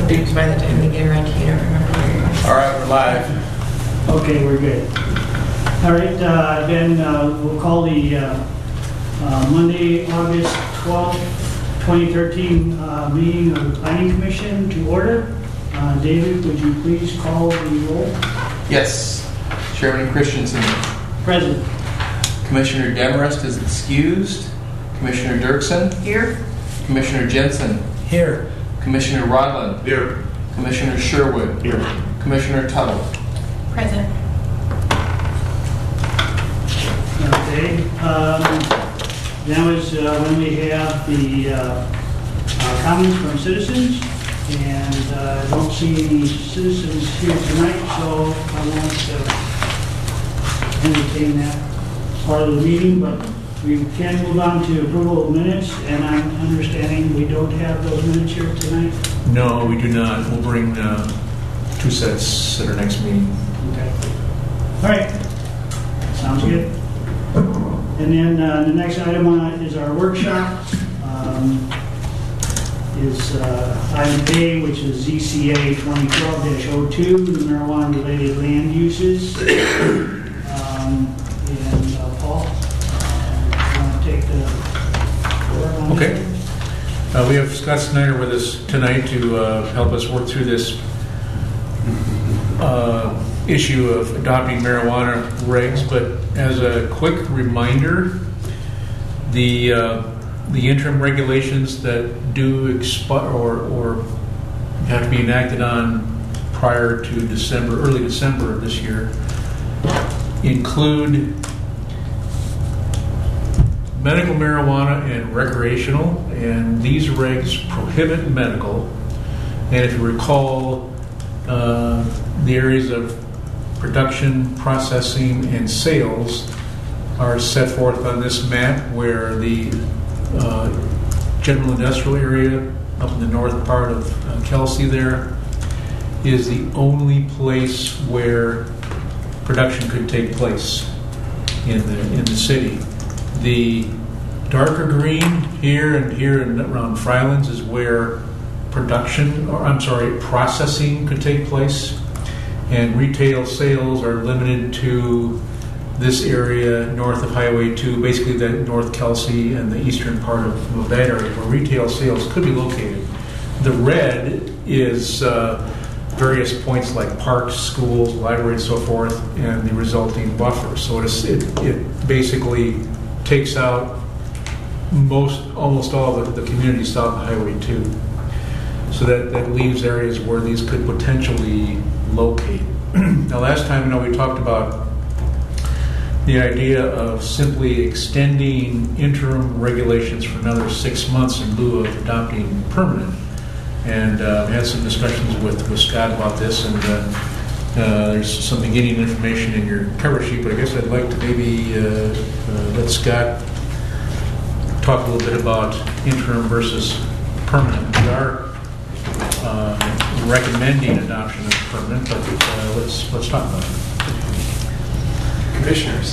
dukes by the time we get around here. I don't remember where you're going. All right, we're live. Okay, we're good. All right, then we'll call the Monday, August 12th, 2013 meeting of the Planning Commission to order. David, would you please call the roll? Yes. Chairman Christensen. Present. Commissioner Demarest is excused. Commissioner Dirksen. Here. Commissioner Jensen. Here. Commissioner Rodland. Here. Commissioner Sherwood. Here. Commissioner Tuttle. Present. Okay. Now is when we have the comments from citizens, and I don't see any citizens here tonight, so I won't entertain that part of the meeting, but we can move on to approval of minutes, and I'm understanding we don't have those minutes here tonight. No, we do not. We'll bring 2 sets at our next meeting. Okay. All right. Sounds good. And then the next item is our workshop. Is item A, which is ZCA 2012-02, the marijuana-related land uses. Paul, you want to take the floor on Okay. that? We have Scott Snyder with us tonight to help us work through this issue of adopting marijuana regs. But as a quick reminder, the interim regulations that do expire or have to be enacted on prior to early December of this year, include medical marijuana and recreational, and these regs prohibit medical. And if you recall, the areas of production, processing, and sales are set forth on this map, where the general industrial area up in the north part of Kelsey there is the only place where production could take place in the city. The darker green here and around Frylands is where processing could take place, and retail sales are limited to this area north of Highway 2, basically the North Kelsey and the eastern part of that area where retail sales could be located. The red is various points like parks, schools, libraries, and so forth, and the resulting buffer. So it basically takes out almost all of the communities south of Highway 2. So that leaves areas where these could potentially locate. Now, last time, we talked about the idea of simply extending interim regulations for another 6 months in lieu of adopting permanent. And had some discussions with Scott about this, and there's some beginning information in your cover sheet, but I guess I'd like to maybe let Scott talk a little bit about interim versus permanent. We are recommending adoption of permanent, but let's talk about it. Commissioners,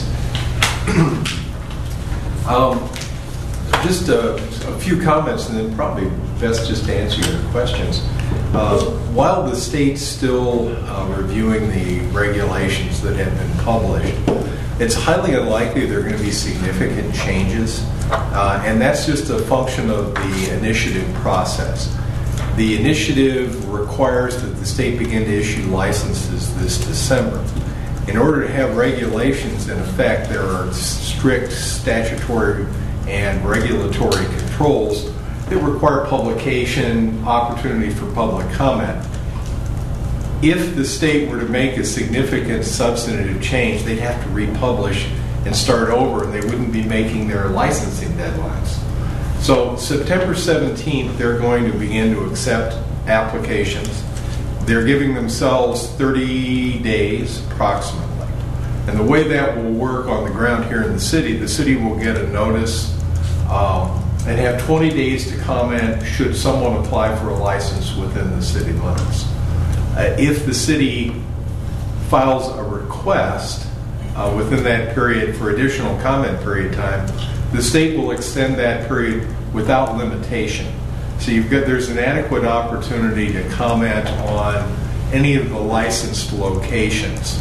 just a few comments, and then probably best just to answer your questions. While the state's still reviewing the regulations that have been published, it's highly unlikely there are going to be significant changes, and that's just a function of the initiative process. The initiative requires that the state begin to issue licenses this December. In order to have regulations in effect, there are strict statutory and regulatory controls that require publication, opportunity for public comment. If the state were to make a significant substantive change, they'd have to republish and start over, and they wouldn't be making their licensing deadlines. So September 17th, they're going to begin to accept applications. They're giving themselves 30 days approximately. And the way that will work on the ground here in the city will get a notice and have 20 days to comment should someone apply for a license within the city limits. If the city files a request within that period for additional comment period time, the state will extend that period without limitation. So there's an adequate opportunity to comment on any of the licensed locations.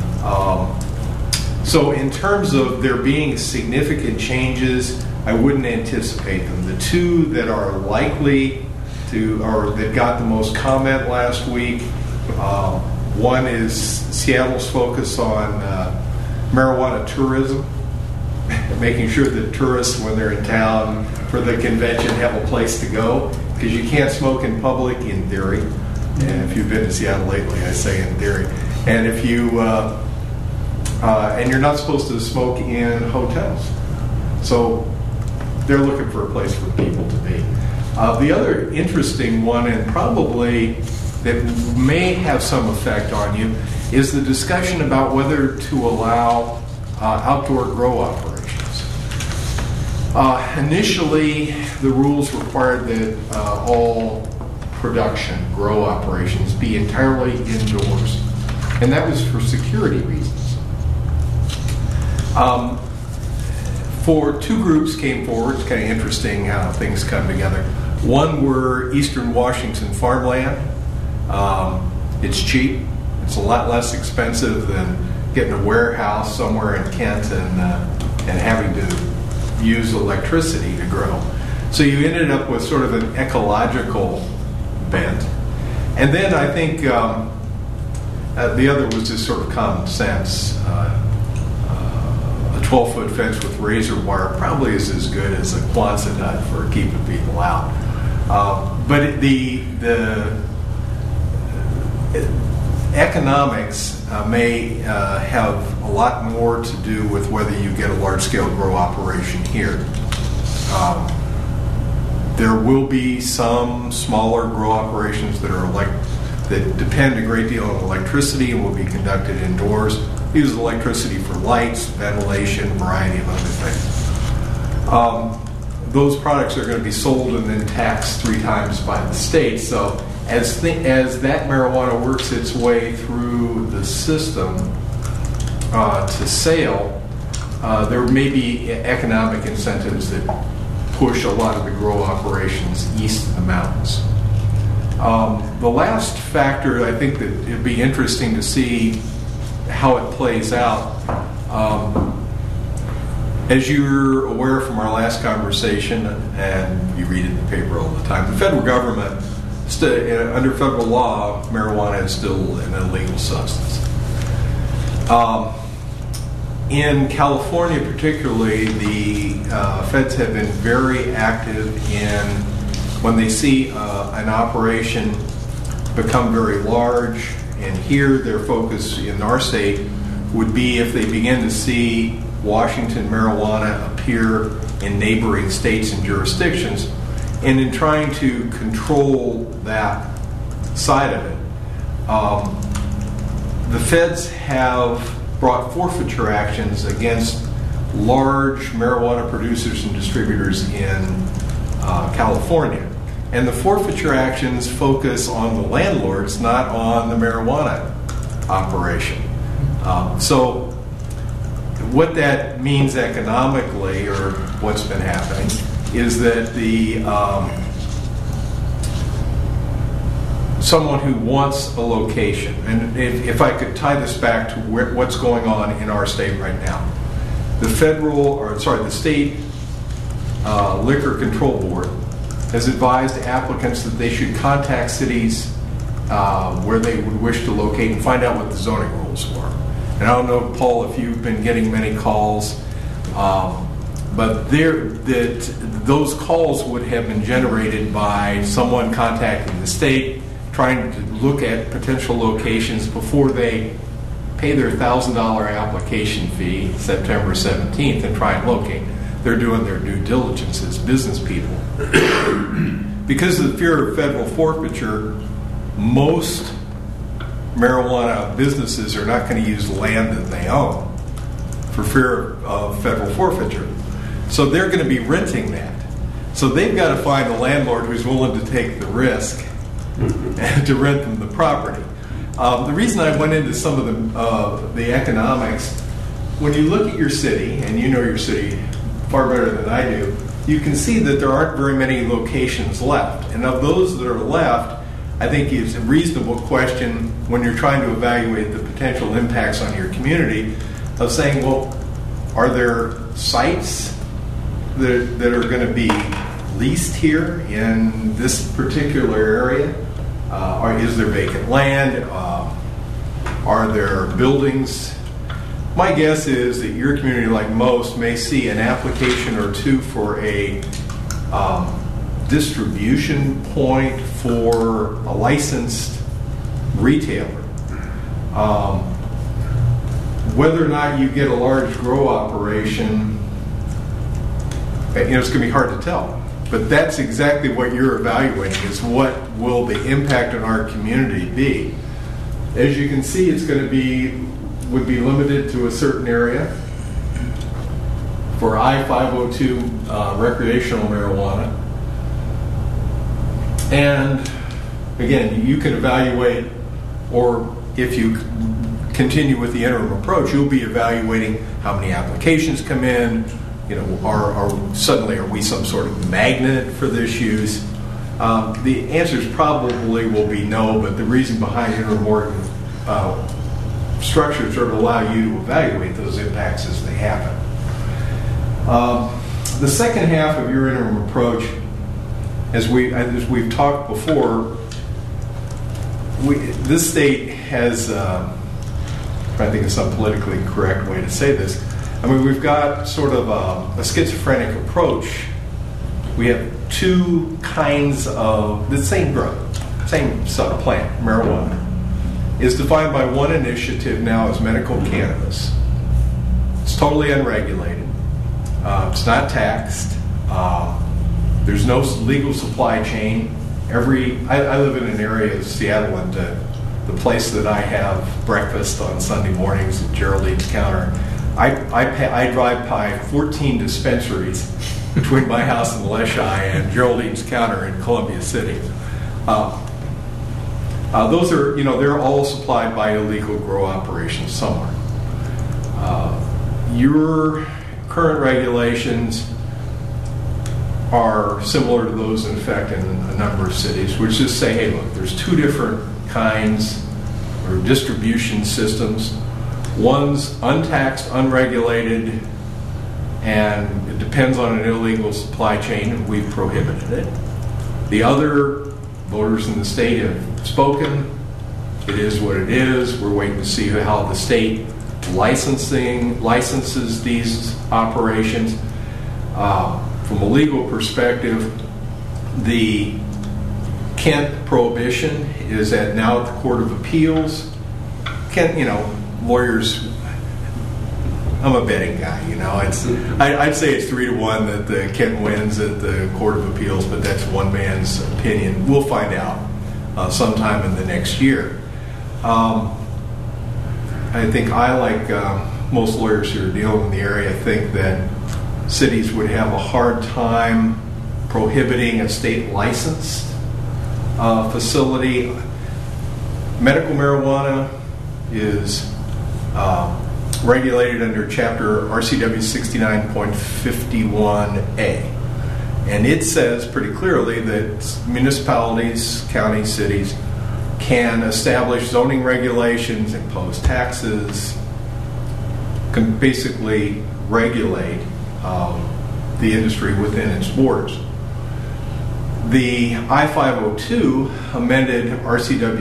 So in terms of there being significant changes, I wouldn't anticipate them. The two that are likely to, or that got the most comment last week, one is Seattle's focus on marijuana tourism, making sure that tourists, when they're in town for the convention, have a place to go, because you can't smoke in public in theory. And if you've been to Seattle lately, I say in theory. And if you and you're not supposed to smoke in hotels. So they're looking for a place for people to be. The other interesting one, and probably that may have some effect on you, is the discussion about whether to allow outdoor grow operations. Initially, the rules required that all production grow operations be entirely indoors, and that was for security reasons. Two groups came forward. It's kind of interesting how things come together. One were Eastern Washington farmland. It's cheap. It's a lot less expensive than getting a warehouse somewhere in Kent and having to use electricity to grow. So you ended up with sort of an ecological bent. And then I think the other was just sort of common sense. A 12-foot fence with razor wire probably is as good as a Quonset hut for keeping people out. But the economics may have a lot more to do with whether you get a large-scale grow operation here. There will be some smaller grow operations that depend a great deal on electricity and will be conducted indoors. Use electricity for lights, ventilation, a variety of other things. Those products are going to be sold and then taxed 3 times by the state. So as that marijuana works its way through the system to sale, there may be economic incentives that push a lot of the grow operations east of the mountains. The last factor, I think that it'd be interesting to see how it plays out. As you're aware from our last conversation, and you read it in the paper all the time, the federal government, under federal law, marijuana is still an illegal substance. In California particularly, the feds have been very active in, when they see an operation become very large, and here their focus in our state would be if they begin to see Washington marijuana appear in neighboring states and jurisdictions, and in trying to control that side of it. The feds have brought forfeiture actions against large marijuana producers and distributors in California. And the forfeiture actions focus on the landlords, not on the marijuana operation. So what that means economically, or what's been happening, is that someone who wants a location, and if I could tie this back to what's going on in our state right now, the state Liquor Control Board has advised applicants that they should contact cities where they would wish to locate and find out what the zoning rules were. And I don't know, Paul, if you've been getting many calls, but those calls would have been generated by someone contacting the state, trying to look at potential locations before they pay their $1,000 application fee September 17th and try and locate. They're doing their due diligence as business people. Because of the fear of federal forfeiture, most marijuana businesses are not going to use land that they own for fear of federal forfeiture. So they're going to be renting that. So they've got to find a landlord who's willing to take the risk and to rent them the property. The reason I went into some of the economics, when you look at your city, and you know your city far better than I do, you can see that there aren't very many locations left. And of those that are left, I think it's a reasonable question when you're trying to evaluate the potential impacts on your community of saying, well, are there sites that are going to be leased here in this particular area? Or is there vacant land? Are there buildings? My guess is that your community, like most, may see an application or two for a distribution point for a licensed retailer. Whether or not you get a large grow operation, it's going to be hard to tell. But that's exactly what you're evaluating, is what will the impact on our community be. As you can see, it's going to would be limited to a certain area. For I-502 recreational marijuana. And again, you can evaluate, or if you continue with the interim approach, you'll be evaluating how many applications come in. Are we some sort of magnet for this use? The answers probably will be no, but the reason behind interim structures are to allow you to evaluate those impacts as they happen. The second half of your interim approach, as we've talked before, this state has, I think it's some politically correct way to say this, we've got sort of a schizophrenic approach. We have two kinds of the same drug, same plant, marijuana, is defined by one initiative now as medical cannabis. It's totally unregulated. It's not taxed. There's no legal supply chain. I live in an area of Seattle, and the place that I have breakfast on Sunday mornings at Geraldine's Counter, I drive by 14 dispensaries between my house in Leschi and Geraldine's Counter in Columbia City. Those are, they're all supplied by illegal grow operations somewhere. Your current regulations are similar to those in effect in a number of cities, which just say, hey, look, there's two different kinds or distribution systems. One's untaxed, unregulated, and it depends on an illegal supply chain, and we've prohibited it. The other, voters in the state have spoken. It is what it is. We're waiting to see how the state licenses these operations. From a legal perspective, the Kent prohibition is now at the Court of Appeals. Kent, lawyers, I'm a betting guy, I'd say it's 3-1 that the Kent wins at the Court of Appeals, but that's one man's opinion. We'll find out sometime in the next year. I think like most lawyers who are dealing in the area, think that cities would have a hard time prohibiting a state licensed facility. Medical marijuana is regulated under Chapter RCW 69.51A. And it says pretty clearly that municipalities, counties, cities can establish zoning regulations, impose taxes, can basically regulate the industry within its borders. The I-502 amended RCW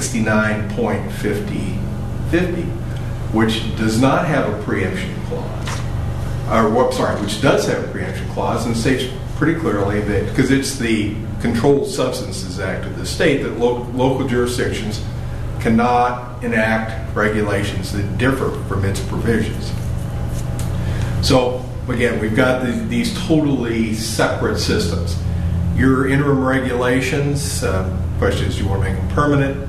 69.50, which does not have a preemption clause, which does have a preemption clause, and states pretty clearly that, because it's the Controlled Substances Act of the state, that local jurisdictions cannot enact regulations that differ from its provisions. So, again, we've got these totally separate systems. Your interim regulations, question is, do you want to make them permanent?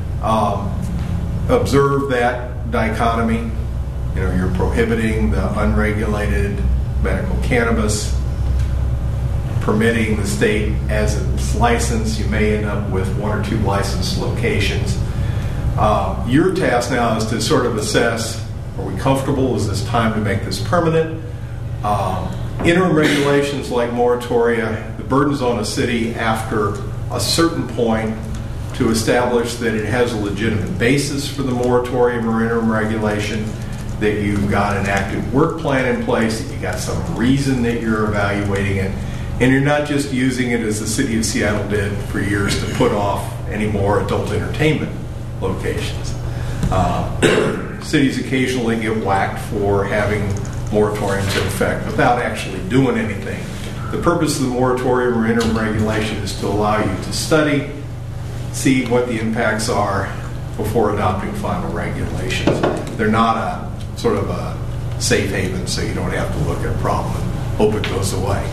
Observe that dichotomy. You're prohibiting the unregulated medical cannabis, permitting the state as it's licensed. You may end up with 1 or 2 licensed locations. Your task now is to sort of assess, are we comfortable? Is this time to make this permanent? interim regulations like moratoria, the burden's on a city after a certain point to establish that it has a legitimate basis for the moratorium or interim regulation, that you've got an active work plan in place, that you got some reason that you're evaluating it, and you're not just using it as the city of Seattle did for years to put off any more adult entertainment locations. Cities occasionally get whacked for having moratoriums in effect without actually doing anything. The purpose of the moratorium or interim regulation is to allow you to study, see what the impacts are before adopting final regulations. They're not a sort of a safe haven, so you don't have to look at a problem and hope it goes away.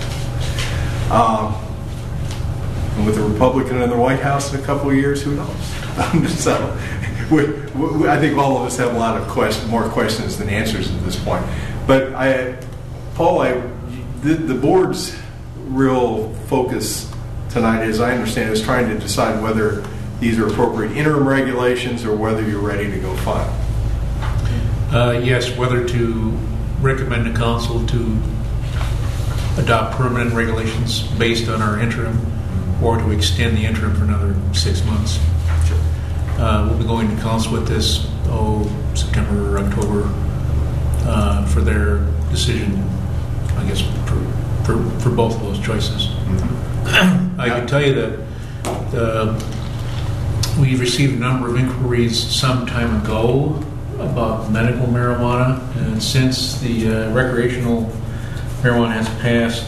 And with the Republican in the White House in a couple of years, who knows? So I think all of us have a lot of more questions than answers at this point. But Paul, the board's real focus tonight, as I understand, is trying to decide whether these are appropriate interim regulations or whether you're ready to go final. Yes, whether to recommend to council to adopt permanent regulations based on our interim, or to extend the interim for another 6 months. We'll be going to council with this, September or October, for their decision, I guess, for both of those choices. Mm-hmm. I can tell you that we received a number of inquiries some time ago about medical marijuana, and since the recreational marijuana has passed,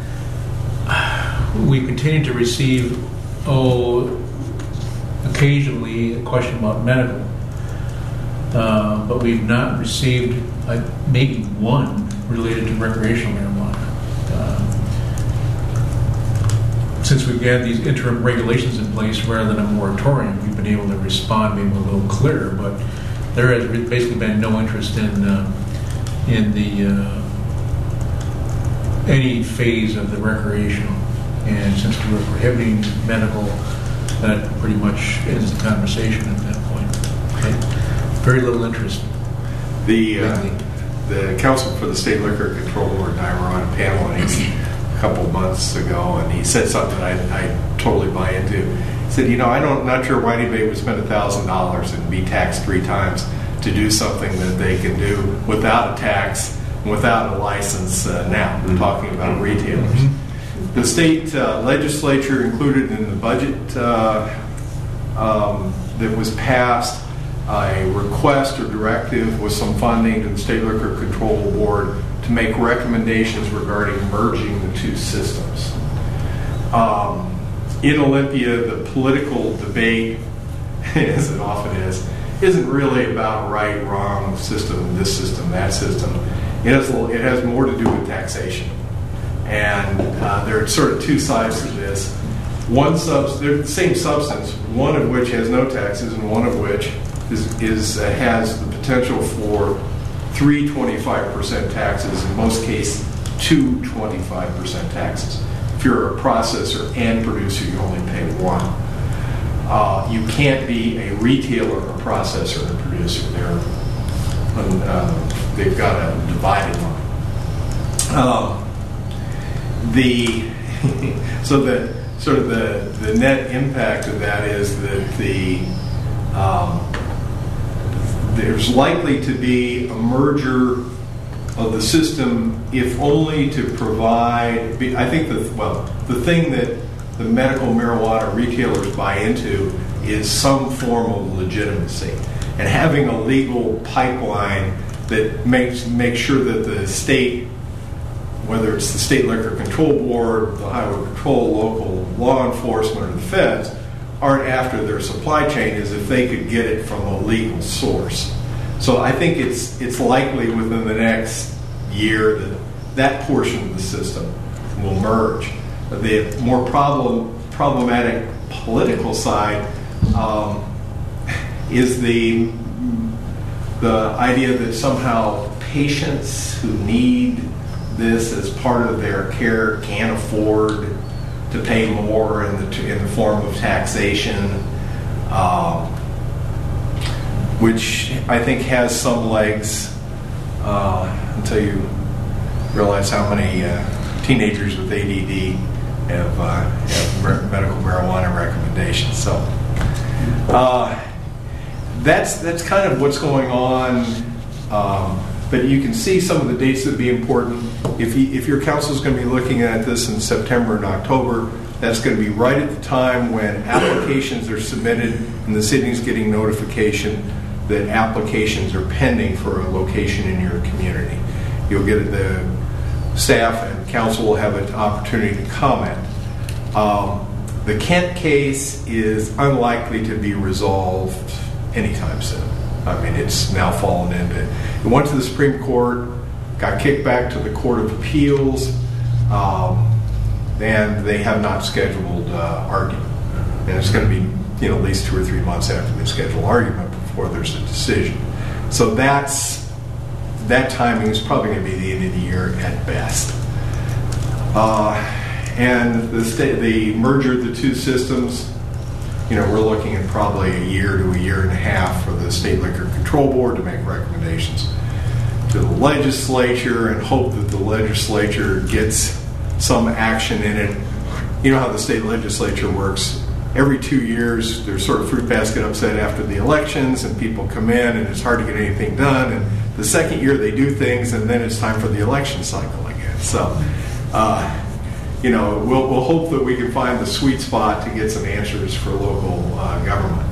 we continue to receive, occasionally a question about medical. But we've not received maybe one related to recreational marijuana. Since we've had these interim regulations in place rather than a moratorium, we've been able to respond maybe a little clearer, but there has basically been no interest in the any phase of the recreational. And since we were prohibiting medical, that pretty much ends the conversation at that point. Okay. Very little interest. The counsel for the State Liquor Control Board and I were on a panel a couple months ago, and he said something I totally buy into. He said, I'm not sure why anybody would spend $1,000 and be taxed 3 times to do something that they can do without a tax, without a license now. We're talking about retailers. Mm-hmm. The state legislature included in the budget that was passed a request or directive with some funding to the State Liquor Control Board to make recommendations regarding merging the 2 systems. In Olympia, the political debate, as it often is, isn't really about right, wrong, system, this system, that system. It has more to do with taxation. And there are sort of 2 sides to this. They're the same substance, one of which has no taxes and one of which has the potential for 3 25% taxes, in most cases 2 25% taxes. If you're a processor and producer, you only pay 1. You can't be a retailer, a processor, and a producer. They've got a divided line. The net impact of that is that there's likely to be a merger of the system, if only to provide. I think the thing that the medical marijuana retailers buy into is some form of legitimacy, and having a legal pipeline that makes sure that the state, whether it's the State Liquor Control Board, the Highway Patrol, local law enforcement, or the feds, aren't after their supply chain as if they could get it from a legal source. So I think it's likely within the next year that portion of the system will merge. The more problematic political side is the idea that somehow patients who need this as part of their care can't afford to pay more in the form of taxation, which I think has some legs until you realize how many teenagers with ADD have medical marijuana recommendations. So that's kind of what's going on. But you can see some of the dates that would be important. If your council is going to be looking at this in September and October, that's going to be right at the time when applications are submitted and the city is getting notification that applications are pending for a location in your community. You'll get the staff and council will have an opportunity to comment. The Kent case is unlikely to be resolved anytime soon. I mean, it's now fallen into it. It went to the Supreme Court, got kicked back to the Court of Appeals, and they have not scheduled argument. And it's going to be, at least 2 or 3 months after they schedule argument before there's a decision. So that timing is probably going to be the end of the year at best. And the merger of the two systems, we're looking at probably a year to a year and a half for the State Liquor Control Board to make recommendations to the legislature and hope that the legislature gets some action in it. You know how the state legislature works. Every 2 years, there's sort of fruit basket upset after the elections, and people come in, and it's hard to get anything done. And the second year, they do things, and then it's time for the election cycle again. So, we'll hope that we can find the sweet spot to get some answers for local government.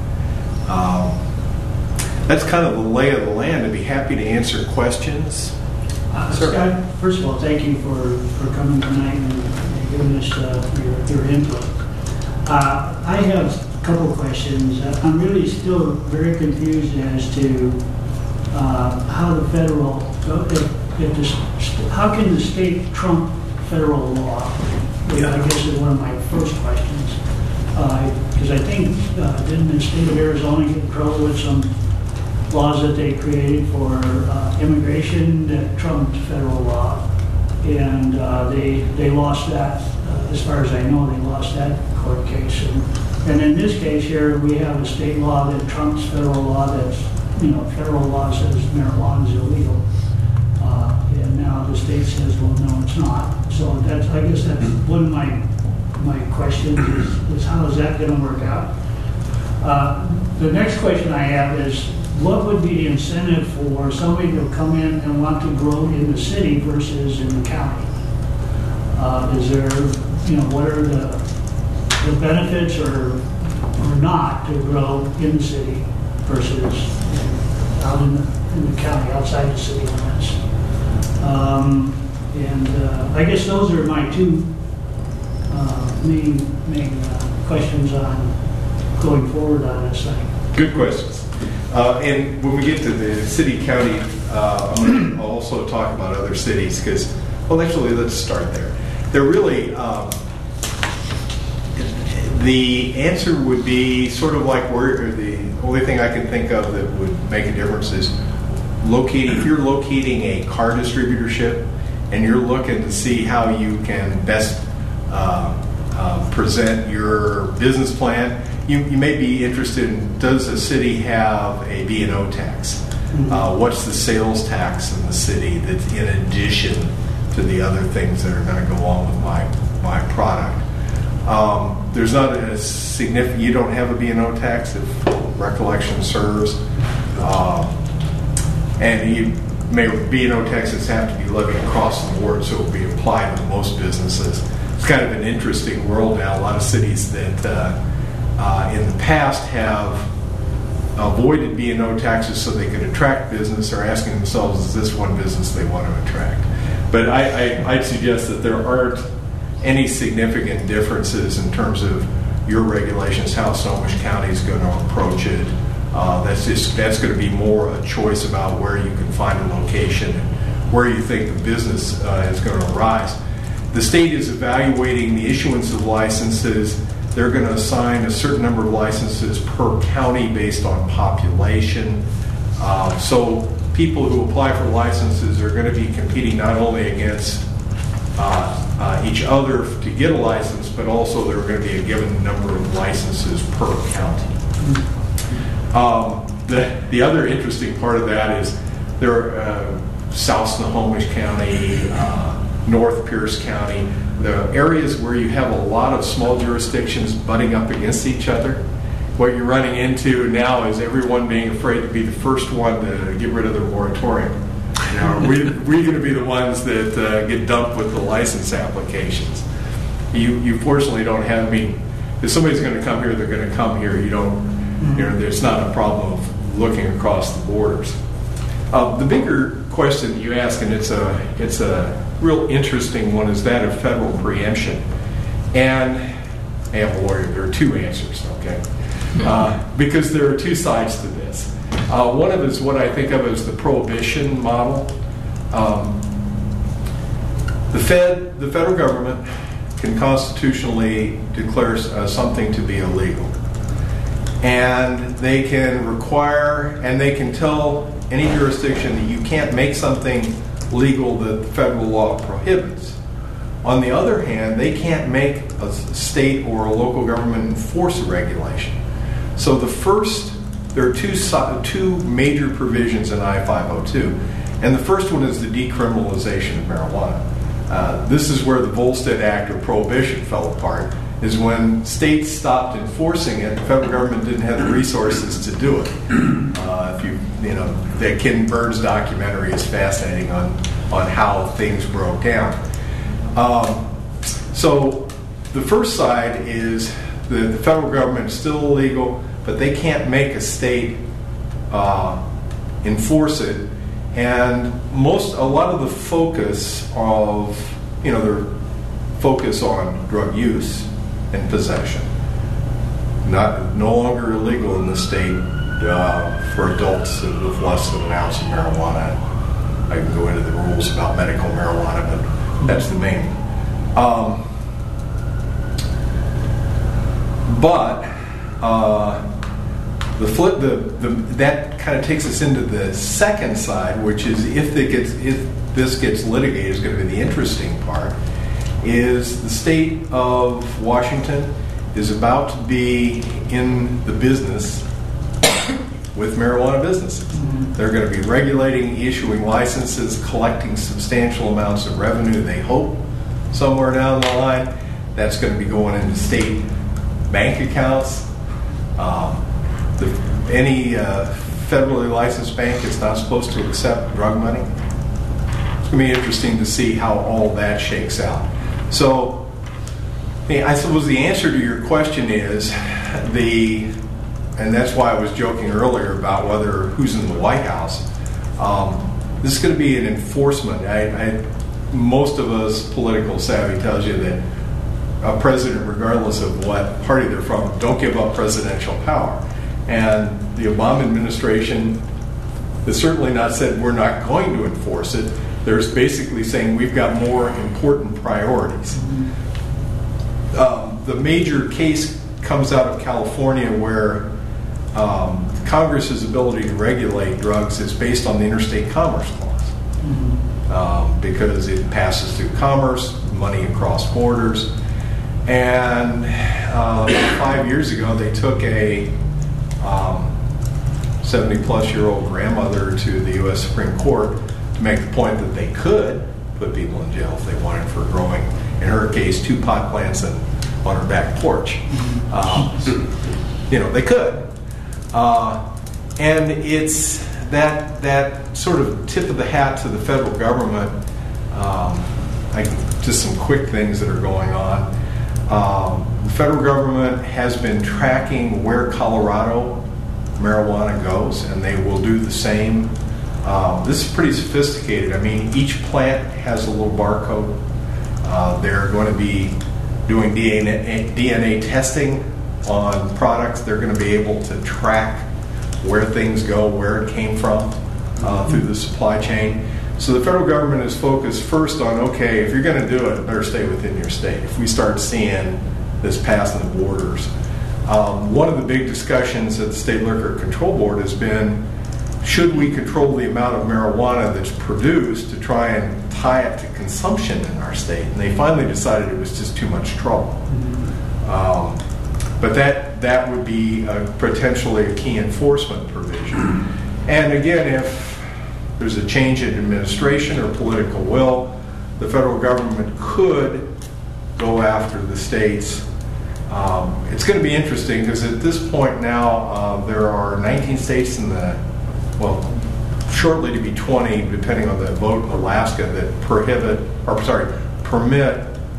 That's kind of the lay of the land. I'd be happy to answer questions. Scott, first of all, thank you for coming tonight and giving us your input. I have a couple of questions. I'm really still very confused as to how the federal, how can the state trump federal law? I guess is one of my first questions. Because I think, didn't the state of Arizona get in trouble with some laws that they created for immigration that trumped federal law? And they lost that, as far as I know, they lost that court case. And in this case here, we have a state law that trumps federal law that's, federal law says marijuana is illegal. And now the state says, well, no, it's not. So I guess that's one of my questions is how is that going to work out? The next question I have is, what would be the incentive for somebody to come in and want to grow in the city versus in the county? Is there, what are the benefits or not to grow in the city versus out in the county, outside the city limits? I guess those are my two main questions on going forward on this thing. Good questions. And when we get to the city, county, I'm going to also talk about other cities because, actually, let's start there. They're really, the answer would be sort of like the only thing I can think of that would make a difference is if you're locating a car distributorship and you're looking to see how you can best present your business plan, you may be interested in, does a city have a B&O tax? What's the sales tax in the city that's in addition to the other things that are going to go on with my product? There's not a significant, you don't have a B&O tax if recollection serves. And B&O taxes have to be levied across the board, so it will be applied to most businesses. It's kind of an interesting world now. A lot of cities that in the past have avoided B&O taxes so they could attract business are asking themselves, is this one business they want to attract? But I'd suggest that there aren't any significant differences in terms of your regulations, how Snohomish County is going to approach it. That's going to be more a choice about where you can find a location and where you think the business is going to arise. The state is evaluating the issuance of licenses. They're going to assign a certain number of licenses per county based on population. So people who apply for licenses are going to be competing not only against each other to get a license, but also there are going to be a given number of licenses per county. The other interesting part of that is there are South Snohomish County, North Pierce County, the areas where you have a lot of small jurisdictions butting up against each other. What you're running into now is everyone being afraid to be the first one to get rid of their moratorium. You know, we're going to be the ones that get dumped with the license applications. You fortunately don't have me. If somebody's going to come here, they're going to come here. You don't. You know, there's not a problem of looking across the borders. The bigger question that you ask, and it's a real interesting one, is that of federal preemption. And I am a lawyer. There are two answers. Okay, because there are two sides to this. One of it is what I think of as the prohibition model. The federal government can constitutionally declare something to be illegal. And they can require, and they can tell any jurisdiction that you can't make something legal that the federal law prohibits. On the other hand, they can't make a state or a local government enforce a regulation. So there are two major provisions in I-502. And the first one is the decriminalization of marijuana. This is where the Volstead Act or Prohibition fell apart, is when states stopped enforcing it, the federal government didn't have the resources to do it. The Ken Burns documentary is fascinating on how things broke down. So the first side is the federal government is still illegal, but they can't make a state enforce it. And a lot of the focus of, their focus on drug use and possession, no longer illegal in the state for adults with less than an ounce of marijuana. I can go into the rules about medical marijuana, but that's the main. That kind of takes us into the second side, which is if this gets litigated, is going to be the interesting part. Is the state of Washington is about to be in the business with marijuana businesses. Mm-hmm. They're going to be regulating, issuing licenses, collecting substantial amounts of revenue, they hope, somewhere down the line. That's going to be going into state bank accounts. Any federally licensed bank is not supposed to accept drug money. It's going to be interesting to see how all that shakes out. So, I suppose the answer to your question is and that's why I was joking earlier about who's in the White House. This is going to be an enforcement. Most of us political savvy tells you that a president, regardless of what party they're from, don't give up presidential power. And the Obama administration has certainly not said we're not going to enforce it. They're basically saying we've got more important priorities. The major case comes out of California where Congress's ability to regulate drugs is based on the Interstate Commerce Clause. Because it passes through commerce, money across borders. And 5 years ago, they took a 70-plus-year-old grandmother to the U.S. Supreme Court to make the point that they could put people in jail if they wanted for growing, in her case, 2 pot plants on her back porch. They could. And it's that sort of tip of the hat to the federal government. Just some quick things that are going on. The federal government has been tracking where Colorado marijuana goes, and they will do the same. This is pretty sophisticated. I mean, each plant has a little barcode. They're going to be doing DNA testing on products. They're going to be able to track where things go, where it came from through the supply chain. So the federal government is focused first on, okay, if you're going to do it, it better stay within your state. If we start seeing this passing the borders. One of the big discussions at the State Liquor Control Board has been, should we control the amount of marijuana that's produced to try and tie it to consumption in our state? And they finally decided it was just too much trouble. But that would be potentially a key enforcement provision. And again, if there's a change in administration or political will, the federal government could go after the states. It's going to be interesting because at this point now there are 19 states in the, well, shortly to be 20, depending on the vote in Alaska, that permit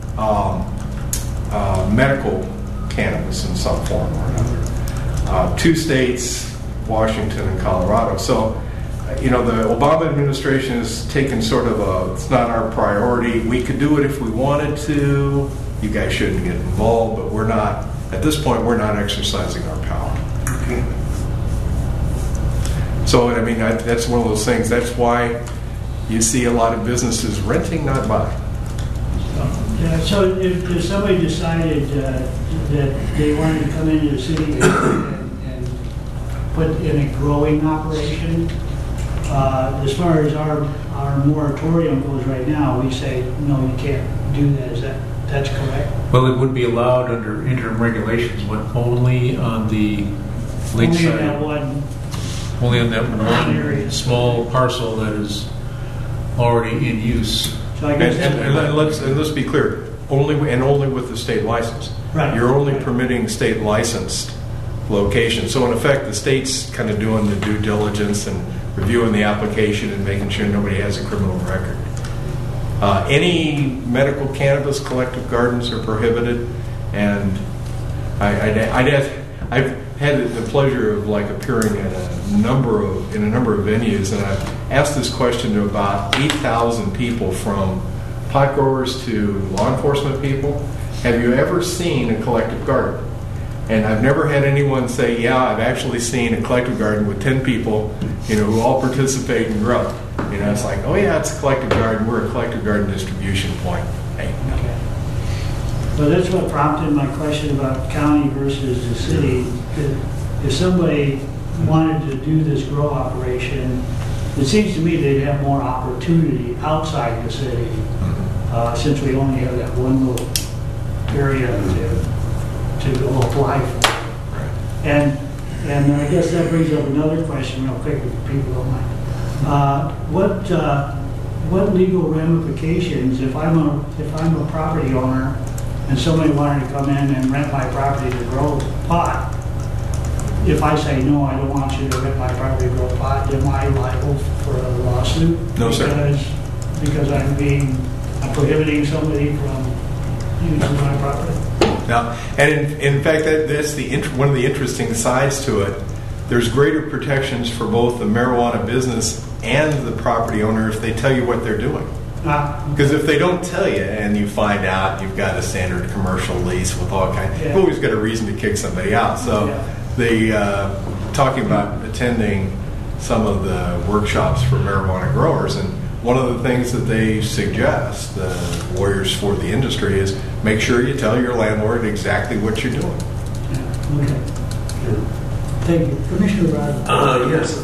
medical cannabis in some form or another. 2 states, Washington and Colorado. So, the Obama administration has taken sort of it's not our priority. We could do it if we wanted to. You guys shouldn't get involved, but we're not, at this point, we're not exercising our power. So, that's one of those things. That's why you see a lot of businesses renting, not buying. So if somebody decided that they wanted to come into the city and put in a growing operation, as far as our moratorium goes right now, we say, no, you can't do that. That's correct? Well, it would be allowed under interim regulations, but only on the lakeside. Only on that one area. small parcel that is already in use. So I guess And let's be clear, only with the state license. Right. You're only permitting state licensed locations. So in effect, the state's kind of doing the due diligence and reviewing the application and making sure nobody has a criminal record. Any medical cannabis collective gardens are prohibited, and I've had the pleasure of appearing in a number of venues, and I've asked this question to about 8,000 people, from pot growers to law enforcement people. Have you ever seen a collective garden? And I've never had anyone say, yeah, I've actually seen a collective garden with 10 people, who all participate and grow. It's like, oh yeah, it's a collective garden. We're a collective garden distribution point. Hey, no. Okay. Well, that's what prompted my question about county versus the city. If somebody wanted to do this grow operation, it seems to me they'd have more opportunity outside the city, since we only have that one little area to go apply for. And I guess that brings up another question real quick, if people don't mind. What legal ramifications, if I'm a property owner and somebody wanted to come in and rent my property to grow pot, if I say, no, I don't want you to rent my property to grow pot, am I liable for a lawsuit? No, sir. Because I'm prohibiting somebody from using my property? Now, and in fact, that's one of the interesting sides to it. There's greater protections for both the marijuana business and the property owner if they tell you what they're doing. Because if they don't tell you and you find out you've got a standard commercial lease with all kinds, you've always got a reason to kick somebody out. So they talking about attending some of the workshops for marijuana growers, and one of the things that they suggest, the lawyers for the industry, is make sure you tell your landlord exactly what you're doing. Okay. Thank you. Commissioner Rod. Yes.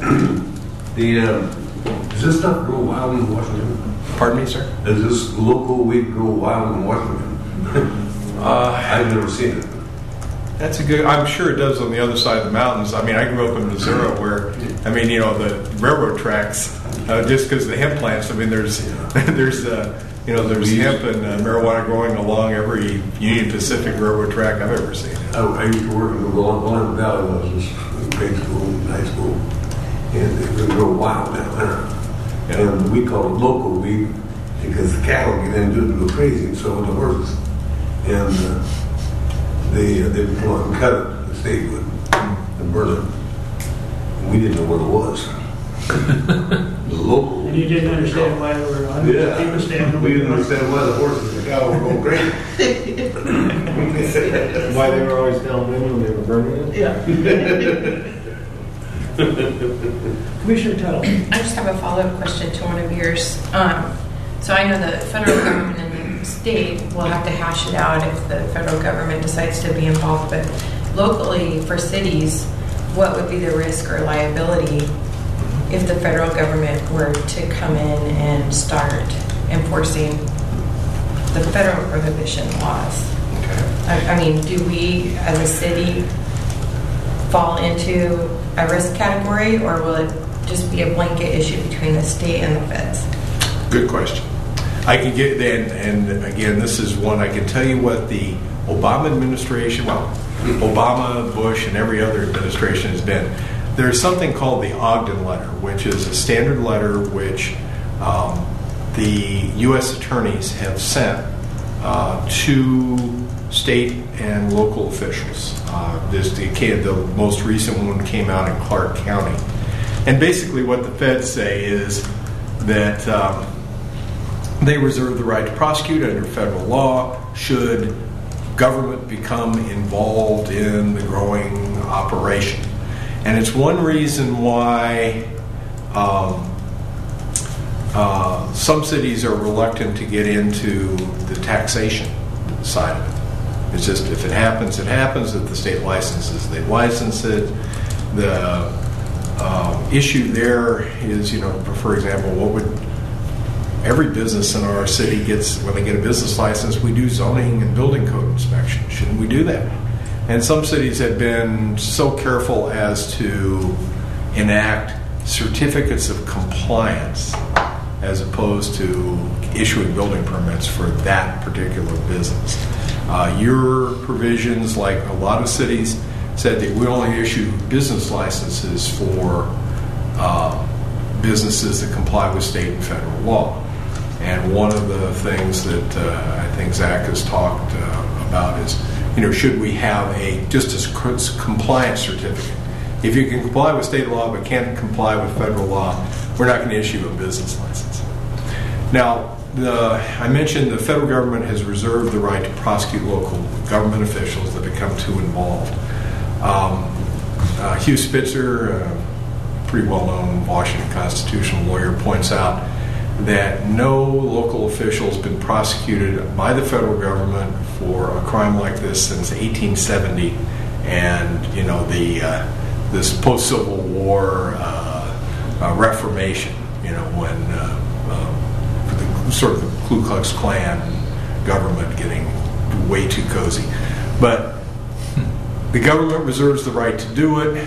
Does this stuff grow wild in Washington? Pardon me, sir? Does this local weed grow wild in Washington? I've never seen it. That's a good. I'm sure it does on the other side of the mountains. I grew up in Missouri, where the railroad tracks, just because the hemp plants. There's hemp and marijuana growing along every Union Pacific Railroad track I've ever seen. I used to work in the Willamette Valley when I was in grade school, high school, and it would grow wild down there. And we call it local weed because the cattle get into it and go crazy, and so would the horses. And they would come out and cut it, the state would, and burn it. And we didn't know what it was. The local. And you didn't understand why there were people standing. We didn't understand why the horses and cattle were going crazy. Why they were always downwind when they were burning it? Yeah. Commissioner Tuttle. I just have a follow-up question to one of yours. So I know the federal government and the state will have to hash it out if the federal government decides to be involved, but locally for cities, what would be the risk or liability if the federal government were to come in and start enforcing the federal prohibition laws? Okay. Do we as a city fall into a risk category, or will it just be a blanket issue between the state and the feds? Good question. I can get and again, this is one I can tell you what the Obama administration, Obama, Bush, and every other administration has been. There's something called the Ogden Letter, which is a standard letter which the U.S. attorneys have sent to state and local officials. The most recent one came out in Clark County. And basically what the feds say is that they reserve the right to prosecute under federal law should government become involved in the growing operation. And it's one reason why some cities are reluctant to get into the taxation side of it. It's just, if it happens, it happens. If the state licenses, they license it. The issue there is, for example, what would every business in our city gets when they get a business license? We do zoning and building code inspection. Shouldn't we do that? And some cities have been so careful as to enact certificates of compliance as opposed to issuing building permits for that particular business. Your provisions, like a lot of cities, said that we only issue business licenses for businesses that comply with state and federal law. And one of the things that I think Zach has talked about is, should we have just a compliance certificate? If you can comply with state law but can't comply with federal law, we're not going to issue a business license. Now, I mentioned the federal government has reserved the right to prosecute local government officials that become too involved. Hugh Spitzer, a pretty well-known Washington constitutional lawyer, points out that no local official has been prosecuted by the federal government for a crime like this since 1870, and this post-Civil War Reformation, when sort of the Ku Klux Klan government getting way too cozy. But the government reserves the right to do it.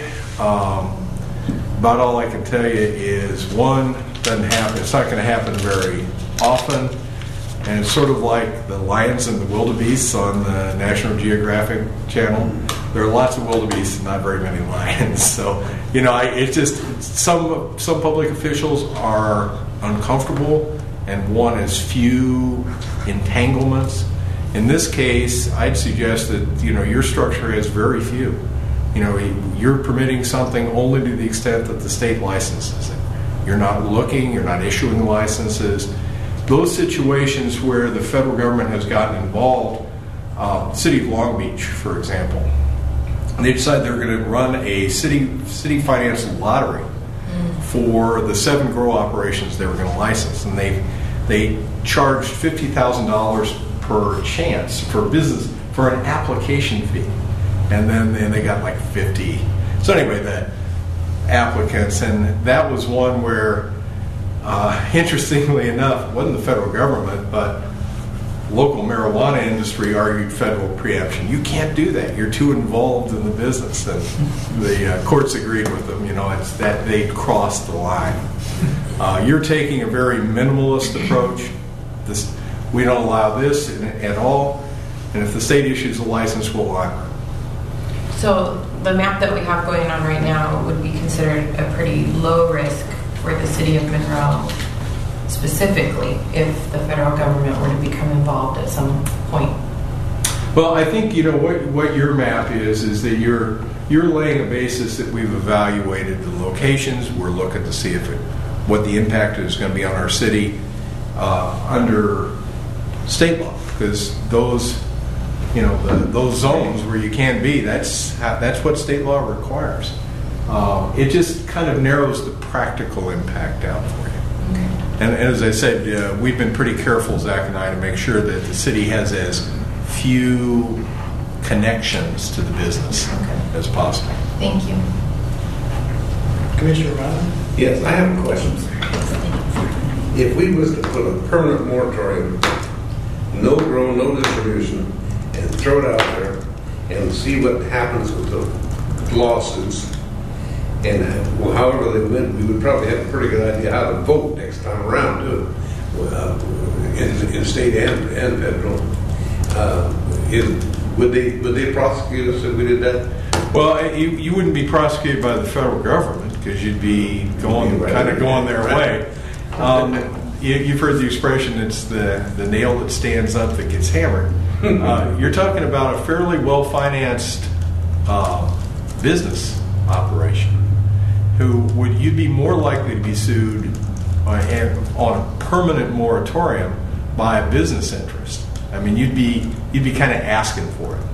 About all I can tell you is, one, doesn't happen. It's not going to happen very often. And it's sort of like the lions and the wildebeests on the National Geographic Channel. There are lots of wildebeests and not very many lions. So, it's just some public officials are uncomfortable and want as few entanglements. In this case, I'd suggest that, your structure has very few. You're permitting something only to the extent that the state licenses it. You're not looking, you're not issuing licenses. Those situations where the federal government has gotten involved, City of Long Beach, for example, they decided they were going to run a city financed lottery for the 7 grow operations they were going to license, and they charged $50,000 per chance for business for an application fee, and then they got like 50. So anyway, the applicants, and that was one where, interestingly enough, it wasn't the federal government, but local marijuana industry argued federal preemption. You can't do that. You're too involved in the business. And the courts agreed with them. It's that they crossed the line. You're taking a very minimalist approach. We don't allow this at all. And if the state issues a license, we'll honor it. So the map that we have going on right now would be considered a pretty low risk for the city of Monroe, specifically if the federal government were to become involved at some point. Well, I think what your map is that you're laying a basis that we've evaluated the locations. We're looking to see what the impact is going to be on our city under state law, because those zones where you can be, that's what state law requires. It just kind of narrows the practical impact out for you. Okay. And as I said, we've been pretty careful, Zach and I, to make sure that the city has as few connections to the business as possible. Thank you. Commissioner Rodman? Yes, I have a question. If we was to put a permanent moratorium, no grow, no distribution, and throw it out there and see what happens with the lawsuits, and however they win, we would probably have a pretty good idea how to vote next time around, too. in state and federal. Would they prosecute us if we did that? Well, you wouldn't be prosecuted by the federal government because you'd be going their way. You've heard the expression, it's the nail that stands up that gets hammered. You're talking about a fairly well-financed business operation you'd be more likely to be sued on a permanent moratorium by a business interest. I mean, you'd be kind of asking for it.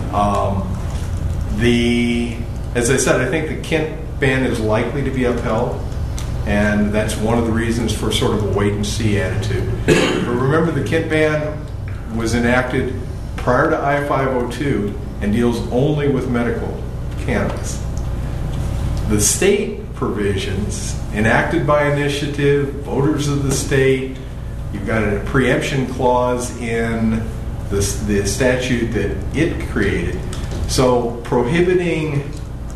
As I said, I think the Kent ban is likely to be upheld, and that's one of the reasons for sort of a wait-and-see attitude. But remember, the Kent ban was enacted prior to I-502 and deals only with medical cannabis. The state provisions, enacted by initiative, voters of the state, you've got a preemption clause in the statute that it created. So prohibiting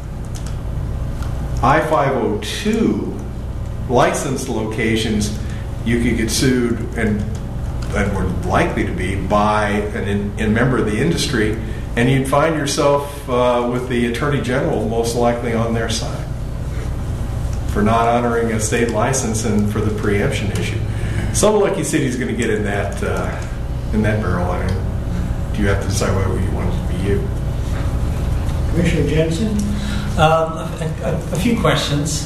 I-502 licensed locations, you could get sued and were likely to be by a member of the industry, and you'd find yourself with the Attorney General most likely on their side for not honoring a state license and for the preemption issue. Some lucky city's going to get in that barrel. I mean, do you have to decide whether you want it to be you? Commissioner Jensen? A few questions.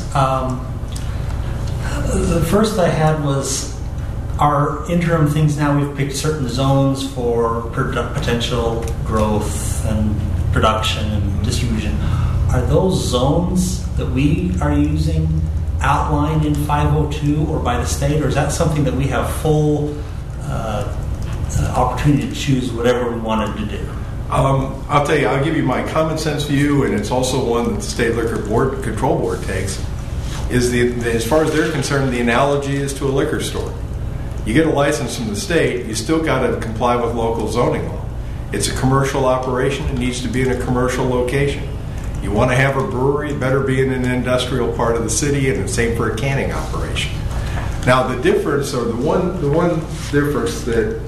The first I had was, our interim things now, we've picked certain zones for potential growth and production and distribution. Are those zones that we are using outlined in 502 or by the state, or is that something that we have full opportunity to choose whatever we wanted to do? I'll tell you, I'll give you my common sense view, and it's also one that the State Liquor Control Board takes, is as far as they're concerned, the analogy is to a liquor store. You get a license from the state, you still got to comply with local zoning law. It's a commercial operation, it needs to be in a commercial location. You want to have a brewery, it better be in an industrial part of the city, and the same for a canning operation. Now the difference, or the one difference that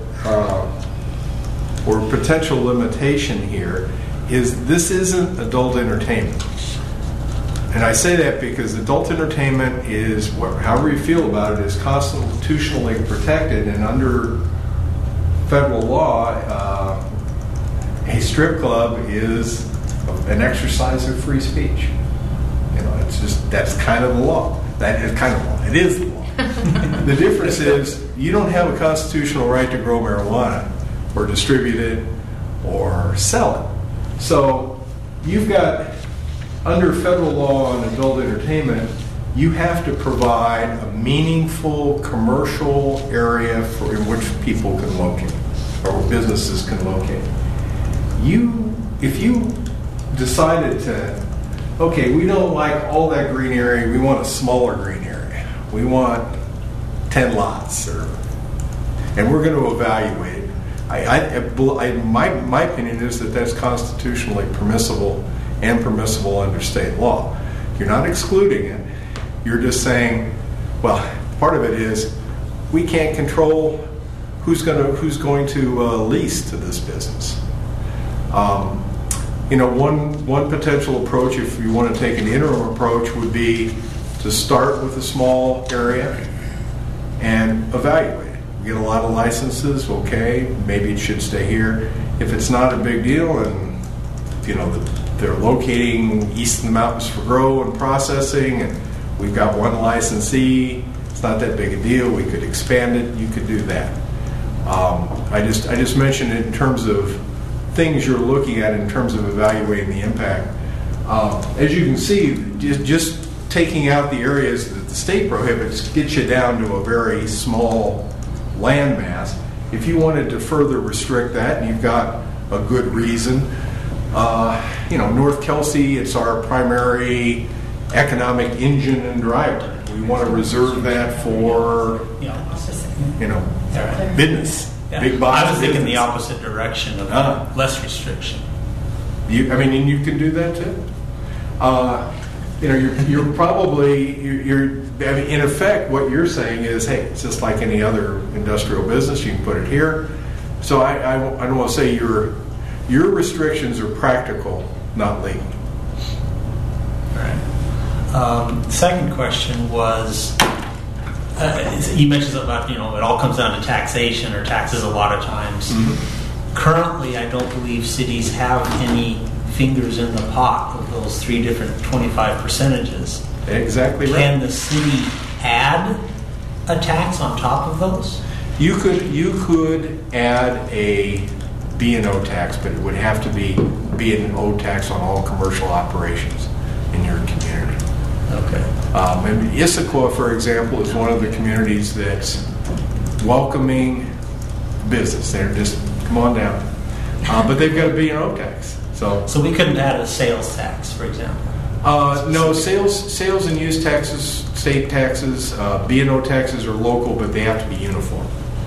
or potential limitation here, is this isn't adult entertainment. And I say that because adult entertainment is, however you feel about it, is constitutionally protected, and under federal law, a strip club is an exercise of free speech. You know, it's just, that's kind of the law. That is kind of law. It is the law. The difference is you don't have a constitutional right to grow marijuana or distribute it or sell it. So you've got, under federal law on adult entertainment, you have to provide a meaningful commercial area in which people can locate, or where businesses can locate. If you decided to, okay, we don't like all that green area, we want a smaller green area. We want 10 lots, and we're going to evaluate it. My opinion is that that's constitutionally permissible and permissible under state law. You're not excluding it. You're just saying, well, part of it is we can't control who's going to lease to this business. One potential approach, if you want to take an interim approach, would be to start with a small area and evaluate it. We get a lot of licenses, okay, maybe it should stay here. If it's not a big deal, and they're locating east of the mountains for grow and processing, and we've got one licensee, it's not that big a deal, we could expand it, you could do that. I just mentioned it in terms of things you're looking at in terms of evaluating the impact. As you can see, just taking out the areas that the state prohibits gets you down to a very small land mass. If you wanted to further restrict that, and you've got a good reason, North Kelsey, it's our primary economic engine and driver. We want to reserve that for, business. Yeah. Big box. I was thinking the business. opposite direction of less restriction. You can do that too. you're probably, I mean, in effect, what you're saying is, hey, it's just like any other industrial business. You can put it here. So I don't want to say your restrictions are practical, not legal. All right. Second question was, you mentioned something about, it all comes down to taxation or taxes a lot of times. Mm-hmm. Currently, I don't believe cities have any fingers in the pot of those 3 different 25 percentages. Exactly right. Can the city add a tax on top of those? You could add a B&O tax, but it would have to be B&O tax on all commercial operations in your community. Okay. And Issaquah, for example, is one of the communities that's welcoming business. They're just, come on down. But they've got a B&O tax. So we couldn't add a sales tax, for example? No, sales and use taxes, state taxes, B&O taxes are local, but they have to be uniform.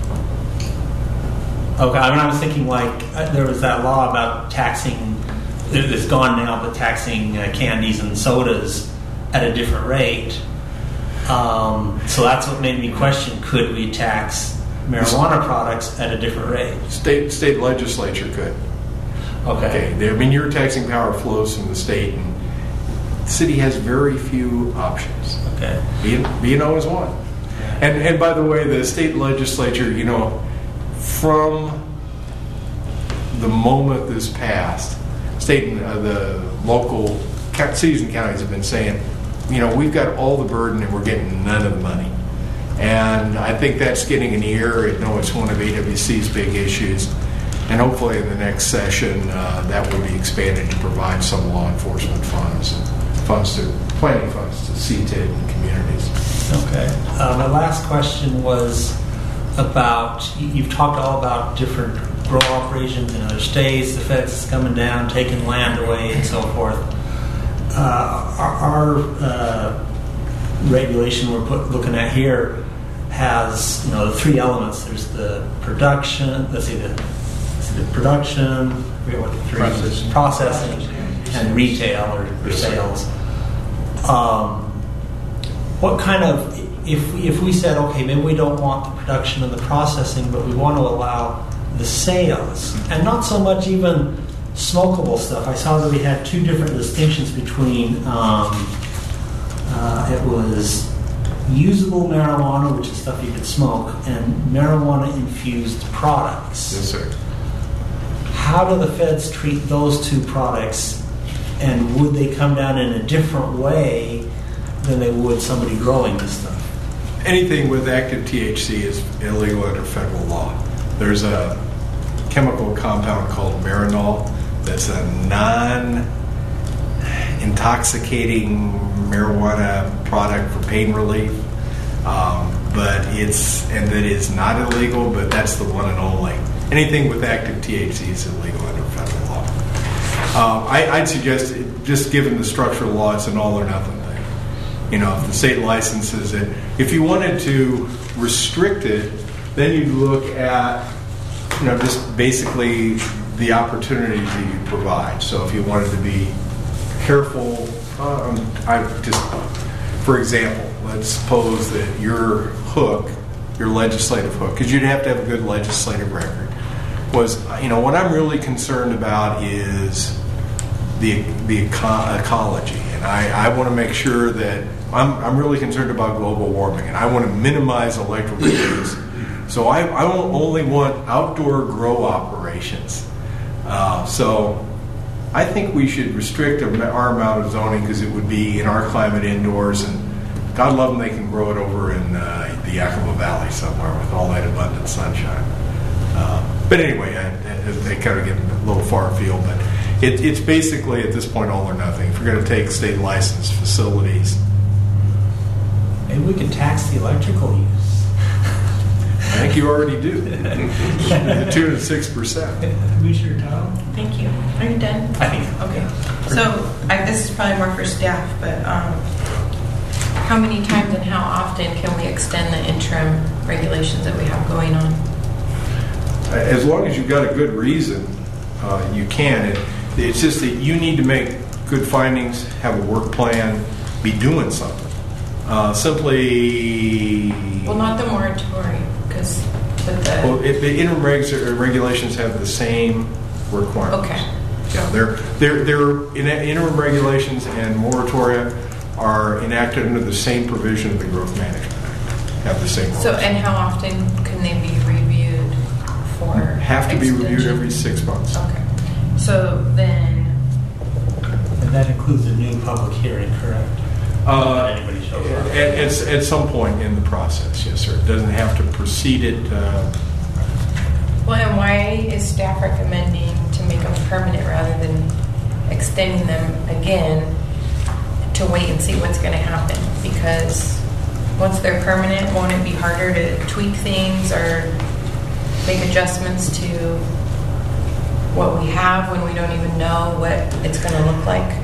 Okay, I was thinking there was that law about taxing, it's gone now, but taxing candies and sodas at a different rate. So that's what made me question, could we tax marijuana products at a different rate? State legislature could. Okay. I mean, your taxing power flows from the state, and the city has very few options. Okay. B&O is one. And by the way, the state legislature, from the moment this passed, state and the local cities and counties have been saying, we've got all the burden and we're getting none of the money. And I think that's getting an ear. I know it's one of AWC's big issues. And hopefully in the next session, that will be expanded to provide some law enforcement planning funds to CTID and communities. Okay. My last question was about, you've talked all about different grow operations in other states, the feds coming down, taking land away, and so forth. Our regulation we're looking at here has, the 3 elements. There's the production, the production, processing, and retail or sales. What kind of, if we said, okay, maybe we don't want the production and the processing, but we want to allow the sales, and not so much even smokable stuff. I saw that we had 2 different distinctions between it was usable marijuana, which is stuff you could smoke, and marijuana-infused products. Yes, sir. How do the feds treat those 2 products, and would they come down in a different way than they would somebody growing this stuff? Anything with active THC is illegal under federal law. There's a chemical compound called Marinol that's a non-intoxicating marijuana product for pain relief, that is not illegal, but that's the one and only. Anything with active THC is illegal under federal law. I'd suggest, just given the structure of the law, it's an all or nothing thing. If the state licenses it, if you wanted to restrict it, then you'd look at, just basically the opportunities that you provide. So if you wanted to be careful, for example, let's suppose that your legislative hook, because you'd have to have a good legislative record, was, what I'm really concerned about is the ecology. And I want to make sure that I'm really concerned about global warming, and I want to minimize electrical use. So I only want outdoor grow operations. So I think we should restrict our amount of zoning, because it would be in our climate indoors, and God love them, they can grow it over in the Yakima Valley somewhere with all that abundant sunshine. But anyway, they kind of get a little far afield, but it's basically at this point all or nothing. If we're going to take state licensed facilities, maybe we could tax the electrical use. I think you already do. The tune of 6%. Commissioner Tao? Thank you. Are you done? I think so. Okay. So this is probably more for staff, but how many times and how often can we extend the interim regulations that we have going on? As long as you've got a good reason, you can. It's just that you need to make good findings, have a work plan, be doing something. Simply. Well, not the moratorium, because with the. Well, the interim regulations have the same requirements. Okay. Yeah, interim regulations and moratoria are enacted under the same provision of the Growth Management Act. Have the same. So, and how often can they be reviewed for? Have to be reviewed extension? every 6 months. Okay. So then. And that includes a new public hearing, correct? Not anybody shows up. At some point in the process, yes, sir. It doesn't have to precede it. Well, and why is staff recommending to make them permanent rather than extending them again to wait and see what's going to happen? Because once they're permanent, won't it be harder to tweak things or make adjustments to what we have when we don't even know what it's going to look like?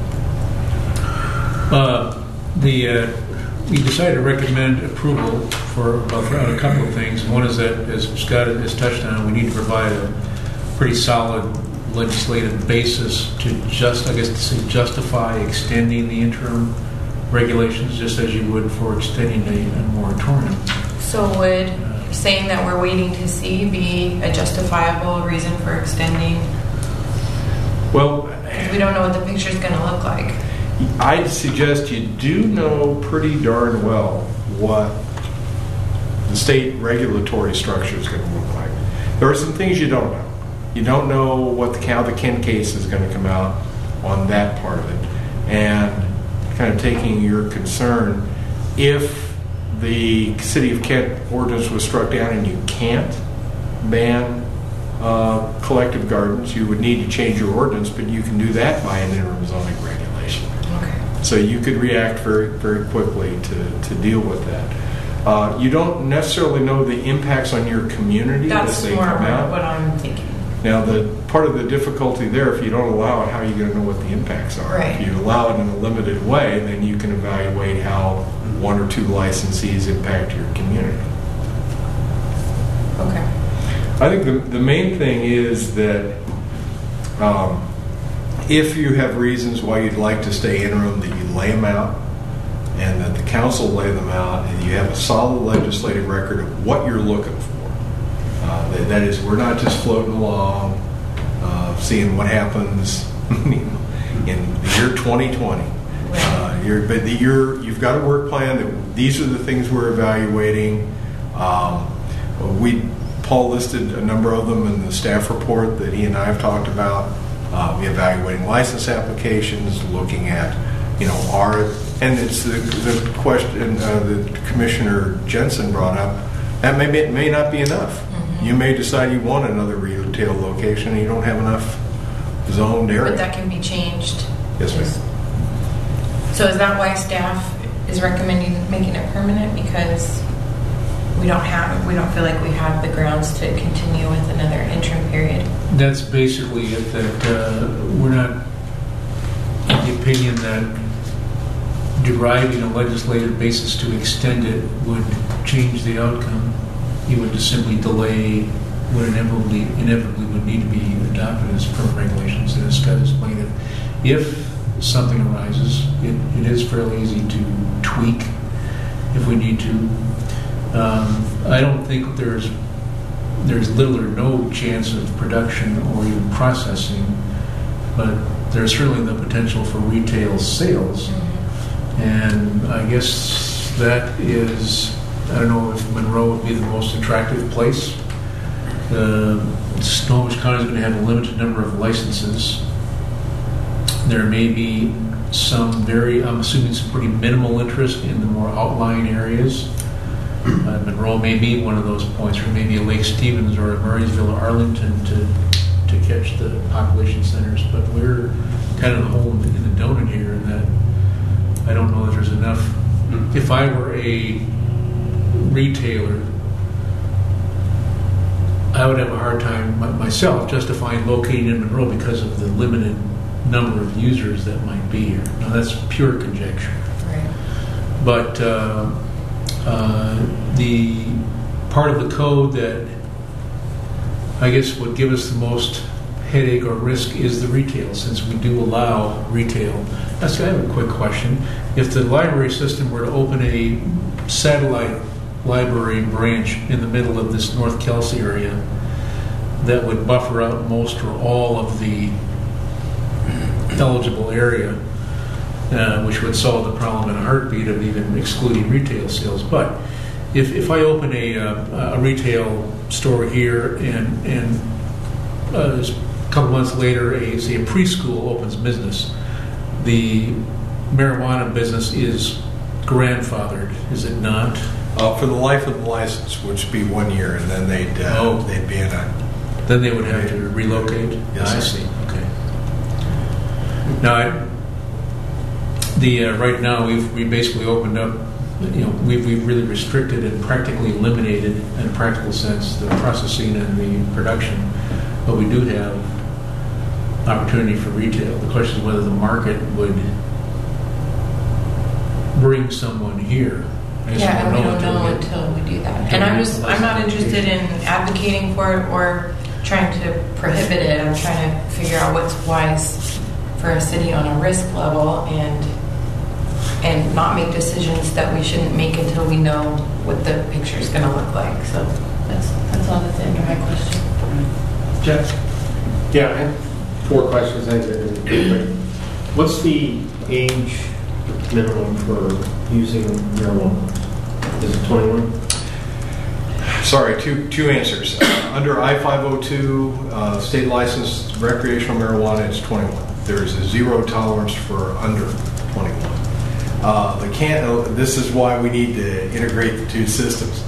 We decided to recommend approval for a couple of things. One is that, as Scott has touched on, we need to provide a pretty solid legislative basis to justify extending the interim regulations, just as you would for extending a moratorium. So would saying that we're waiting to see be a justifiable reason for extending? Well, Because we don't know what the picture's going to look like. I'd suggest you do know pretty darn well what the state regulatory structure is going to look like. There are some things you don't know. You don't know what how the Kent case is going to come out on that part of it. And kind of taking your concern, if the City of Kent ordinance was struck down and you can't ban collective gardens, you would need to change your ordinance, but you can do that by an interim zoning regulation. So you could react very, very quickly to deal with that. You don't necessarily know the impacts on your community as they come out. That's more what I'm thinking. Now, the part of the difficulty there, if you don't allow it, how are you going to know what the impacts are? Right. If you allow it in a limited way, then you can evaluate how one or two licensees impact your community. Okay. I think the main thing is that if you have reasons why you'd like to stay interim, that you lay them out and that the council lay them out and you have a solid legislative record of what you're looking for. That is, we're not just floating along, seeing what happens in the year 2020. You've got a work plan that these are the things we're evaluating. Paul listed a number of them in the staff report that he and I have talked about. We're evaluating license applications, looking at, and it's the question that Commissioner Jensen brought up. That may not be enough. Mm-hmm. You may decide you want another retail location and you don't have enough zoned area. But that can be changed. Yes, ma'am. So is that why staff is recommending making it permanent? Because we don't feel like we have the grounds to continue with another interim period. That's basically it. That we're not of the opinion that deriving a legislative basis to extend it would change the outcome. It would just simply delay what inevitably would need to be adopted as permanent regulations. And as Scott explained, if something arises, it is fairly easy to tweak if we need to. I don't think there's little or no chance of production or even processing, but there's certainly the potential for retail sales. And I guess that is, I don't know if Monroe would be the most attractive place. Snohomish County is going to have a limited number of licenses. There may be I'm assuming some pretty minimal interest in the more outlying areas. Monroe may be one of those points, or maybe a Lake Stevens or a Murraysville or Arlington to catch the population centers. But we're kind of the hole in the donut here, in that I don't know that there's enough. If I were a retailer, I would have a hard time myself justifying locating in Monroe because of the limited number of users that might be here. Now that's pure conjecture. Right. But the part of the code that I guess would give us the most headache or risk is the retail, since we do allow retail. I have a quick question. If the library system were to open a satellite library branch in the middle of this North Kelsey area that would buffer out most or all of the eligible area, which would solve the problem in a heartbeat of even excluding retail sales. But if I open a retail store here and a couple months later, say a preschool opens business, the marijuana business is grandfathered, is it not? For the life of the license, which would be 1 year, and then they'd be in a... Then they would have to relocate? Yes, I sir. see. Okay. Now, right now we basically opened up, we've really restricted and practically eliminated, in a practical sense, the processing and the production. But we do have opportunity for retail. The question is whether the market would bring someone here. Yeah, and we don't know until we do that. And I'm not interested in advocating for it or trying to prohibit it. I'm trying to figure out what's wise for a city on a risk level and not make decisions that we shouldn't make until we know what the picture is going to look like. So that's all that's the end of my question. Jeff? Yeah, I have 4 questions. What's the age minimum for using marijuana? Is it 21? Sorry, two answers. Under I-502, state licensed recreational marijuana, it's 21. There's a zero tolerance for under 21. This is why we need to integrate the two systems.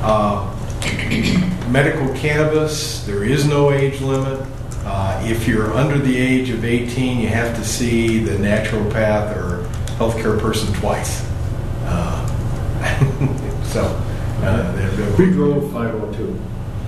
Medical cannabis, there is no age limit. If you're under the age of 18, you have to see the naturopath or healthcare person twice. Who drove 502?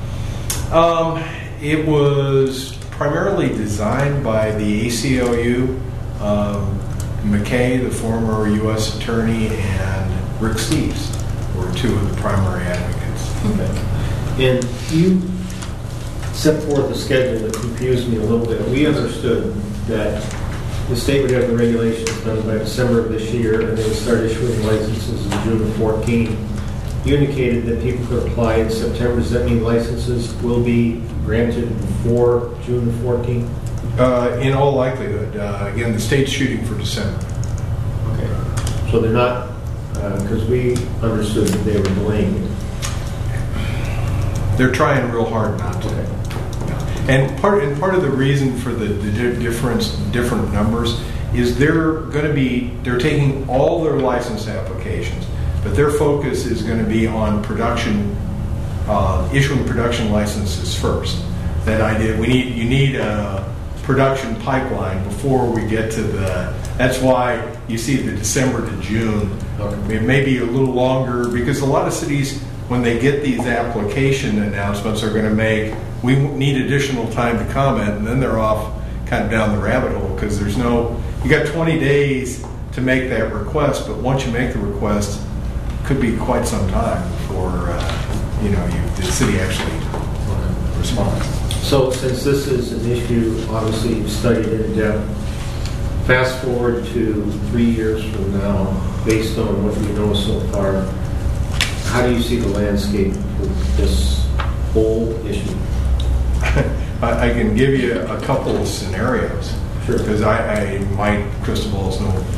It was primarily designed by the ACLU. McKay, the former U.S. attorney, and Rick Steves were 2 of the primary advocates. Okay. And you set forth a schedule that confused me a little bit. We understood that the state would have the regulations done by December of this year, and they would start issuing licenses in June of 14. You indicated that people could apply in September. Does that mean licenses will be granted before June of 14? In all likelihood. Again, the state's shooting for December. Okay. So they're not, because we understood that they were delaying it. They're trying real hard not to. Okay. And part of the reason for the different numbers is they're taking all their license applications, but their focus is going to be on production, issuing production licenses first. That idea, you need a production pipeline before we get to that's why you see the December to June. It may be a little longer because a lot of cities, when they get these application announcements, are going to we need additional time to comment, and then they're off kind of down the rabbit hole because you got 20 days to make that request, but once you make the request, it could be quite some time before the city actually responds. So since this is an issue, obviously you've studied it in depth, fast forward to 3 years from now, based on what you know so far, how do you see the landscape for this whole issue? I can give you a couple of scenarios. Sure. Because my crystal ball is more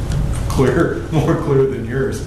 clear than yours.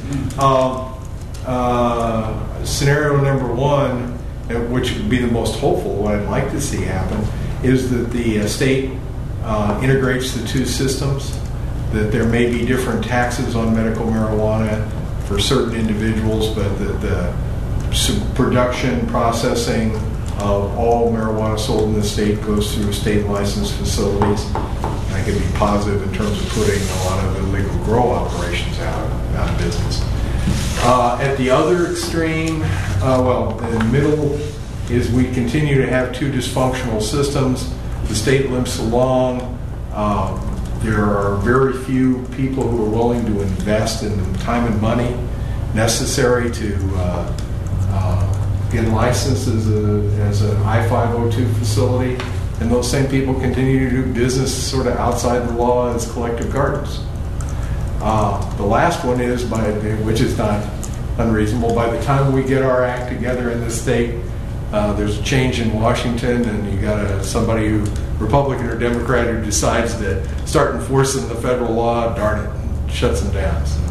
Scenario number 1, which would be the most hopeful, what I'd like to see happen, is that the state integrates the two systems, that there may be different taxes on medical marijuana for certain individuals, but that the production, processing of all marijuana sold in the state goes through state licensed facilities. That could be positive in terms of putting a lot of illegal grow operations out of business. At the other extreme, in the middle, is we continue to have two dysfunctional systems. The state limps along. There are very few people who are willing to invest in the time and money necessary to get licensed as an I-502 facility. and those same people continue to do business sort of outside the law as collective gardens. The last one is, which is not unreasonable, by the time we get our act together in the state, there's a change in Washington, and you got somebody who, Republican or Democrat, who decides to start enforcing the federal law, darn it, and shuts them down. So.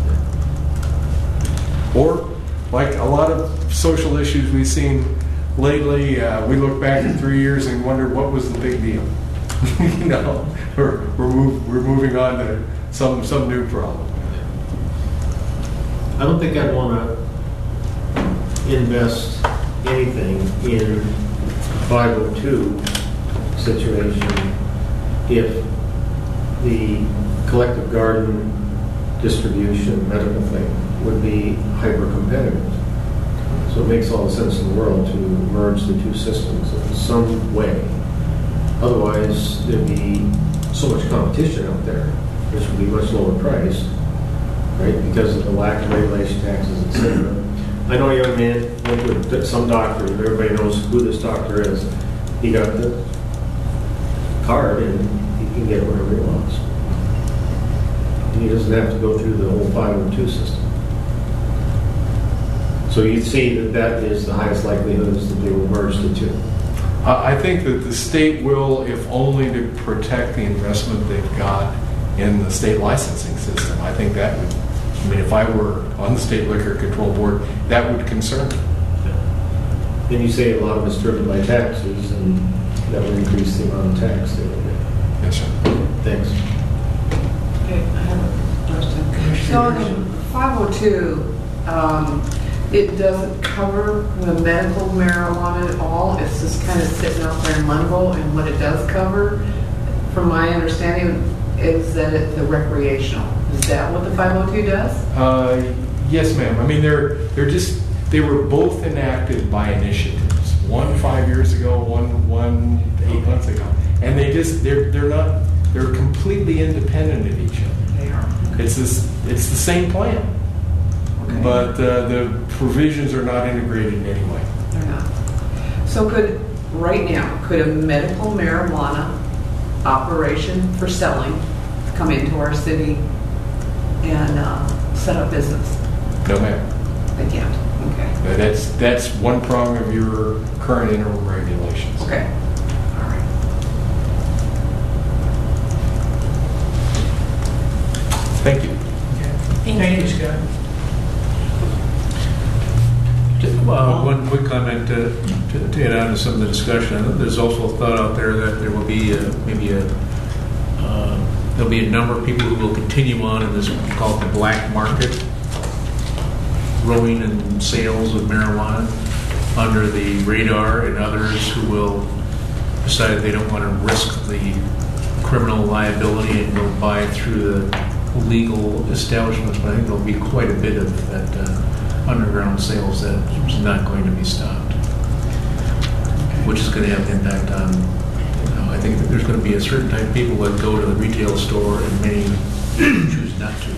Or, like a lot of social issues we've seen lately, we look back in 3 years and wonder what was the big deal. You know, we're moving on to some new problem. I don't think I'd want to invest anything in a 502 situation if the collective garden distribution medical thing would be hyper competitive. So it makes all the sense in the world to merge the two systems in some way. Otherwise, there'd be so much competition out there, which would be much lower priced, right? Because of the lack of regulation, taxes, etc. I know a young man went to some doctor, and everybody knows who this doctor is. He got the card, and he can get whatever he wants. And he doesn't have to go through the whole 502 system. So you see that is the highest likelihood is that they will merge the two. I think that the state will, if only to protect the investment they've got in the state licensing system. I think that would, I mean, if I were on the State Liquor Control Board, that would concern me. And you say a lot of it's driven by taxes, and that would increase the amount of tax they would get. Yes, sir. Thanks. Okay, I have a question. So in 502, it doesn't cover the medical marijuana at all. It's just kind of sitting out there in limbo. And what it does cover, from my understanding, is that it's the recreational. Is that what the 502 does? Yes, ma'am. I mean, they were both enacted by initiatives. One 5 years ago, one 8 months ago, and they're completely independent of each other. They are. It's the same plan. Okay. But the provisions are not integrated in any way. They're not. So right now, could a medical marijuana operation for selling come into our city and set up business? No, ma'am. They can't. Okay. That's one prong of your current interim regulations. Okay. All right. Thank you. Thank you, Scott. One quick comment to add on to some of the discussion. There's also a thought out there that there will be there'll be a number of people who will continue on in this called the black market, growing and sales of marijuana under the radar, and others who will decide they don't want to risk the criminal liability and will buy through the legal establishments. But I think there'll be quite a bit of that underground sales that is not going to be stopped, which is going to have an impact on, I think that there's going to be a certain type of people that go to the retail store and many choose not to.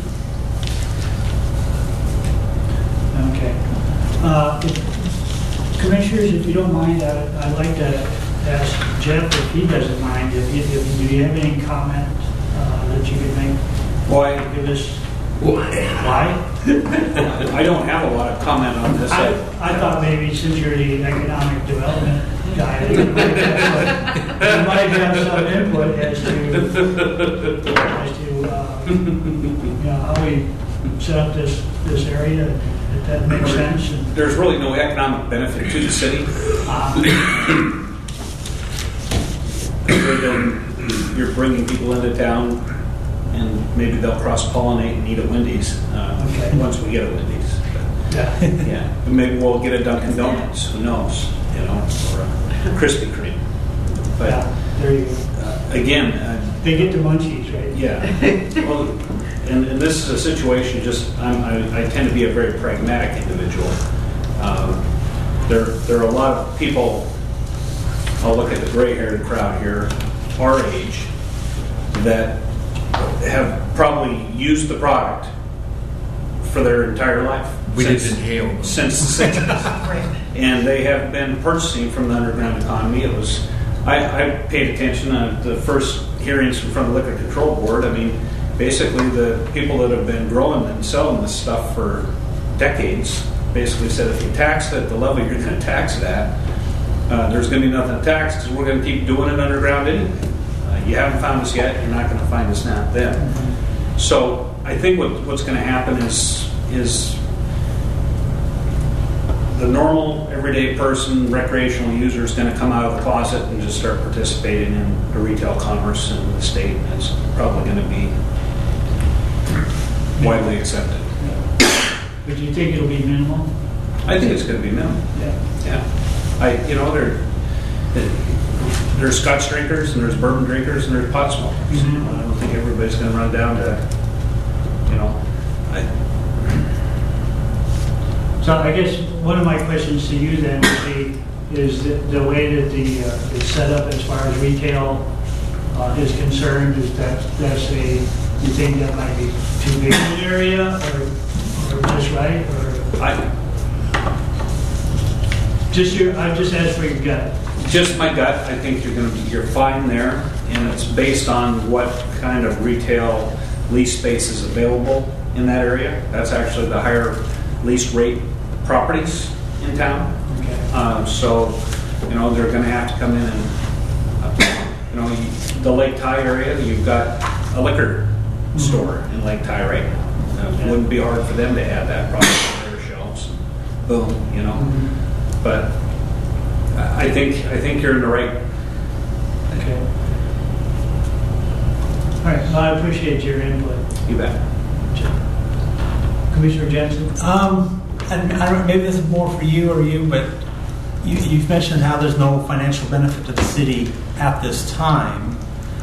Okay. Commissioners, if you don't mind, I'd like to ask Jeff, if he doesn't mind, do you have any comment that you could make? Why? Give us why? I don't have a lot of comment on this. I thought maybe since you're the economic development guy, you might have some input as to how we set up this area, if that makes sense. There's really no economic benefit to the city. Other than you're bringing people into town, and maybe they'll cross-pollinate and eat at Wendy's once we get a Wendy's. Yeah. Maybe we'll get a Dunkin' Donuts. Who knows? Or a Krispy Kreme. But there you go. Again, they get the munchies, right? Yeah. Well, and this is a situation. I tend to be a very pragmatic individual. There are a lot of people. I'll look at the gray-haired crowd here, our age, that have probably used the product for their entire life. We didn't inhale since the 60s. Right. And they have been purchasing from the underground economy. It was I paid attention to the first hearings in front of the Liquor Control Board. I mean, basically the people that have been growing and selling this stuff for decades basically said if you tax it at the level you're going to tax it at, there's going to be nothing to tax because we're going to keep doing it underground anyway. You haven't found us yet, you're not going to find us now then. So I think what's going to happen is the normal, everyday person, recreational user is going to come out of the closet and just start participating in the retail commerce in the state. And it's probably going to be widely accepted. But do you think it'll be minimal? I think it's going to be minimal. Yeah. There's Scotch drinkers and there's bourbon drinkers and there's pot smokers. Mm-hmm. I don't think everybody's going to run down to, So I guess one of my questions to you then would be, is the way that it's set up as far as retail is concerned, is you think that might be too big an area or just right? I'm just asking for your gut. Just my gut. I think you're fine there, and it's based on what kind of retail lease space is available in that area. That's actually the higher lease rate properties in town. Okay. So they're going to have to come in and the Lake Ty area. You've got a liquor store in Lake Ty right now. It wouldn't be hard for them to add that product on their shelves. Boom, Mm-hmm. But I think you're in the right. Okay. All right. Well, I appreciate your input. You bet. Commissioner Jensen. And I don't, maybe this is more for you or you, but you've mentioned how there's no financial benefit to the city at this time.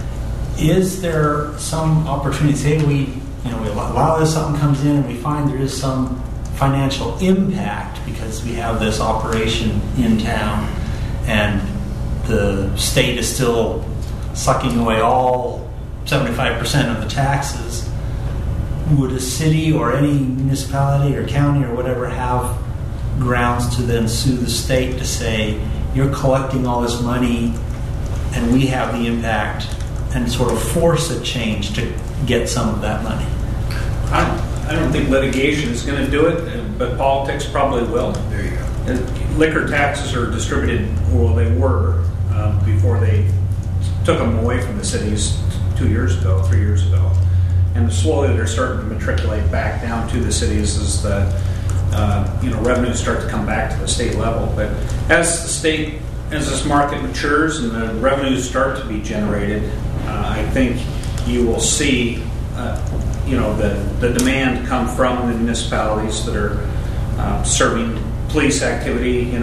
Is there some opportunity? Say we allow this, something comes in, and we find there is some financial impact because we have this operation in town, and the state is still sucking away all 75% of the taxes. Would a city or any municipality or county or whatever have grounds to then sue the state to say, you're collecting all this money and we have the impact, and sort of force a change to get some of that money? I don't think litigation is going to do it, but politics probably will. There you go. And liquor taxes are distributed, well, they were before they took them away from the cities 3 years ago. And slowly they're starting to matriculate back down to the cities as the revenues start to come back to the state level. But as this market matures and the revenues start to be generated, I think you will see the demand come from the municipalities that are serving police activity,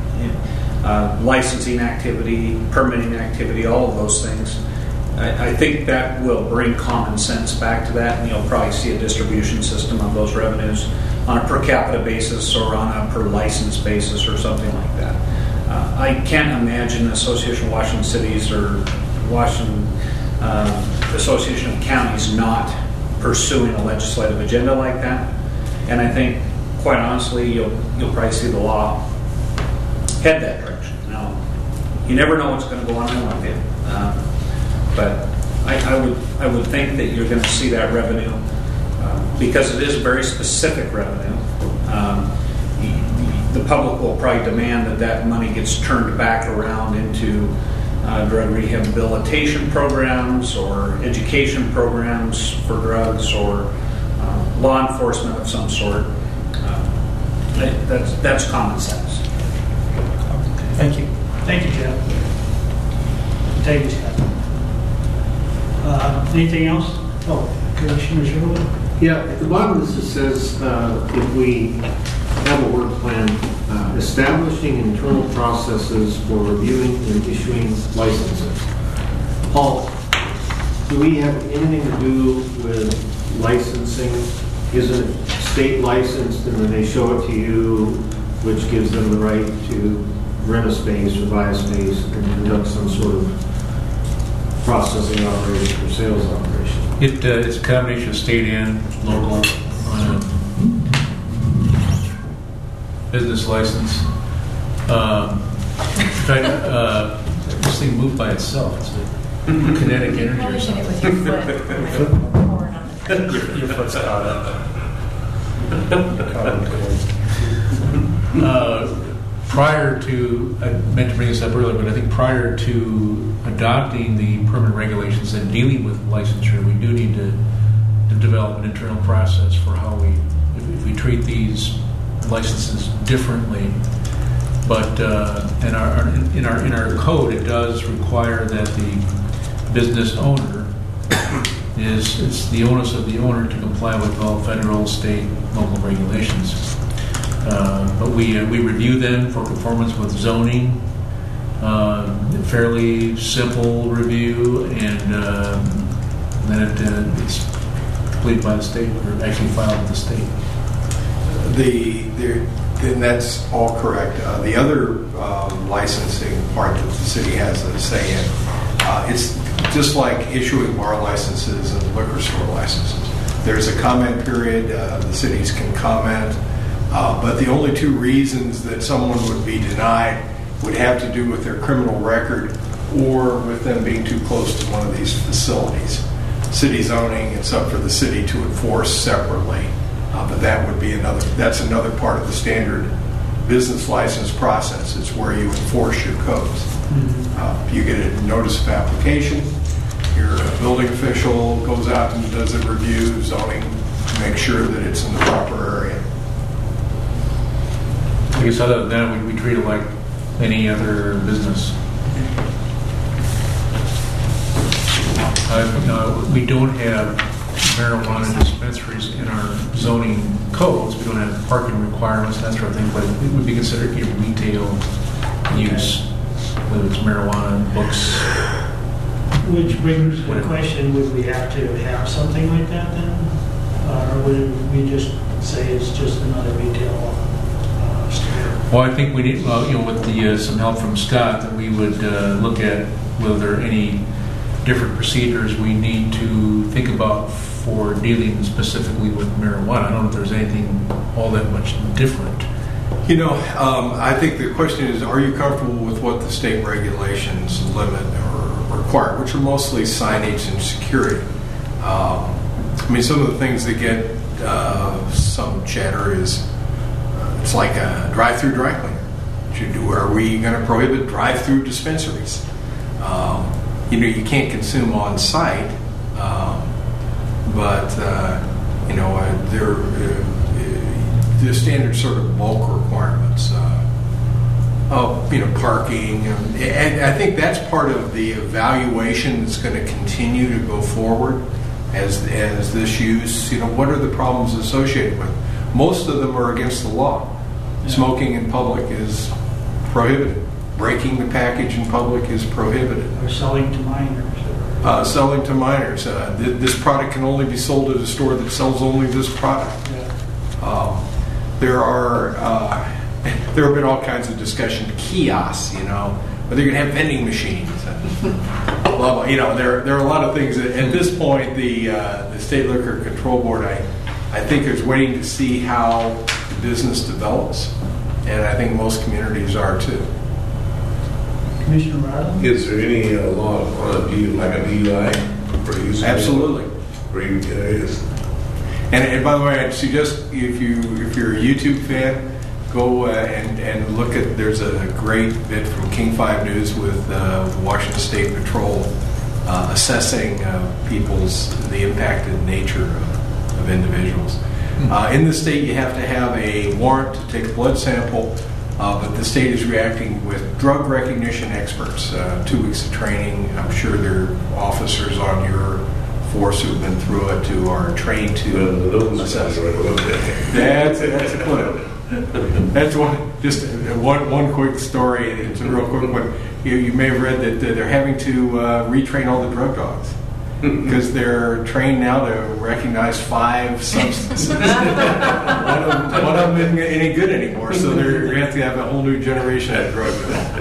licensing activity, permitting activity, all of those things. I think that will bring common sense back to that, and you'll probably see a distribution system of those revenues on a per capita basis or on a per license basis or something like that. I can't imagine the Association of Washington Cities or Washington Association of Counties not pursuing a legislative agenda like that. And I think, quite honestly, you'll probably see the law head that direction. Now, you never know what's going to go on in one day. But I would think that you're going to see that revenue because it is very specific revenue. The public will probably demand that money gets turned back around into drug rehabilitation programs or education programs for drugs or law enforcement of some sort. That's common sense. Thank you. Thank you, Jeff. Thank you, Scott. Anything else? Oh, Commissioner Sherwood? Yeah, at the bottom of this it says if we have a work plan establishing internal processes for reviewing and issuing licenses. Paul, do we have anything to do with licensing? Isn't it state licensed and then they show it to you, which gives them the right to rent a space or buy a space and conduct some sort of processing operation or sales operation? It's a combination of state and local business license. thing move by itself. It's a kinetic energy Probably or hit it something. with your foot. Or on the thing. Your foot's caught up. Prior to, I meant to bring this up earlier, but I think prior to adopting the permanent regulations and dealing with licensure, we do need to develop an internal process for how we, if we treat these licenses differently. But in our code, it does require that the business owner it's the onus of the owner to comply with all federal, state, local regulations. But we review them for conformance with zoning. Fairly simple review, and then it's completed by the state, or actually filed with the state. And that's all correct. The other licensing part that the city has a say in, it's just like issuing bar licenses and liquor store licenses. There's a comment period. The cities can comment. But the only two reasons that someone would be denied would have to do with their criminal record or with them being too close to one of these facilities. City zoning, it's up for the city to enforce separately. But that would be that's another part of the standard business license process. It's where you enforce your codes. You get a notice of application, your building official goes out and does a review, zoning, to make sure that it's in the proper area. I guess other than that, we treat it like any other business. We don't have marijuana dispensaries in our zoning codes. We don't have parking requirements, that sort of thing, but it would be considered a retail use, whether it's marijuana, books. Which brings the question, would we have to have something like that then? Or would we just say it's just another retail store? Well, I think we need, with some help from Scott, that we would look at whether there are any different procedures we need to think about for dealing specifically with marijuana. I don't know if there's anything all that much different. I think the question is, are you comfortable with what the state regulations limit or require, which are mostly signage and security? Some of the things that get some chatter is it's like a drive-through dry cleaner. Are we going to prohibit drive-through dispensaries? You can't consume on site, but the standard sort of bulk requirements. Parking, and I think that's part of the evaluation that's going to continue to go forward as this use. What are the problems associated with? Most of them are against the law. Yeah. Smoking in public is prohibited. Breaking the package in public is prohibited. Or selling to minors. Selling to minors. This product can only be sold at a store that sells only this product. Yeah. There have been all kinds of discussion. Kiosks, are they going to have vending machines? Blah, blah. There are a lot of things that, at this point, the State Liquor Control Board, I think, is waiting to see how the business develops, and I think most communities are too. Commissioner Rodham? Is there any law on like a DUI for use? Absolutely. Great areas. And by the way, I'd suggest if you're a YouTube fan, go and look at. There's a great bit from King 5 News with Washington State Patrol assessing the impacted nature of individuals. In the state, you have to have a warrant to take a blood sample. But the state is reacting with drug recognition experts, 2 weeks of training. I'm sure there are officers on your force who've been through it who are trained to assess. That's a clip. That's one quick story. It's a real quick one. You may have read that they're having to retrain all the drug dogs because they're trained now to recognize 5 substances. one of them isn't any good anymore, so they have to have a whole new generation of drug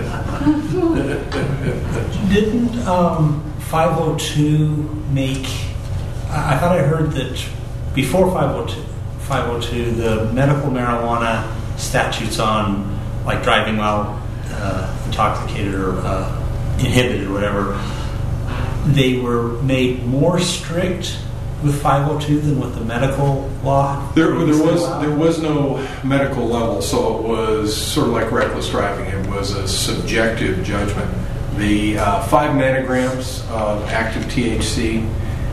dogs. Didn't 502 make... I thought I heard that before 502, the medical marijuana statutes on like driving while intoxicated or inhibited or whatever, they were made more strict with 502 than with the medical law? There was no medical level, so it was sort of like reckless driving. It was a subjective judgment. The 5 nanograms of active THC,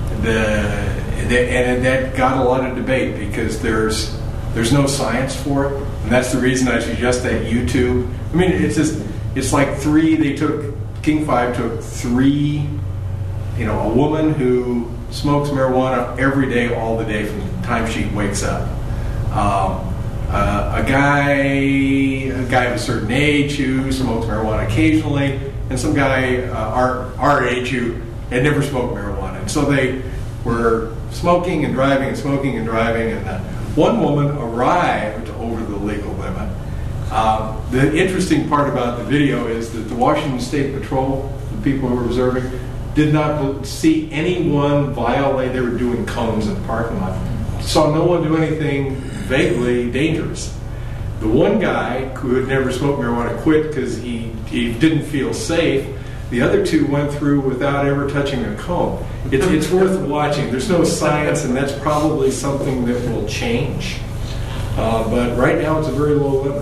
and that got a lot of debate because there's no science for it, and that's the reason I suggest that YouTube. I mean, it's like King 5 took 3, a woman who smokes marijuana every day, all the day from the time she wakes up. A guy of a certain age who smokes marijuana occasionally, and some guy our age who had never smoked marijuana. And so they were smoking and driving, and one woman arrived over the legal limit. The interesting part about the video is that the Washington State Patrol, the people who were observing, did not see anyone violate. They were doing cones in the parking lot. Saw no one do anything vaguely dangerous. The one guy who had never smoked marijuana quit because he didn't feel safe. The other 2 went through without ever touching a cone. It's worth watching. There's no science, and that's probably something that will change. But right now, it's a very low limit.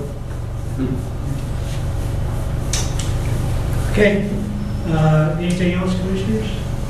Okay. Anything else, commissioners?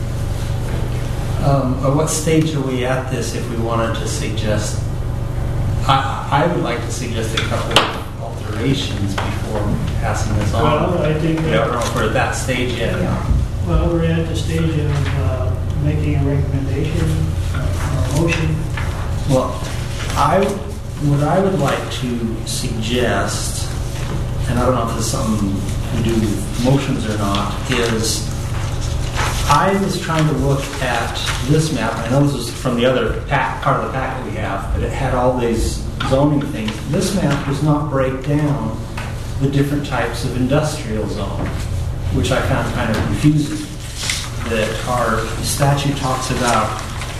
At what stage are we at this if we wanted to suggest? I would like to suggest a couple of alterations before passing this on. Well, I think I don't know if we're at that stage yet. Well, we're at the stage of making a recommendation or a motion. Well, what I would like to suggest, and I don't know if this is something we do with motions or not, is I was trying to look at this map. I know this is from the other part of the packet we have, but it had all these zoning things. This map does not break down the different types of industrial zone, which I found kind of confusing. That our statute talks about,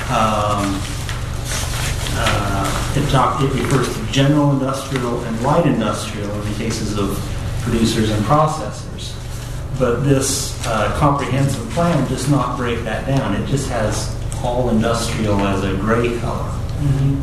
it refers to general industrial and light industrial in the cases of producers and processors. But this comprehensive plan does not break that down. It just has all industrial as a gray color. Mm-hmm.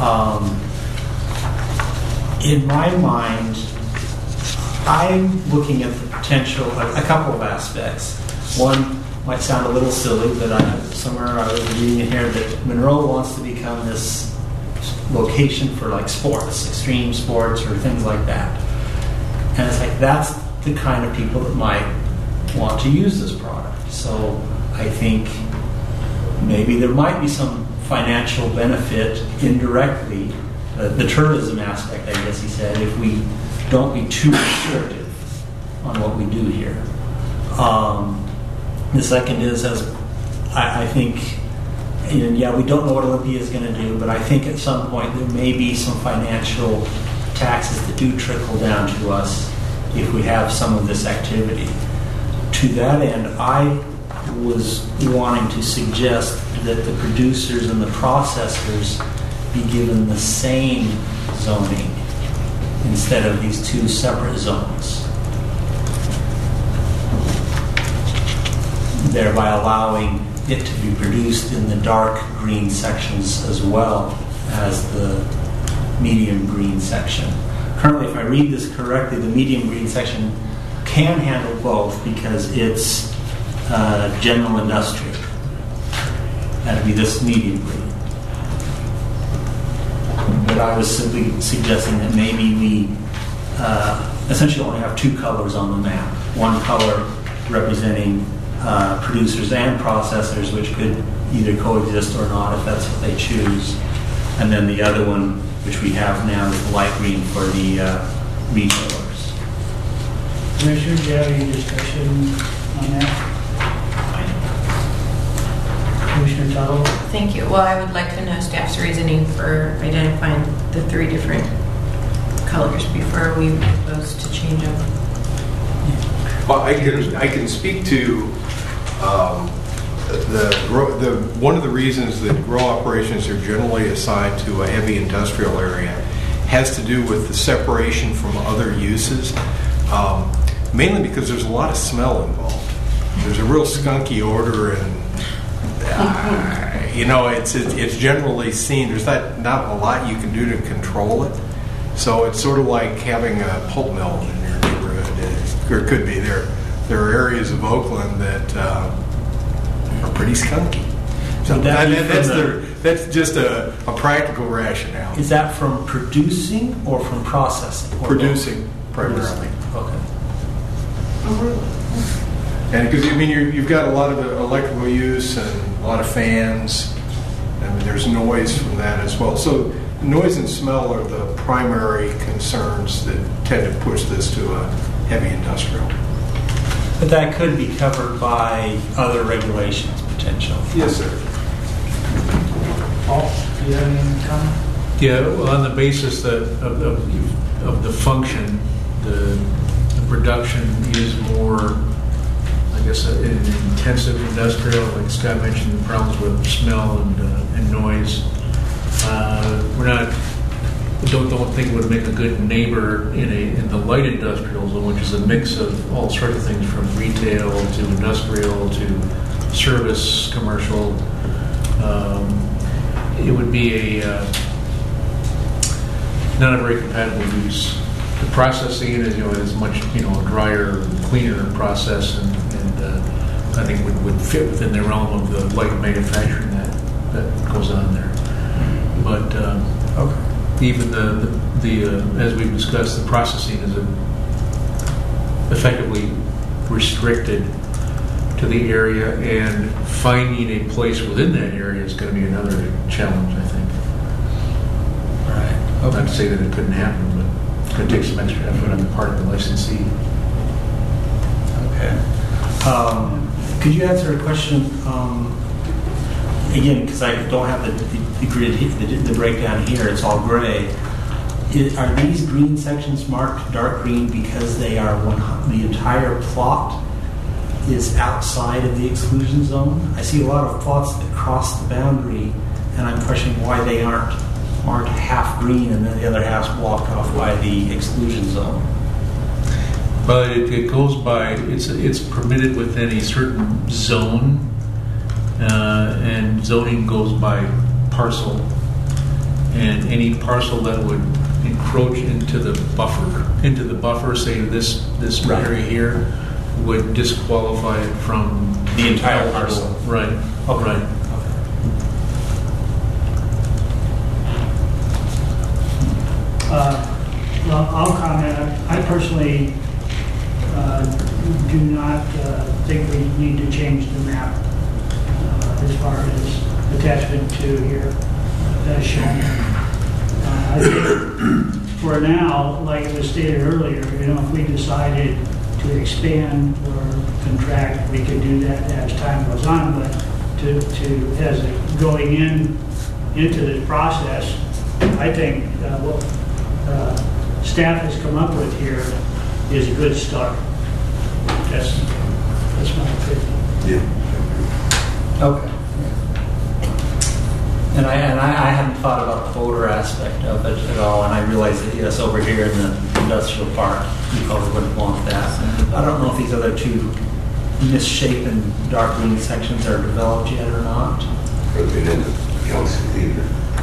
In my mind, I'm looking at the potential, a couple of aspects. One might sound a little silly, but somewhere I was reading in here that Monroe wants to become this location for like sports, extreme sports or things like that. And it's like, that's the kind of people that might want to use this product. So I think maybe there might be some financial benefit indirectly, the tourism aspect, I guess he said, if we don't be too restrictive on what we do here. The second is, as I think, and yeah, we don't know what Olympia is going to do, but I think at some point there may be some financial taxes that do trickle down to us if we have some of this activity. To that end, I was wanting to suggest that the producers and the processors be given the same zoning instead of these 2 separate zones, thereby allowing it to be produced in the dark green sections as well as the medium green section. Currently, if I read this correctly, the medium green section can handle both because it's general industrial. That would be this medium green. But I was simply suggesting that maybe we essentially only have 2 colors on the map. One color representing producers and processors, which could either coexist or not if that's what they choose. And then the other one, which we have now, is the light green for the retailers. Commissioner, do you have any discussion on that? Commissioner Tuttle? Thank you. Well, I would like to know staff's reasoning for identifying the 3 different colors before we propose to change them. Well, I can speak to one of the reasons that grow operations are generally assigned to a heavy industrial area has to do with the separation from other uses, mainly because there's a lot of smell involved. there's a real skunky odor, and it's generally seen. There's not a lot you can do to control it. So it's sort of like having a pulp mill in your neighborhood. Or it could be. There are areas of Oakland that are pretty skunky. So that's just a practical rationale. Is that from producing or from processing? Or Producing, primarily. Okay. And because you've got a lot of electrical use and a lot of fans, and there's noise from that as well. So noise and smell are the primary concerns that tend to push this to a heavy industrial. But that could be covered by other regulations, potentially. Yes, sir. Paul, do you have any comment? Yeah, well, on the basis that of the function, the production is more, I guess, an intensive industrial. Like Scott mentioned, the problems with smell and noise. Don't think it would make a good neighbor in the light industrial zone, which is a mix of all sorts of things from retail to industrial to service, commercial. It would be not a very compatible use. The processing is much drier, cleaner process, and I think would fit within the realm of the light manufacturing that goes on there. But even the as we've discussed, the processing is effectively restricted to the area, and finding a place within that area is going to be another challenge, I think. Right. Not to say that it couldn't happen, but it's going to take some extra effort on the part of the licensee. Okay. Could you answer a question again? Because I don't have the grid, the breakdown here. It's all gray. Are these green sections marked dark green because they are the entire plot is outside of the exclusion zone? I see a lot of plots that cross the boundary, and I'm questioning why they aren't marked half green and then the other half's blocked off by the exclusion zone. But it goes by, it's permitted within a certain zone, and zoning goes by parcel. And any parcel that would encroach into the buffer, say this Right. area here, would disqualify it from The entire parcel. Right. Okay. Right. Well, I'll comment. I personally do not think we need to change the map as far as attachment 2 here as shown. I think for now, like it was stated earlier, if we decided to expand or contract, we could do that as time goes on. But as going into the process, I think what staff has come up with here is a good start. That's my opinion. Yeah. Okay. And I hadn't thought about the odor aspect of it at all, and I realize that yes, over here in the industrial park, you probably wouldn't want that. I don't know if these other two misshapen dark green sections are developed yet or not. Could be in the Kelsey Theater.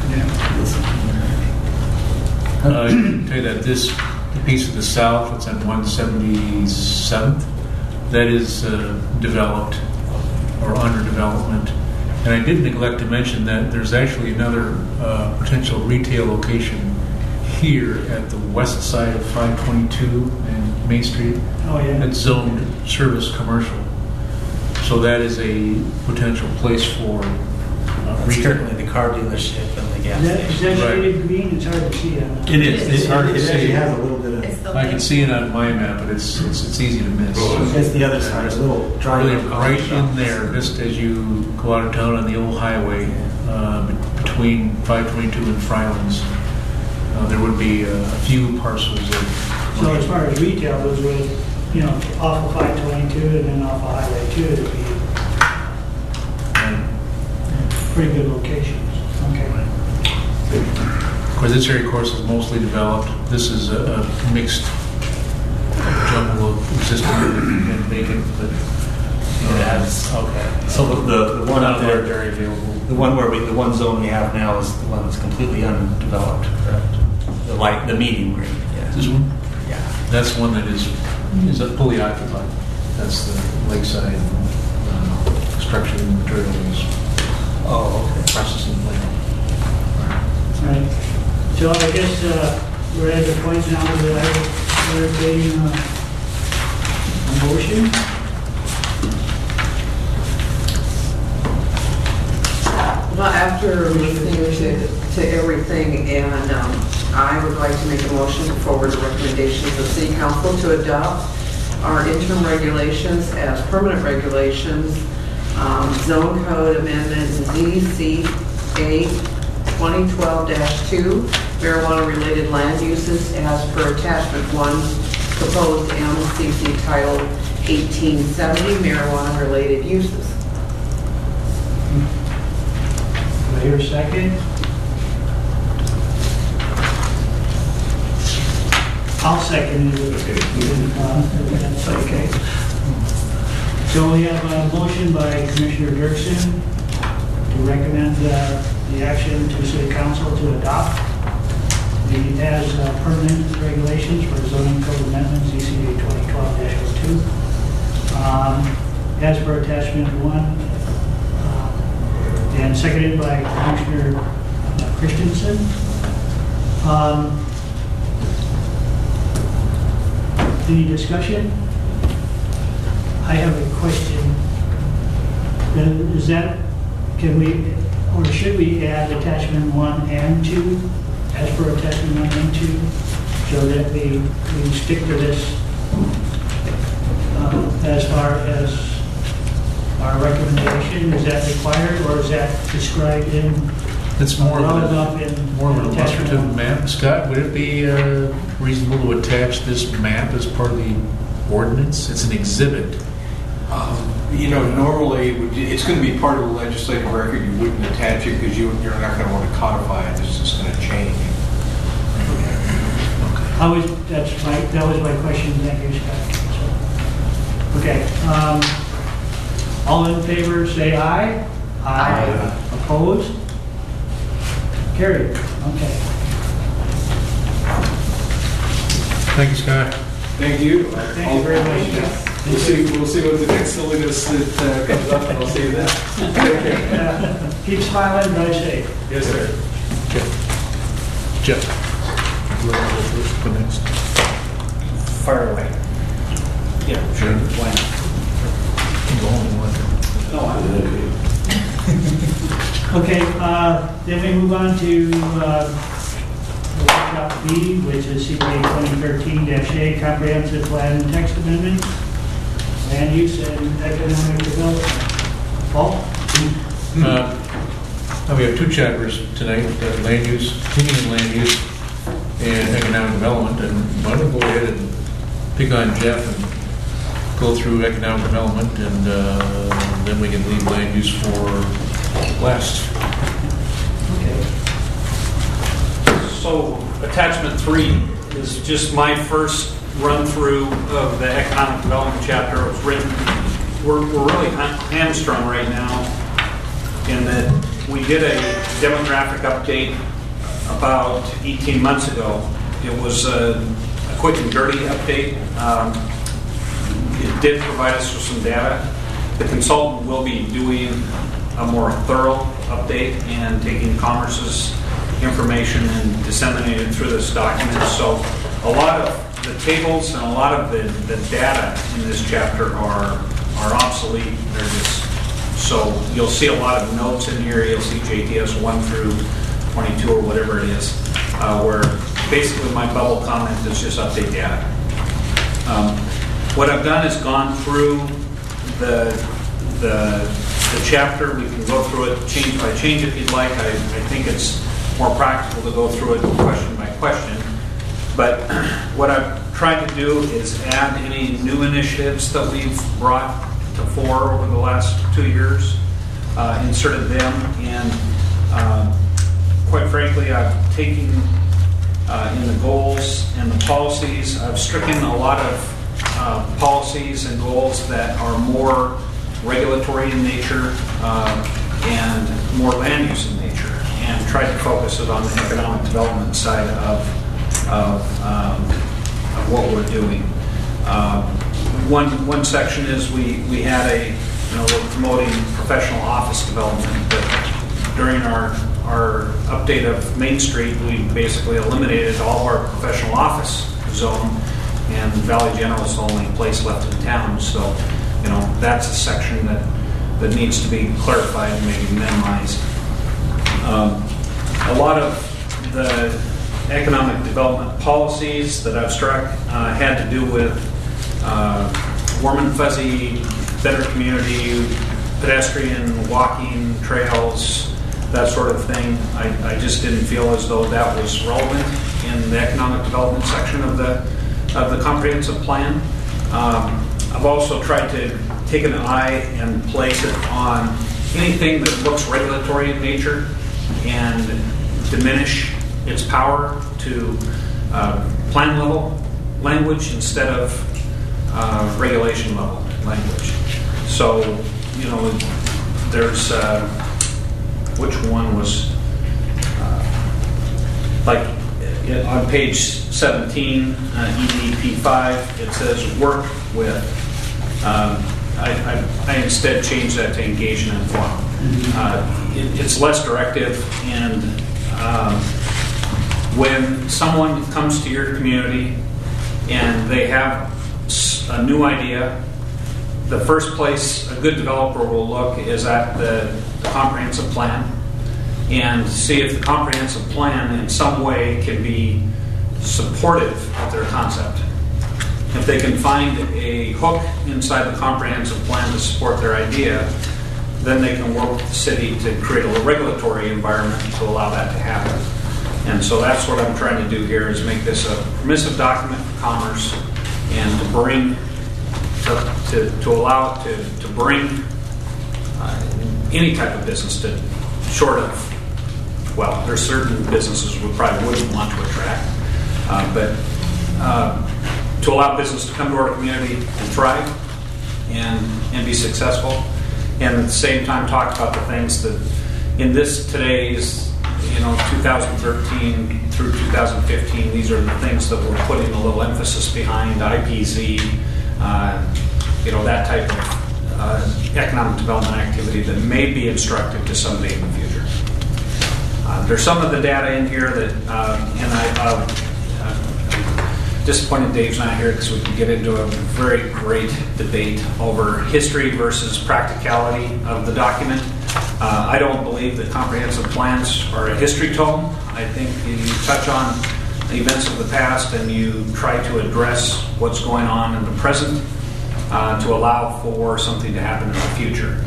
I can tell you that the piece of the south, it's on 177th, that is developed or under development. And I did neglect to mention that there's actually another potential retail location here at the west side of 522 and Main Street. Oh, yeah. That's zoned service commercial. So that is a potential place for retail. Certainly the car dealership and the gas Is station. that shaded green? It's hard to see on that. It is. It's hard to It see. actually has a little bit of. It's the I can see it on my map, but it's easy to miss. It's the other side, a little dry. Really right in there, just as you go out of town on the old highway between 522 and Frylands, there would be a few parcels of. So as far as retail goes, off of 522 and then off of Highway 2, it'd be pretty good locations. Okay. Of course, this area, of course, is mostly developed. This is a mixed jumble of existing and vacant, but It has, okay. So the one out there, very available. the one zone we have now is the one that's completely undeveloped, correct? The medium green. Yeah. This one? Yeah. That's one that is fully occupied. That's the lakeside construction materials processing plant. All right. So I guess we're at the point now that we're getting a motion. Well, after listening to everything, and I would like to make a motion to forward the recommendations of City Council to adopt our interim regulations as permanent regulations, Zone Code Amendment ZCA 2012-2, marijuana-related land uses as per Attachment 1, proposed MCC Title 1870, marijuana-related uses. Do I hear a second? I'll second it. That's okay. So we have a motion by Commissioner Dirksen to recommend the action to City Council to adopt the as permanent regulations for zoning code amendments ZCA 2012-02 as per attachment 1 and seconded by Commissioner Christensen. Any discussion? I have a question. Is that, can we, or should we add attachment 1 and 2 as per attachment 1 and 2 so that we stick to this as far as our recommendation? Is that required or is that described in? It's more of an an illustrative map. Scott, would it be reasonable to attach this map as part of the ordinance? It's an exhibit. Normally it's going to be part of the legislative record. You wouldn't attach it because you're not going to want to codify it. It's just going to change. That was my question. Thank you, Scott. Okay. All in favor, say aye. Aye. Opposed? Carried. Okay. Thank you, Scott. Thank you. Thank you very much. We'll see what the next silliness that comes up, and I'll see you then. Keep smiling, drive safe. Yes, sir. Jeff. Go next. Fire away. Yeah, Sure. Why not? Go on. No, I'm Okay, then we move on to workshop B, which is CPA 2013-A, Comprehensive Plan and Text Amendment, Land Use and Economic Development. Paul? We have two chapters tonight, land use, continuing land use, and economic development. And why don't we go ahead and pick on Jeff and go through economic development, and then we can leave land use for last. Okay. So attachment 3 is just my first run through of the economic development chapter. It was written. We're really hamstrung right now in that we did a demographic update about 18 months ago. It was a quick and dirty update. It did provide us with some data. The consultant will be doing a more thorough update and taking Commerce's information and disseminating it through this document. So a lot of the tables and a lot of the data in this chapter are obsolete. They're just, so you'll see a lot of notes in here. You'll see JTS 1 through 22 or whatever it is, where basically my bubble comment is just update data. What I've done is gone through the chapter. We can go through it change by change if you'd like. I think it's more practical to go through it question by question. But what I've tried to do is add any new initiatives that we've brought to fore over the last 2 years, inserted them, and quite frankly, I've taken in the goals and the policies, I've stricken a lot of policies and goals that are more regulatory in nature and more land use in nature, and tried to focus it on the economic development side of what we're doing. One section is we had we're promoting professional office development, but during our update of Main Street, we basically eliminated all of our professional office zone, and Valley General is the only place left in town. So, that's a section that needs to be clarified and maybe minimized. A lot of the economic development policies that I've struck had to do with warm and fuzzy, better community, pedestrian, walking, trails, that sort of thing. I just didn't feel as though that was relevant in the economic development section of the comprehensive plan. I've also tried to take an eye and place it on anything that looks regulatory in nature and diminish its power to plan level language instead of regulation level language. So, there's which one was on page 17, EDP5, it says work with. I instead changed that to engage and inform. It's less directive, and when someone comes to your community and they have a new idea, the first place a good developer will look is at the comprehensive plan and see if the comprehensive plan in some way can be supportive of their concept. If they can find a hook inside the comprehensive plan to support their idea, then they can work with the city to create a regulatory environment to allow that to happen. And so that's what I'm trying to do here, is make this a permissive document for commerce and to bring to allow it to bring any type of business to, short of, well, there's certain businesses we probably wouldn't want to attract, but to allow business to come to our community and thrive and be successful, and at the same time talk about the things that in today's 2013 through 2015, these are the things that we're putting a little emphasis behind, IPZ, that type of economic development activity that may be instructive to somebody in the future. There's some of the data in here that, and I'm disappointed Dave's not here because we could get into a very great debate over history versus practicality of the document. I don't believe that comprehensive plans are a history tome. I think you touch on the events of the past and you try to address what's going on in the present to allow for something to happen in the future.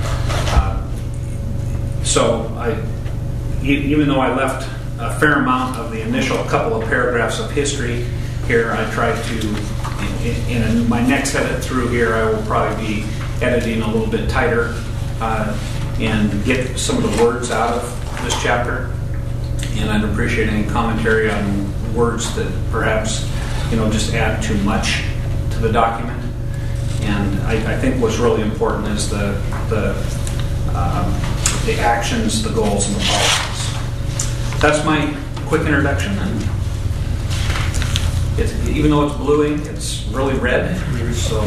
So even though I left a fair amount of the initial couple of paragraphs of history here, I tried to, in my next edit through here, I will probably be editing a little bit tighter and get some of the words out of this chapter. And I'd appreciate any commentary on words that perhaps, just add too much to the document. And I think what's really important is the actions, the goals, and the policies. That's my quick introduction. And even though it's blue ink, it's really red. So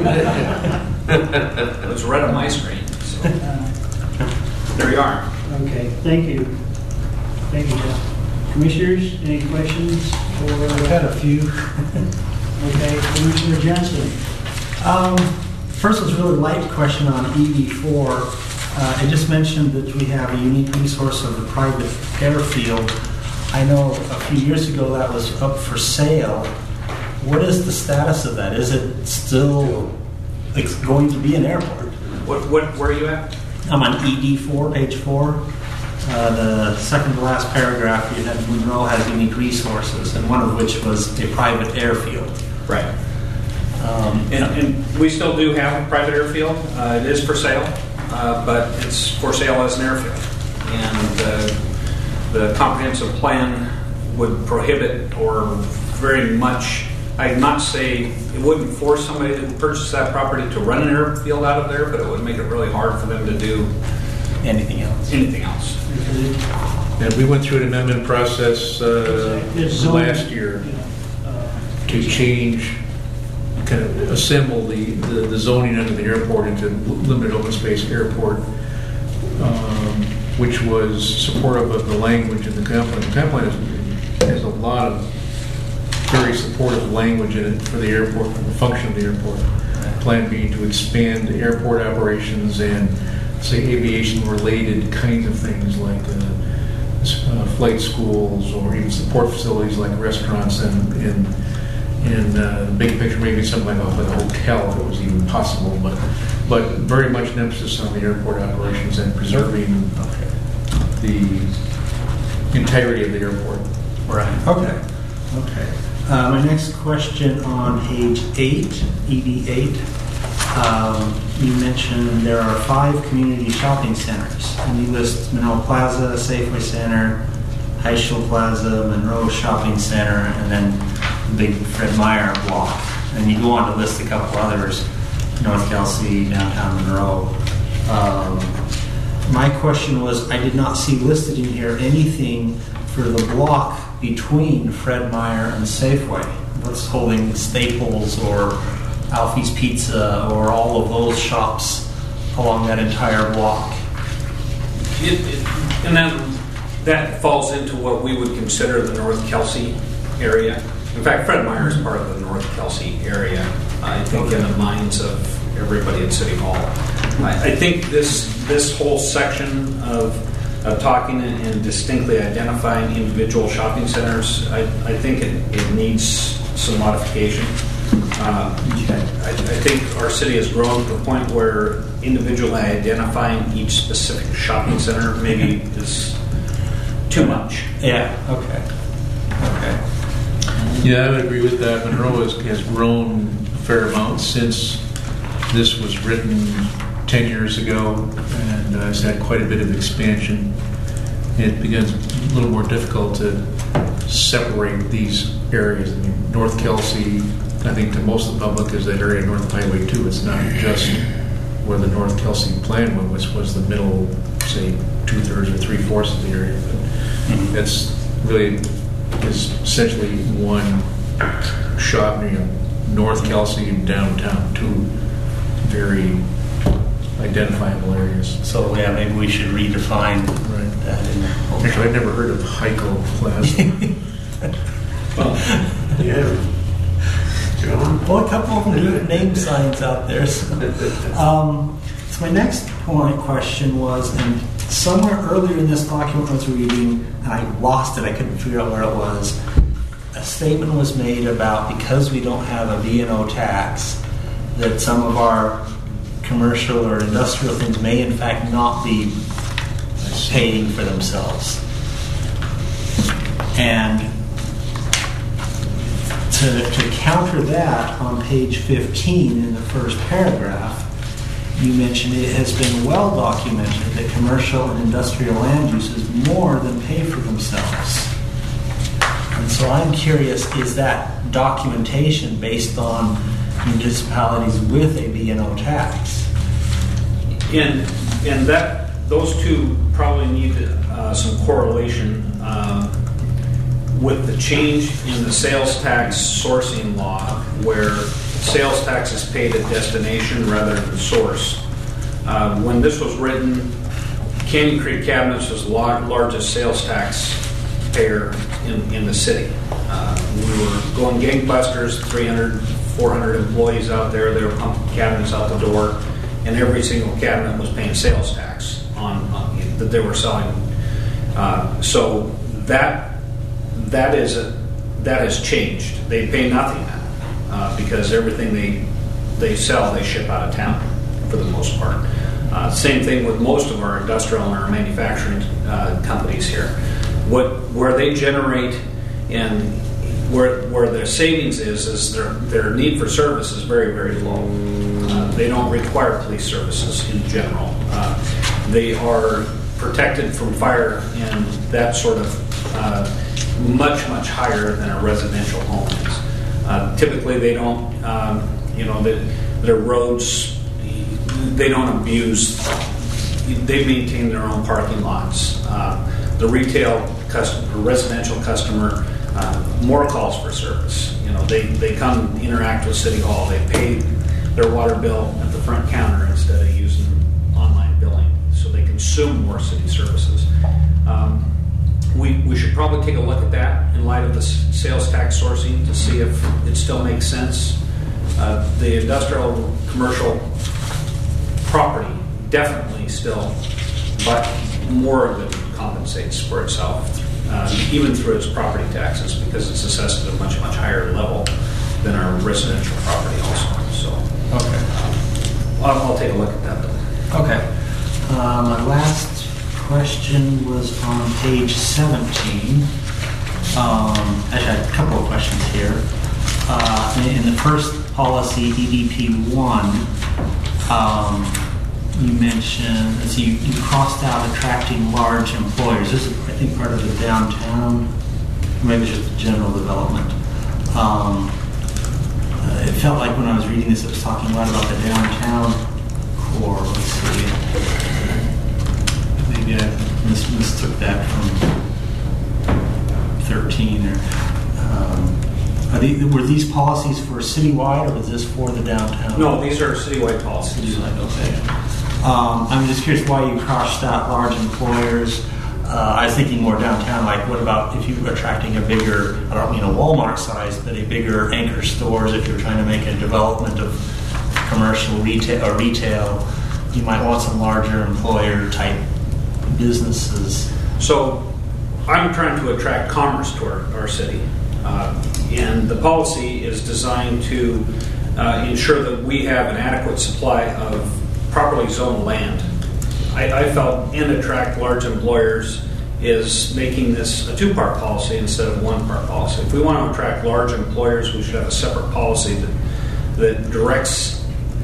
it's red on my screen. So there you are. Okay, thank you. Thank you, Jeff. Commissioners, any questions? I've had a few. Okay, Commissioner Jensen. First was a really light question on ED4. It just mentioned that we have a unique resource of the private airfield. I know a few years ago that was up for sale. What is the status of that? Is it still going to be an airport? Where are you at? I'm on ED4, page 4. The second to last paragraph, you had Monroe has unique resources, and one of which was a private airfield. Right. And we still do have a private airfield. It is for sale, but it's for sale as an airfield. And the comprehensive plan would prohibit or very much I'd not say it wouldn't force somebody to purchase that property to run an airfield out of there, but it would make it really hard for them to do Anything else? anything else. And we went through an amendment process last year to change, kind of assemble the zoning under the airport into limited open space airport, which was supportive of the language in the comp plan. The comp plan has a lot of very supportive language in it for the airport, for the function of the airport. Plan being to expand the airport operations and, say, aviation-related kinds of things like flight schools or even support facilities like restaurants and the big picture, maybe something like a hotel if it was even possible, but very much an emphasis on the airport operations and preserving the integrity of the airport. Right. Okay. My next question on page 8, ED8. You mentioned there are 5 community shopping centers, and you list Monroe Plaza, Safeway Center, Heschel Plaza, Monroe Shopping Center, and then the big Fred Meyer block. And you go on to list a couple others, North Kelsey, downtown Monroe. My question was, I did not see listed in here anything for the block between Fred Meyer and Safeway. What's holding Staples or Alfie's Pizza or all of those shops along that entire block? And then that falls into what we would consider the North Kelsey area. In fact, Fred Meyer is part of the North Kelsey area, I think, in the minds of everybody at City Hall. I think this whole section of talking and distinctly identifying individual shopping centers, I think it needs some modification. I think our city has grown to the point where individually identifying each specific shopping center maybe is too much. Yeah, okay. Yeah, I would agree with that. Monroe has grown a fair amount since this was written 10 years ago, and has had quite a bit of expansion. It becomes a little more difficult to separate these areas. I mean, North Kelsey, I think to most of the public, is that area north of Highway 2. It's not just where the North Kelsey plan was the middle, say, 2/3 or 3/4 of the area. But that's really is essentially one shop, North Kelsey and downtown, 2 very identifiable areas. So yeah, maybe we should redefine that. Actually, I've never heard of Heschel Plaza. Yeah. Well, a couple of them do have name signs out there. So my next question was, and somewhere earlier in this document I was reading, and I lost it, I couldn't figure out where it was, a statement was made about because we don't have a B&O tax, that some of our commercial or industrial things may in fact not be paying for themselves. And to counter that, on page 15 in the first paragraph, you mentioned it has been well documented that commercial and industrial land uses more than pay for themselves. And so I'm curious, is that documentation based on municipalities with a B&O tax? And that those two probably need some correlation with the change in the sales tax sourcing law, where sales tax is paid at destination rather than source. When this was written, Canyon Creek Cabinets was the largest sales tax payer in the city. We were going gangbusters, 300, 400 employees out there. They were pumping cabinets out the door, and every single cabinet was paying sales tax on that they were selling. So that has changed. They pay nothing now because everything they sell, they ship out of town for the most part. Same thing with most of our industrial and our manufacturing companies here. Where they generate and where their savings is their need for service is very, very low. They don't require police services in general. They are protected from fire and that sort of much, much higher than a residential home is. Typically, they don't, their roads, they don't abuse, they maintain their own parking lots. The retail customer, residential customer, more calls for service. They come interact with City Hall. They pay their water bill at the front counter instead of using online billing. So they consume more city services. We should probably take a look at that in light of the sales tax sourcing to see if it still makes sense. The industrial commercial property definitely still, but more of it compensates for itself, even through its property taxes, because it's assessed at a much, much higher level than our residential property also. So Okay. I'll take a look at that though. Okay. My last question was on page 17. Actually, I had a couple of questions here. In the first policy, EDP1, you mentioned, let's see, you crossed out attracting large employers. This is, I think, part of the downtown, maybe it's just general development. It felt like when I was reading this, it was talking a lot about the downtown core. Let's see. Maybe I mistook that from 13. Were these policies for citywide, or was this for the downtown? No, these are citywide policies. Okay. I'm just curious why you crossed out large employers. I was thinking more downtown, like what about if you were attracting a bigger, I don't mean a Walmart size, but a bigger anchor stores, if you're trying to make a development of commercial retail, you might want some larger employer type businesses. So I'm trying to attract commerce to our city. And the policy is designed to ensure that we have an adequate supply of properly zoned land. I felt and attract large employers is making this a two-part policy instead of one-part policy. If we want to attract large employers, we should have a separate policy that directs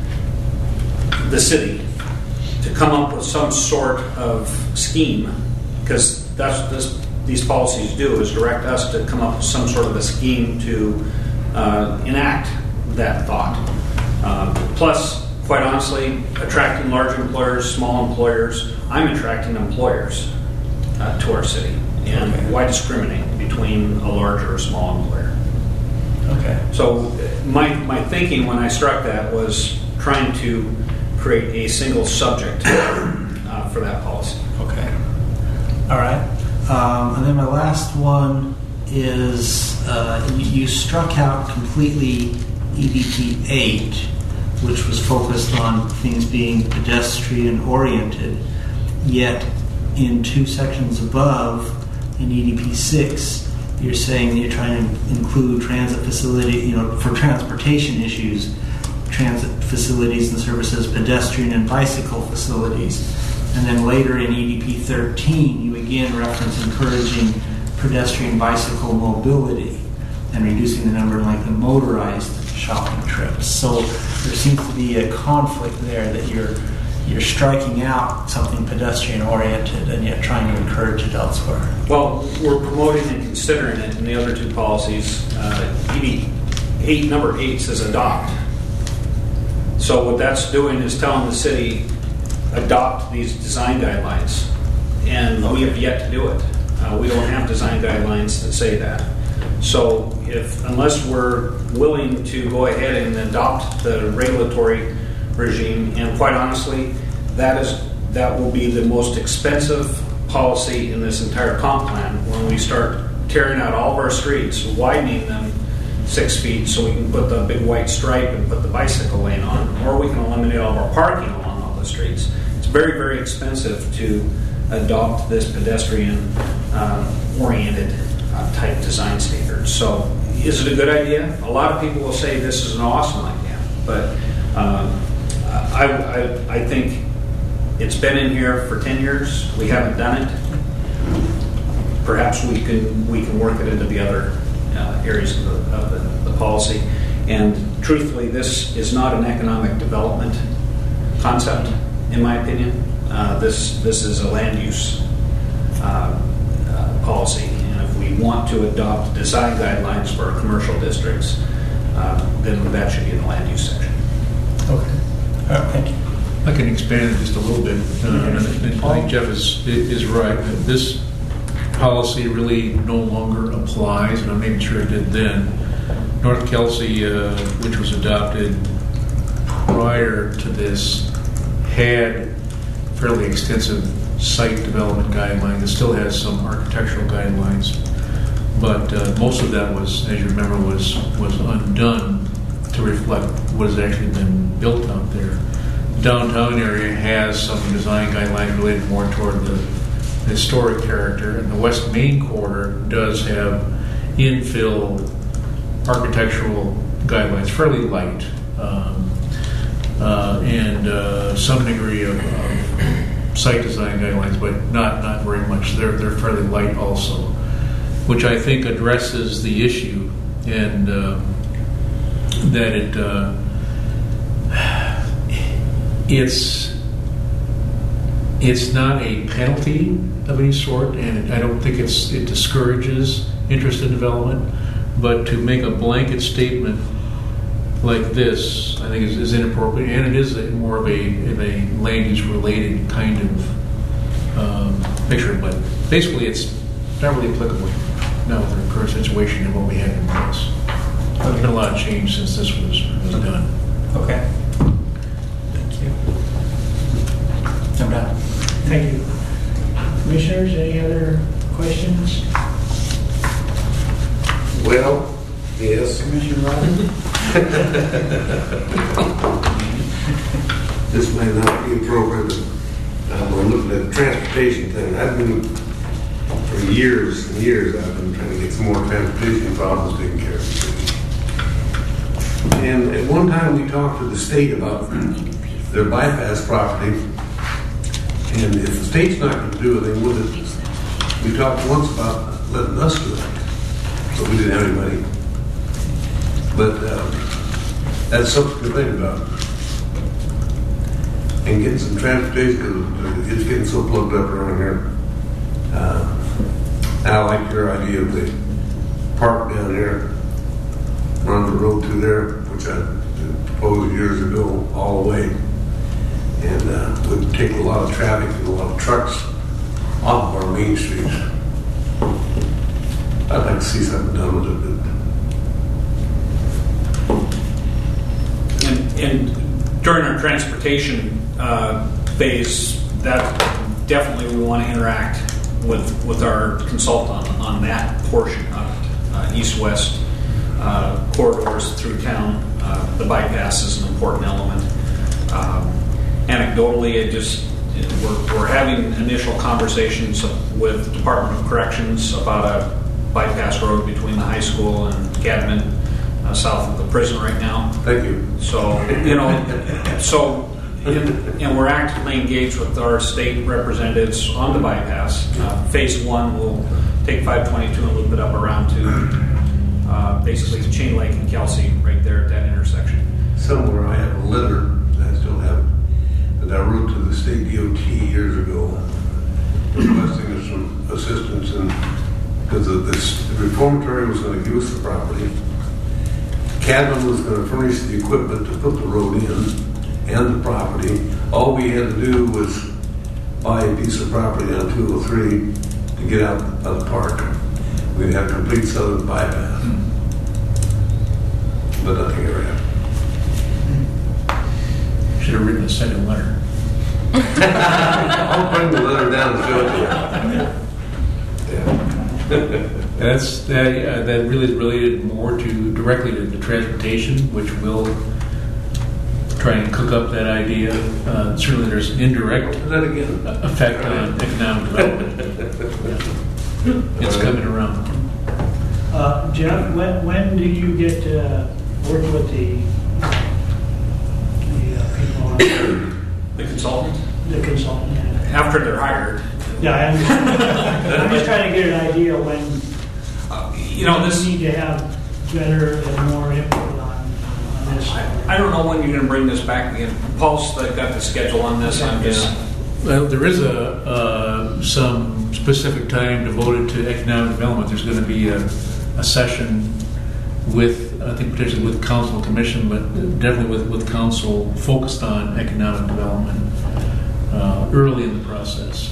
the city to come up with some sort of scheme, because that's these policies do, is direct us to come up with some sort of a scheme to enact that thought. Plus, quite honestly, attracting large employers, small employers, I'm attracting employers to our city. And why discriminate between a large or a small employer? Okay. So my thinking when I struck that was trying to create a single subject for that policy. Okay. All right. And then my last one is you struck out completely EDP 8, which was focused on things being pedestrian oriented, yet in two sections above in EDP 6 you're saying that you're trying to include transit facility, for transportation issues, transit facilities and services, pedestrian and bicycle facilities. And then later in EDP 13, you again reference encouraging pedestrian bicycle mobility and reducing the number of the motorized shopping trips. So there seems to be a conflict there that you're striking out something pedestrian oriented and yet trying to encourage it elsewhere. Well, we're promoting and considering it in the other two policies. ED number 8 says adopt. So what that's doing is telling the city adopt these design guidelines, and we have yet to do it. We don't have design guidelines that say that. So unless we're willing to go ahead and adopt the regulatory regime, and quite honestly, that will be the most expensive policy in this entire comp plan when we start tearing out all of our streets, widening them 6 feet so we can put the big white stripe and put the bicycle lane on, or we can eliminate all of our parking along all the streets. It's very, very expensive to adopt this pedestrian oriented type design standards. So is it a good idea? A lot of people will say this is an awesome idea, but I think it's been in here for 10 years. We haven't done it. Perhaps we can work it into the other areas of the policy. And truthfully, this is not an economic development concept, in my opinion. This is a land use policy. And if we want to adopt design guidelines for our commercial districts, then that should be in the land use section. Okay. All right, thank you. I can expand it just a little bit. I think Jeff is right. This policy really no longer applies, and I'm not even sure it did then. North Kelsey, which was adopted prior to this, had fairly extensive site development guidelines. It still has some architectural guidelines, but most of that was, as you remember, was undone to reflect what has actually been built out there. Downtown area has some design guidelines related more toward the historic character, and the West Main Quarter does have infill architectural guidelines, fairly light, and some degree of site design guidelines, but not very much. They're fairly light also, which I think addresses the issue, and that it's not a penalty of any sort, and I don't think it discourages interest in development. But to make a blanket statement like this, I think is inappropriate, and it is more of a land use related kind of picture. But basically, it's not really applicable now with the current situation and what we have in place. There's been a lot of change since this was done. Okay. Thank you. I'm done. Thank you. Commissioners, any other questions? Well, yes. Commissioner Rodman? This may not be appropriate, but we're looking at the transportation thing. I've been, for years and years, I've been trying to get some more transportation problems taken care of. And at one time we talked to the state about their bypass property, and if the state's not going to do anything with it, we talked once about letting us do it, but we didn't have any money. But that's something to think about. And getting some transportation, because it's getting so plugged up around here. I like your idea of the park down there, run the road through there, which I proposed years ago, all the way. And would take a lot of traffic and a lot of trucks off of our main streets. I'd like to see something done with it. And during our transportation phase, that definitely we want to interact with our consultant on that portion of it. East-west corridors through town. The bypass is an important element. Anecdotally, we're having initial conversations with the Department of Corrections about a bypass road between the high school and Cadman, south of the prison right now. Thank you. So, and we're actively engaged with our state representatives on the bypass. Phase one will take 522 and loop it up around to basically the Chain Lake and Kelsey right there at that intersection. Somewhere I have a letter, I still have it, that I wrote to the state DOT years ago requesting some assistance, and because of this, the reformatory was going to give us the property. Cadman was going to furnish the equipment to put the road in and the property. All we had to do was buy a piece of property on 203 to get out of the park. We'd have complete southern bypass. But nothing ever happened. Should have written a second letter. I'll bring the letter down and show it to you. Yeah. That really is related more directly to the transportation, which will try and cook up that idea. Certainly, there's an indirect effect on economic development. It's coming around. Jeff, when do you get to work with the people on The consultant? the consultant? Yeah. After they're hired. Yeah, I understand. I'm just trying to get an idea when this we need to have better and more input on this. I don't know when you're going to bring this back again. Paul's got the schedule on this. I'm just. Well, there is some specific time devoted to economic development. There's going to be a session with, I think potentially with council and commission, but definitely with council focused on economic development early in the process.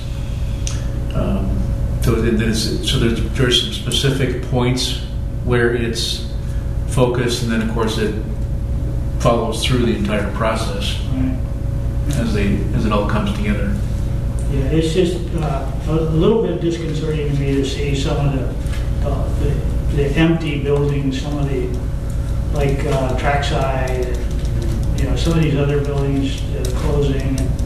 So there's some specific points where it's focused, and then of course it follows through the entire process as it all comes together. Yeah, it's just a little bit disconcerting to me to see some of the empty buildings, some of the like Trackside, and, some of these other buildings closing, and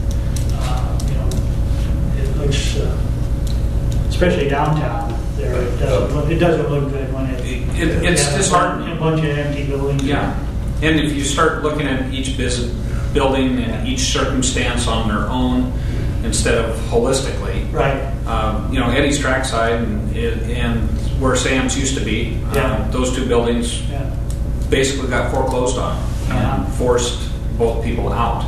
it looks, especially downtown there, it doesn't look good when it's disheartening. A bunch of empty buildings. Yeah, and if you start looking at each building and each circumstance on their own instead of holistically, right? Eddie's Trackside and where Sam's used to be, those two buildings basically got foreclosed on and forced both people out.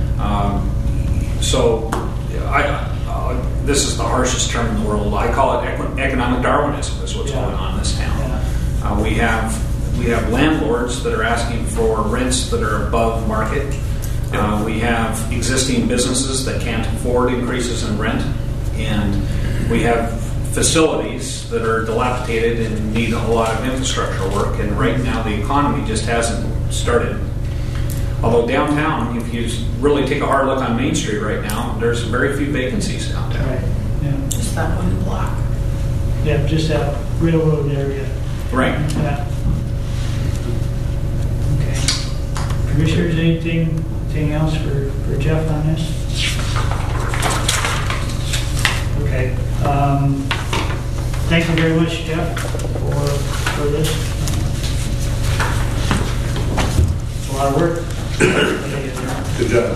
So this is the harshest term in the world. I call it economic Darwinism is what's going on in this town. We have landlords that are asking for rents that are above market. We have existing businesses that can't afford increases in rent, and we have facilities that are dilapidated and need a lot of infrastructure work. And right now, the economy just hasn't started. Although downtown, if you really take a hard look on Main Street right now, there's very few vacancies downtown. Right. Yeah. Just that one block. Yeah, just that railroad area. Right. Yeah. Okay. Commissioners, anything else for Jeff on this? Okay. Thank you very much, Jeff, for this. It's a lot of work. Good job.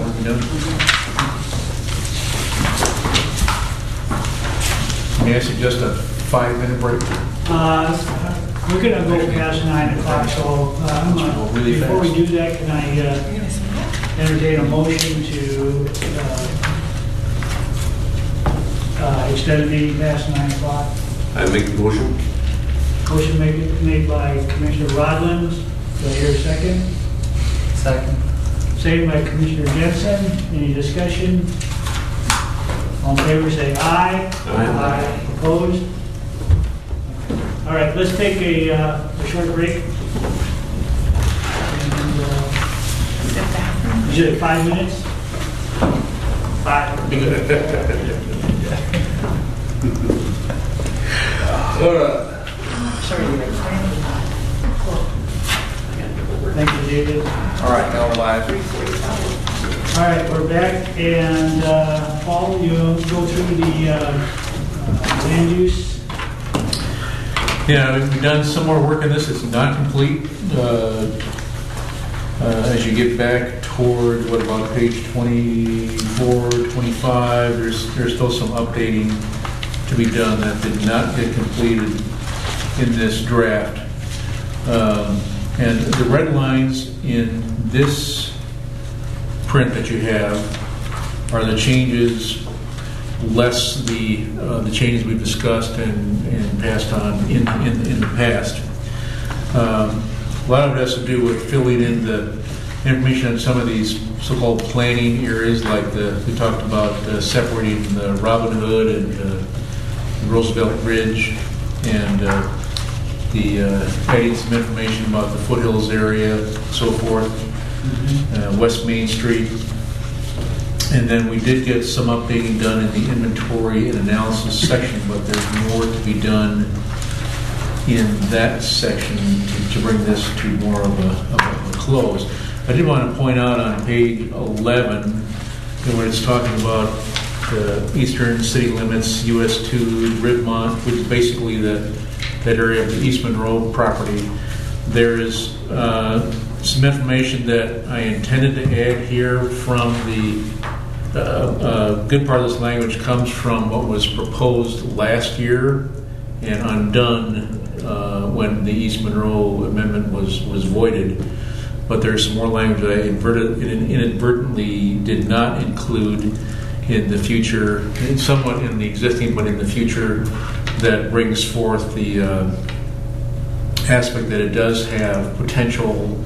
May I suggest a 5-minute break? We're going to go past 9 o'clock, so really before fast. we do that, can I entertain a motion to extend the meeting past 9 o'clock? I make the motion. Motion made by Commissioner Rodland. Do I hear a second? Second. Second by Commissioner Jensen. Any discussion? All in favor, say aye. Aye. Opposed? All right, let's take a short break. And, is it 5 minutes? 5. All right. Thank you, David. All right, now we're live. All right, we're back, and Paul, you go through the land use. Yeah, we've done some more work on this. It's not complete. As you get back toward, about page 24, 25, there's still some updating to be done that did not get completed in this draft. And the red lines in this print that you have are the changes less the changes we've discussed and passed on in the past. A lot of it has to do with filling in the information on some of these so-called planning areas, like we talked about separating the Robin Hood and the Roosevelt Ridge, and adding some information about the foothills area, so forth, West Main Street. And then we did get some updating done in the inventory and analysis section, but there's more to be done in that section to bring this to more of a close. I did want to point out on page 11, when it's talking about the eastern city limits, US 2, Ridmont, which is basically that area of the East Monroe property, there is some information that I intended to add here from the good part of this language comes from what was proposed last year and undone when the East Monroe Amendment was voided. But there's some more language that I inadvertently did not include in the future, somewhat in the existing, but in the future, that brings forth the aspect that it does have potential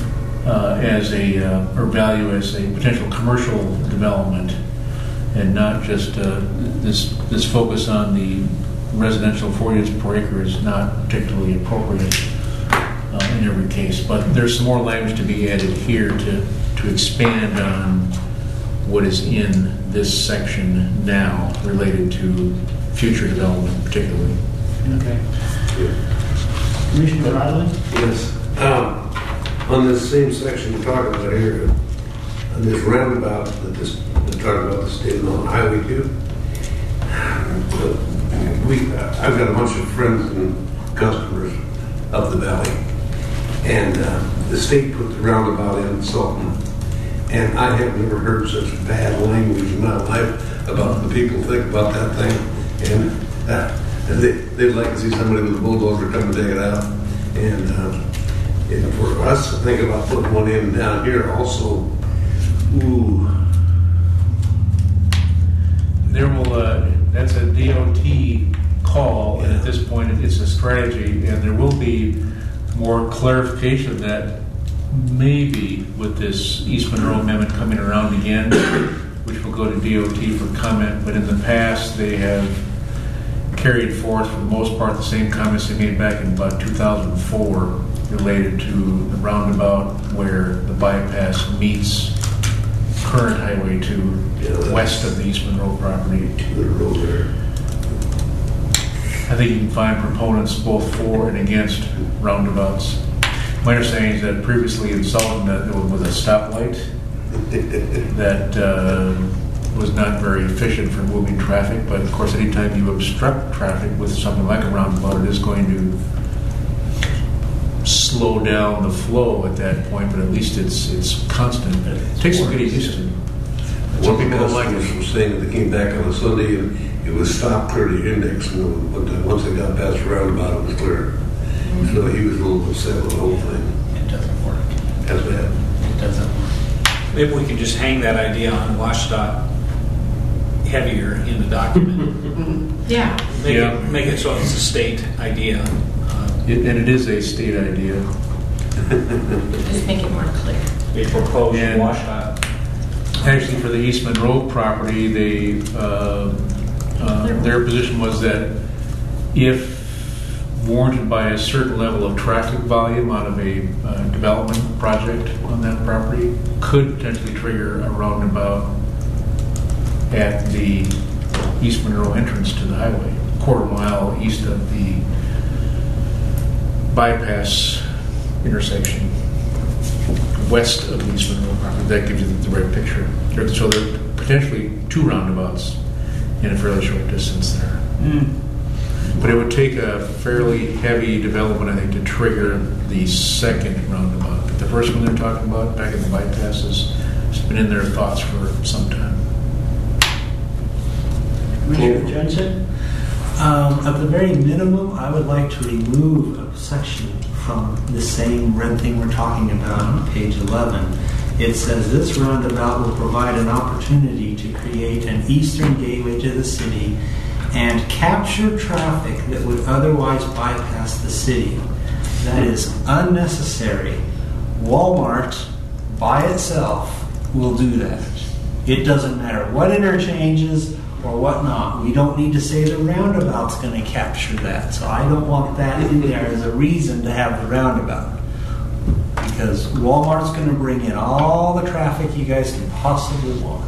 or value as a potential commercial development, and not just this focus on the residential 4 units per acre is not particularly appropriate in every case. But there's some more language to be added here to expand on what is in this section now related to future development particularly. Okay. Commissioner Ryland? Yes. On this same section you're talking about here, on this roundabout that they're talking about the state on Highway 2, I've got a bunch of friends and customers up the valley, and the state put the roundabout in Sultan, and I have never heard such bad language in my life about the people think about that thing, and they'd like to see somebody with a bulldozer come and take it out, and for us to think about putting one in down here also, ooh. There will, that's a DOT call, and at this point it's a strategy, and there will be more clarification of that maybe with this East Monroe Amendment coming around again, which will go to DOT for comment, but in the past they have carried forth for the most part the same comments they made back in about 2004 related to the roundabout where the bypass meets current Highway 2 west of the East Monroe property. I think you can find proponents both for and against roundabouts. My understanding is that previously in Sultan that there was a stoplight that was not very efficient for moving traffic, but of course anytime you obstruct traffic with something like a roundabout, it is going to slow down the flow at that point, but at least it's constant. It takes some getting used to. Some people don't like it. Was saying that they came back on a Sunday and it was stopped clear to the index, and once they got past the roundabout, it was clear. So he was a little upset with the whole thing. It doesn't work. That's bad. It doesn't work. Maybe we can just hang that idea on WashDOT heavier in the document. Yeah. Make it so it's a state idea. And it is a state idea. Just make it more clear. They proposed And WashDOT. actually, for the East Monroe property, they their position was that if warranted by a certain level of traffic volume out of a development project on that property, could potentially trigger a roundabout at the East Monroe entrance to the highway, a quarter mile east of the bypass intersection, west of the East Monroe property. That gives you the right picture. So there are potentially two roundabouts in a fairly short distance there. But it would take a fairly heavy development, I think, to trigger the second roundabout. But the first one they're talking about, back in the bypasses, has been in their thoughts for some time. Commissioner Jensen? At the very minimum, I would like to remove a section from the same red thing we're talking about on page 11. It says this roundabout will provide an opportunity to create an eastern gateway to the city and capture traffic that would otherwise bypass the city. That is unnecessary. Walmart by itself will do that. It doesn't matter what interchanges or whatnot. We don't need to say the roundabout's going to capture that. So I don't want that in there as a reason to have the roundabout. Because Walmart's going to bring in all the traffic you guys can possibly want.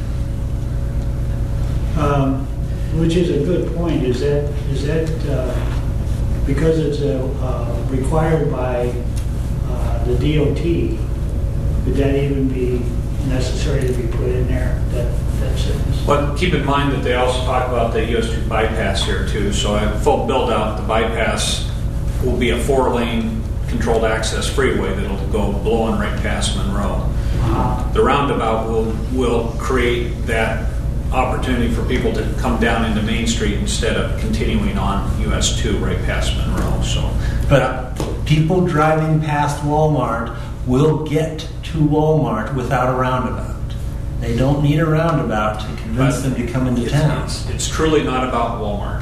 Which is a good point. Is that because it's required by the DOT? Would that even be necessary to be put in there? That sentence. But keep in mind that they also talk about the US 2 bypass here too. So at full build out, the bypass will be a 4-lane controlled access freeway that'll go blowing right past Monroe. The roundabout will create that opportunity for people to come down into Main Street instead of continuing on US 2 right past Monroe. So, but people driving past Walmart will get to Walmart without a roundabout. They don't need a roundabout to convince them to come into town. It's truly not about Walmart.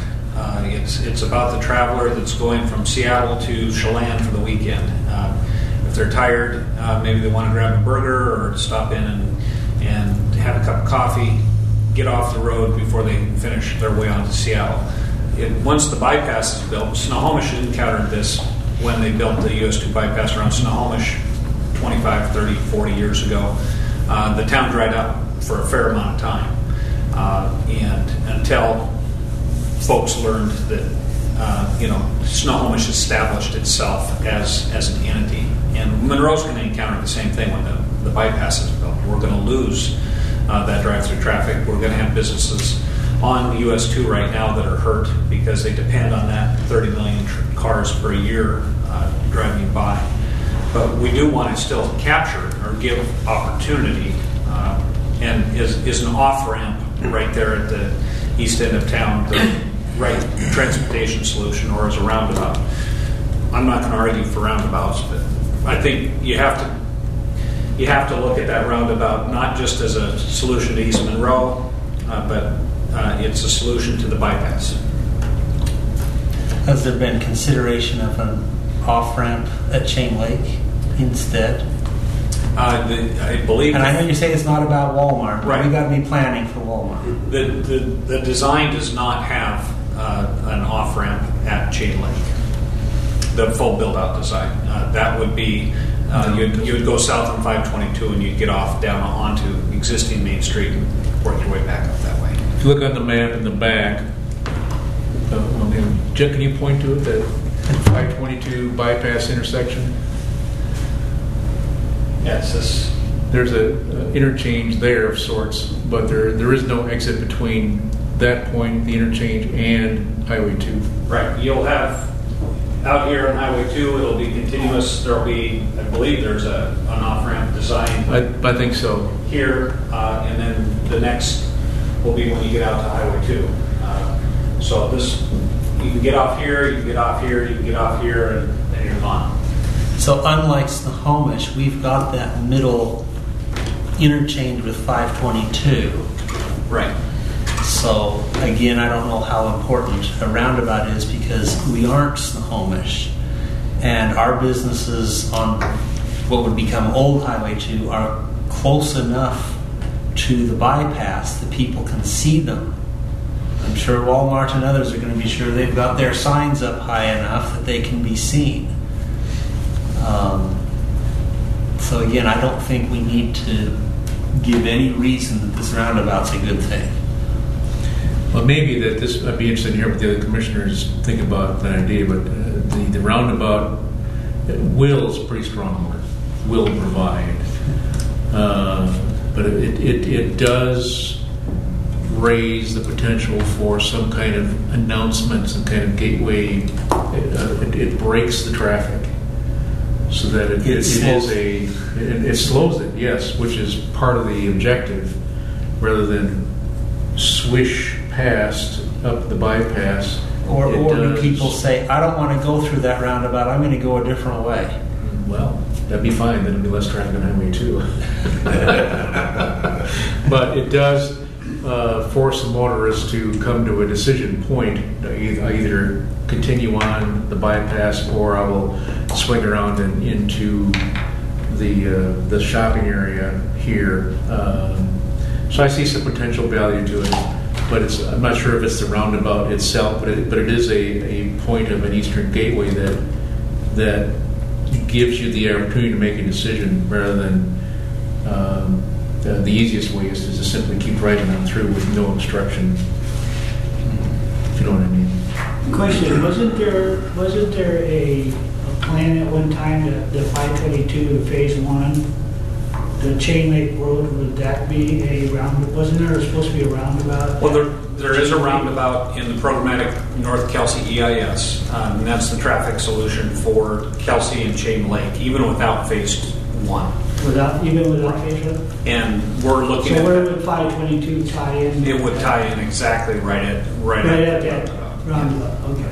It's about the traveler that's going from Seattle to Chelan for the weekend. If they're tired, maybe they want to grab a burger or stop in and have a cup of coffee, get off the road before they can finish their way on to Seattle. Once the bypass is built, Snohomish encountered this when they built the US 2 bypass around Snohomish 25, 30, 40 years ago. The town dried up for a fair amount of time. And until folks learned that, Snohomish established itself as an entity. And Monroe's going to encounter the same thing when the bypass is built. We're going to lose that drive-through traffic. We're going to have businesses on US 2 right now that are hurt because they depend on that 30 million cars per year driving by. But we do want to still capture or give opportunity and is an off-ramp right there at the east end of town, the right transportation solution, or as a roundabout. I'm not going to argue for roundabouts, but I think you have to look at that roundabout not just as a solution to East Monroe, but it's a solution to the bypass. Has there been consideration of an off-ramp at Chain Lake instead? I believe... And I know you say it's not about Walmart, but right. we got to be planning for Walmart. The design does not have an off-ramp at Chain Lake. The full build-out design. That would be... you would go south on 522 and you'd get off down onto existing Main Street and work your way back up that way. If you look on the map in the back, Jen, can you point to it, that 522 bypass intersection? Yes, there's a interchange there of sorts, but there is no exit between that point, the interchange, and Highway 2. Right. You'll have out here on Highway 2, it'll be continuous. There'll be, I believe, there's an off-ramp design. I think so. Here, and then the next will be when you get out to Highway 2. So this, you can get off here, you can get off here, you can get off here, and then you're gone. So unlike Snohomish, we've got that middle interchange with 522. Right. So again, I don't know how important a roundabout is because we aren't Snohomish. And our businesses on what would become Old Highway 2 are close enough to the bypass that people can see them. I'm sure Walmart and others are going to be sure they've got their signs up high enough that they can be seen. So again, I don't think we need to give any reason that this roundabout's a good thing. Well, maybe that this, I'd be interested in hearing what the other commissioners think about that idea, but the roundabout, will is a pretty strong word, will provide. But it does raise the potential for some kind of announcement, some kind of gateway. It breaks the traffic so that it slows it, yes, which is part of the objective, rather than swish past up the bypass. Or do people say, I don't want to go through that roundabout, I'm going to go a different way? Well, that'd be fine, then it'd be less traffic on Highway 2. But it does force the motorists to come to a decision point. Either continue on the bypass, or I will swing around and into the shopping area here. So I see some potential value to it, but I'm not sure if it's the roundabout itself, but it is a point of an eastern gateway that gives you the opportunity to make a decision, rather than the easiest way is to just simply keep riding on through with no obstruction. If you know what I mean. Question: Wasn't there a plan at one time that the 522 Phase 1, the Chain Lake Road, would that be a roundabout? Wasn't there supposed to be a roundabout? Well, there is a roundabout in the programmatic North Kelsey EIS, and that's the traffic solution for Kelsey and Chain Lake, even without Phase 1. Even without Phase 1? And we're looking at... So where would 522 tie in? It would tie in exactly right at that roundabout. Okay.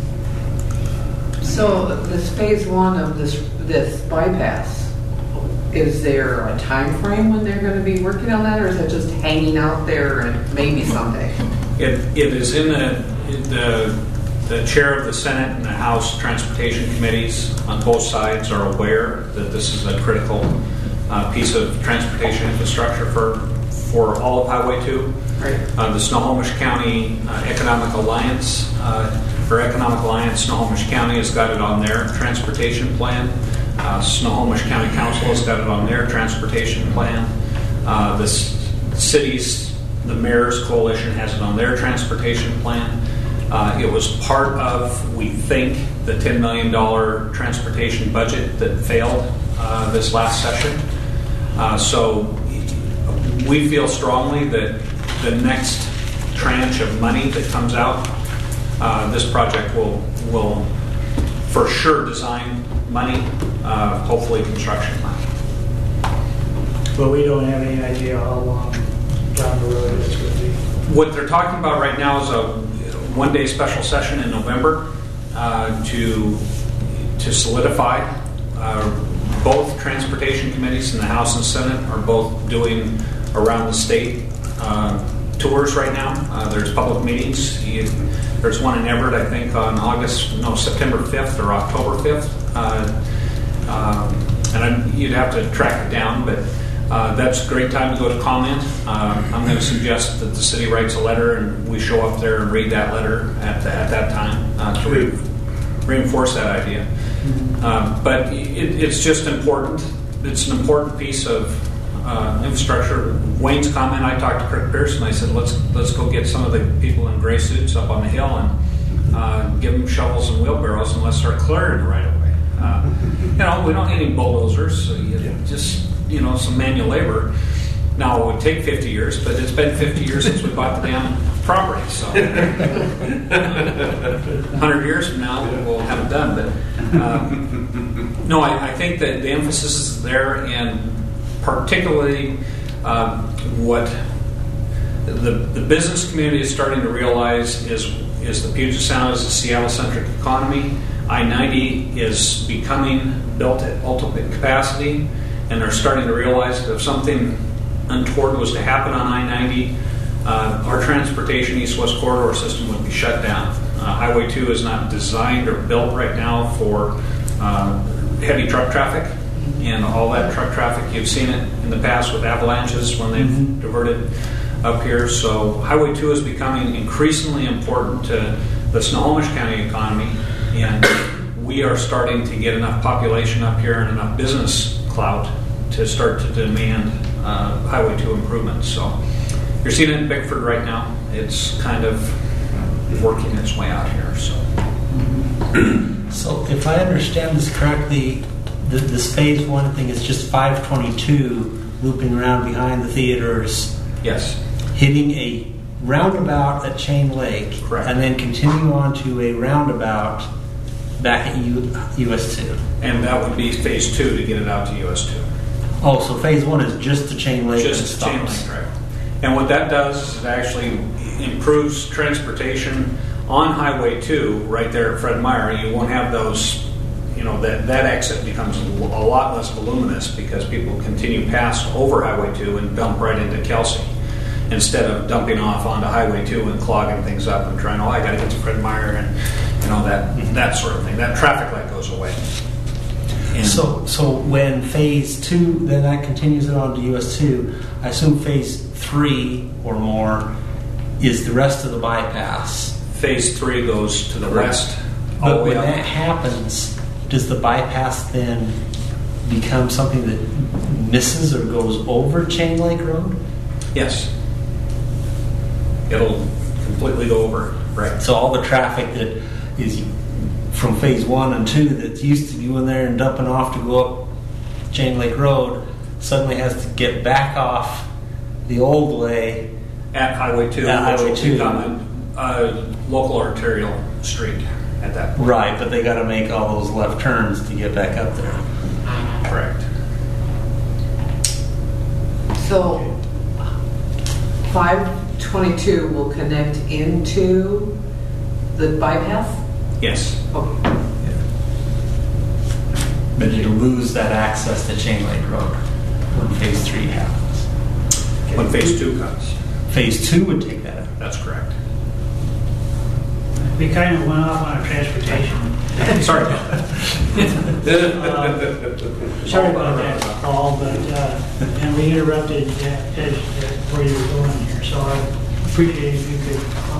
So this Phase 1 of this bypass, is there a time frame when they're going to be working on that, or is it just hanging out there and maybe someday? It is in the chair of the Senate and the House Transportation Committees on both sides are aware that this is a critical piece of transportation infrastructure for all of Highway 2. Right. The Snohomish County Economic Alliance, Snohomish County has got it on their transportation plan. Snohomish County Council has got it on their transportation plan. The cities, the Mayor's Coalition has it on their transportation plan. It was part of, we think, the $10 million transportation budget that failed this last session. So we feel strongly that the next tranche of money that comes out, this project will for sure design money, hopefully construction money. But we don't have any idea how long down the road it's going to be. What they're talking about right now is a one-day special session in November to solidify. Both transportation committees in the House and Senate are both doing around the state tours right now. There's public meetings. There's one in Everett, I think, on September 5th or October 5th. You'd have to track it down, but that's a great time to go to comment. I'm going to suggest that the city writes a letter and we show up there and read that letter at that time to reinforce that idea. But it's just important. It's an important piece of infrastructure. Wayne's comment, I talked to Kirk Pearson. I said, let's go get some of the people in gray suits up on the hill and give them shovels and wheelbarrows and let's start clearing right away. We don't need any bulldozers. So just some manual labor. Now it would take 50 years, but it's been 50 years since we bought the damn property. So 100 years from now we'll have it done. But no, I think that the emphasis is there, and particularly what the business community is starting to realize is the Puget Sound is a Seattle-centric economy. I-90 is becoming built at ultimate capacity, and they're starting to realize that if something untoward was to happen on I-90, our transportation east-west corridor system would be shut down. Highway 2 is not designed or built right now for heavy truck traffic, and all that truck traffic, you've seen it in the past with avalanches when they've diverted up here. So Highway 2 is becoming increasingly important to the Snohomish County economy, and we are starting to get enough population up here and enough business clout to start to demand Highway 2 improvements. So you're seeing it in Bickford right now. It's kind of working its way out here. So if I understand this correctly, this phase 1 thing is just 522 looping around behind the theaters. Yes. Hitting a roundabout at Chain Lake. Correct. And then continue on to a roundabout back at US 2. And that would be phase 2 to get it out to US 2. Oh, so phase 1 is just to Chain Lake. Just to Chain Lake, correct. And what that does is it actually improves transportation on Highway 2 right there at Fred Meyer. You won't have those, that exit becomes a lot less voluminous because people continue past over Highway 2 and dump right into Kelsey instead of dumping off onto Highway 2 and clogging things up and trying, I got to get to Fred Meyer and that sort of thing. That traffic light goes away. And so when phase 2, then that continues it on to US 2, I assume phase 3 or more is the rest of the bypass. Phase 3 goes to the west. But when that happens, does the bypass then become something that misses or goes over Chain Lake Road? Yes. It'll completely go over, right. So all the traffic that is from phase 1 and 2 that's used to going there and dumping off to go up Chain Lake Road suddenly has to get back off the old way at Highway 2, which will become a local arterial street at that point. Right, but they got to make all those left turns to get back up there. Correct. So 522 will connect into the bypass? Yes. Okay. But you lose that access to Chain Lake Road when phase 3 happens. When phase 2 comes. Phase 2 would take that out. That's correct. We kind of went off on a transportation. Sorry about that. Sorry about that, Paul, but, and we interrupted as where you were going here, so I appreciate if you could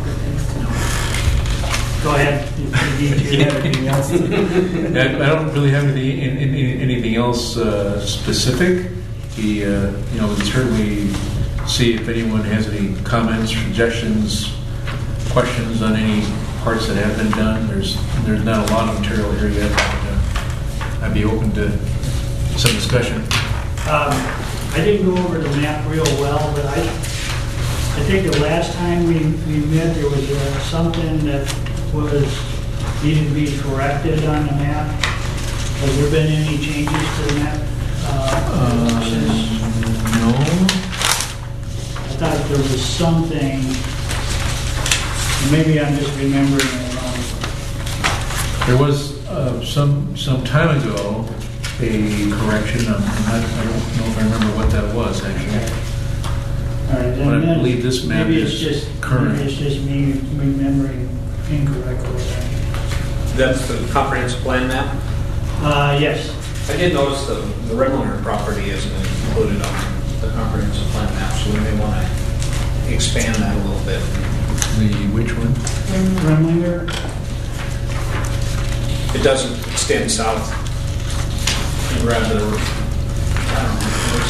go ahead. If you need to. Do you have anything else? I don't really have anything else specific. We certainly see if anyone has any comments, suggestions, questions on any parts that have been done. There's not a lot of material here yet, but I'd be open to some discussion. I didn't go over the map real well, but I think the last time we met, there was something that needed to be corrected on the map. Has there been any changes to the map? No. I thought there was something, maybe I'm just remembering it wrong. There was some time ago a correction. I don't know if I remember what that was actually. All right, But I believe this map is current. Maybe it's just me remembering incorrectly. That's the comprehensive plan map? Yes. I did notice the Remlinger property isn't included on the comprehensive plan map, so we may want to expand that a little bit. The which one? Remlinger? It doesn't extend south. And rather, I don't know, where's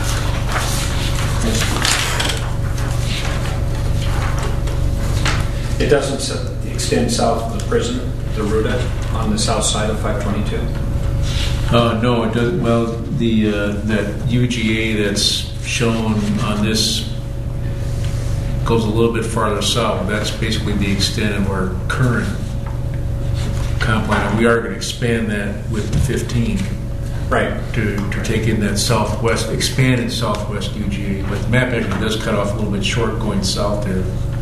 the map? It doesn't extend south of the prison, the Ruta, on the south side of 522. No, it doesn't. Well, that UGA that's shown on this goes a little bit farther south. That's basically the extent of our current comp plan. We are going to expand that with the 15. Right. To take in that southwest, expanded southwest UGA. But the map actually does cut off a little bit short going south there.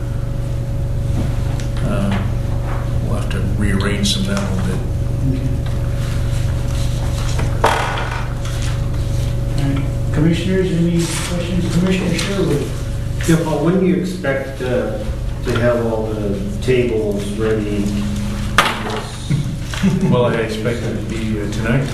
We'll have to rearrange some of that a little bit. Commissioners, any questions? Commissioner Sherwood. Yeah, Paul, when do you expect to have all the tables ready? Well, I expect it to be tonight.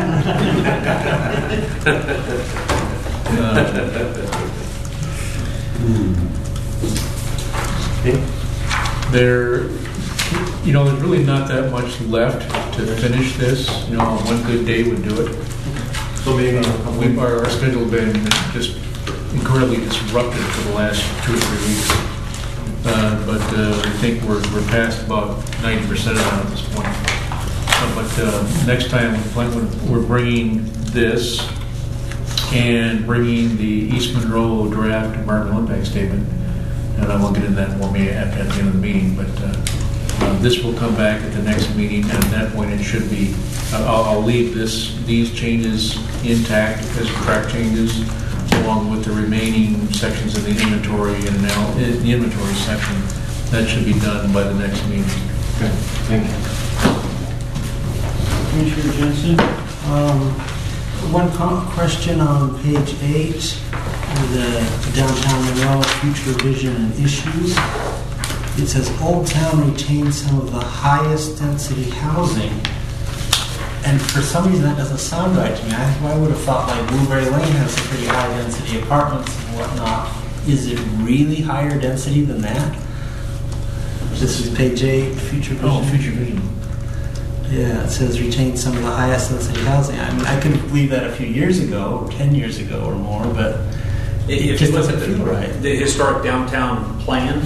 There's really not that much left to finish this. One good day would do it. So maybe our schedule has been just incredibly disrupted for the last 2 or 3 weeks. But I think we're past about 90% of that at this point. But next time we're bringing this and bringing the East Monroe draft environmental impact statement, and I will get into that more at the end of the meeting. But this will come back at the next meeting, and at that point it should be. I'll leave these changes intact as track changes, along with the remaining sections of the inventory and the inventory section. That should be done by the next meeting. Okay, thank you. Commissioner Jensen? One question on page 8, the downtown Monroe future vision and issues. It says Old Town retains some of the highest density housing. And for some reason that doesn't sound right to me. I would have thought like Blueberry Lane has some pretty high density apartments and whatnot. Is it really higher density than that? This is page 8, future vision. Oh, future vision. Yeah, it says retain some of the highest density housing. I mean, I couldn't believe that a few years ago, 10 years ago or more, but it just doesn't feel right. The historic downtown plan,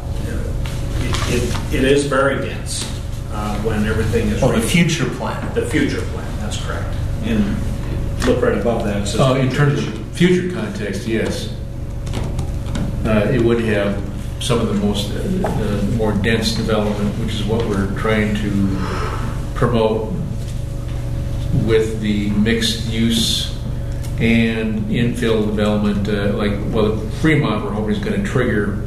it is very dense when everything is ready. The future plan. The future plan, that's correct. And look right above that. It says in terms of future context, yes. It would have some of the more dense development, which is what we're trying to promote with the mixed use and infill development. Fremont, we're hoping is going to trigger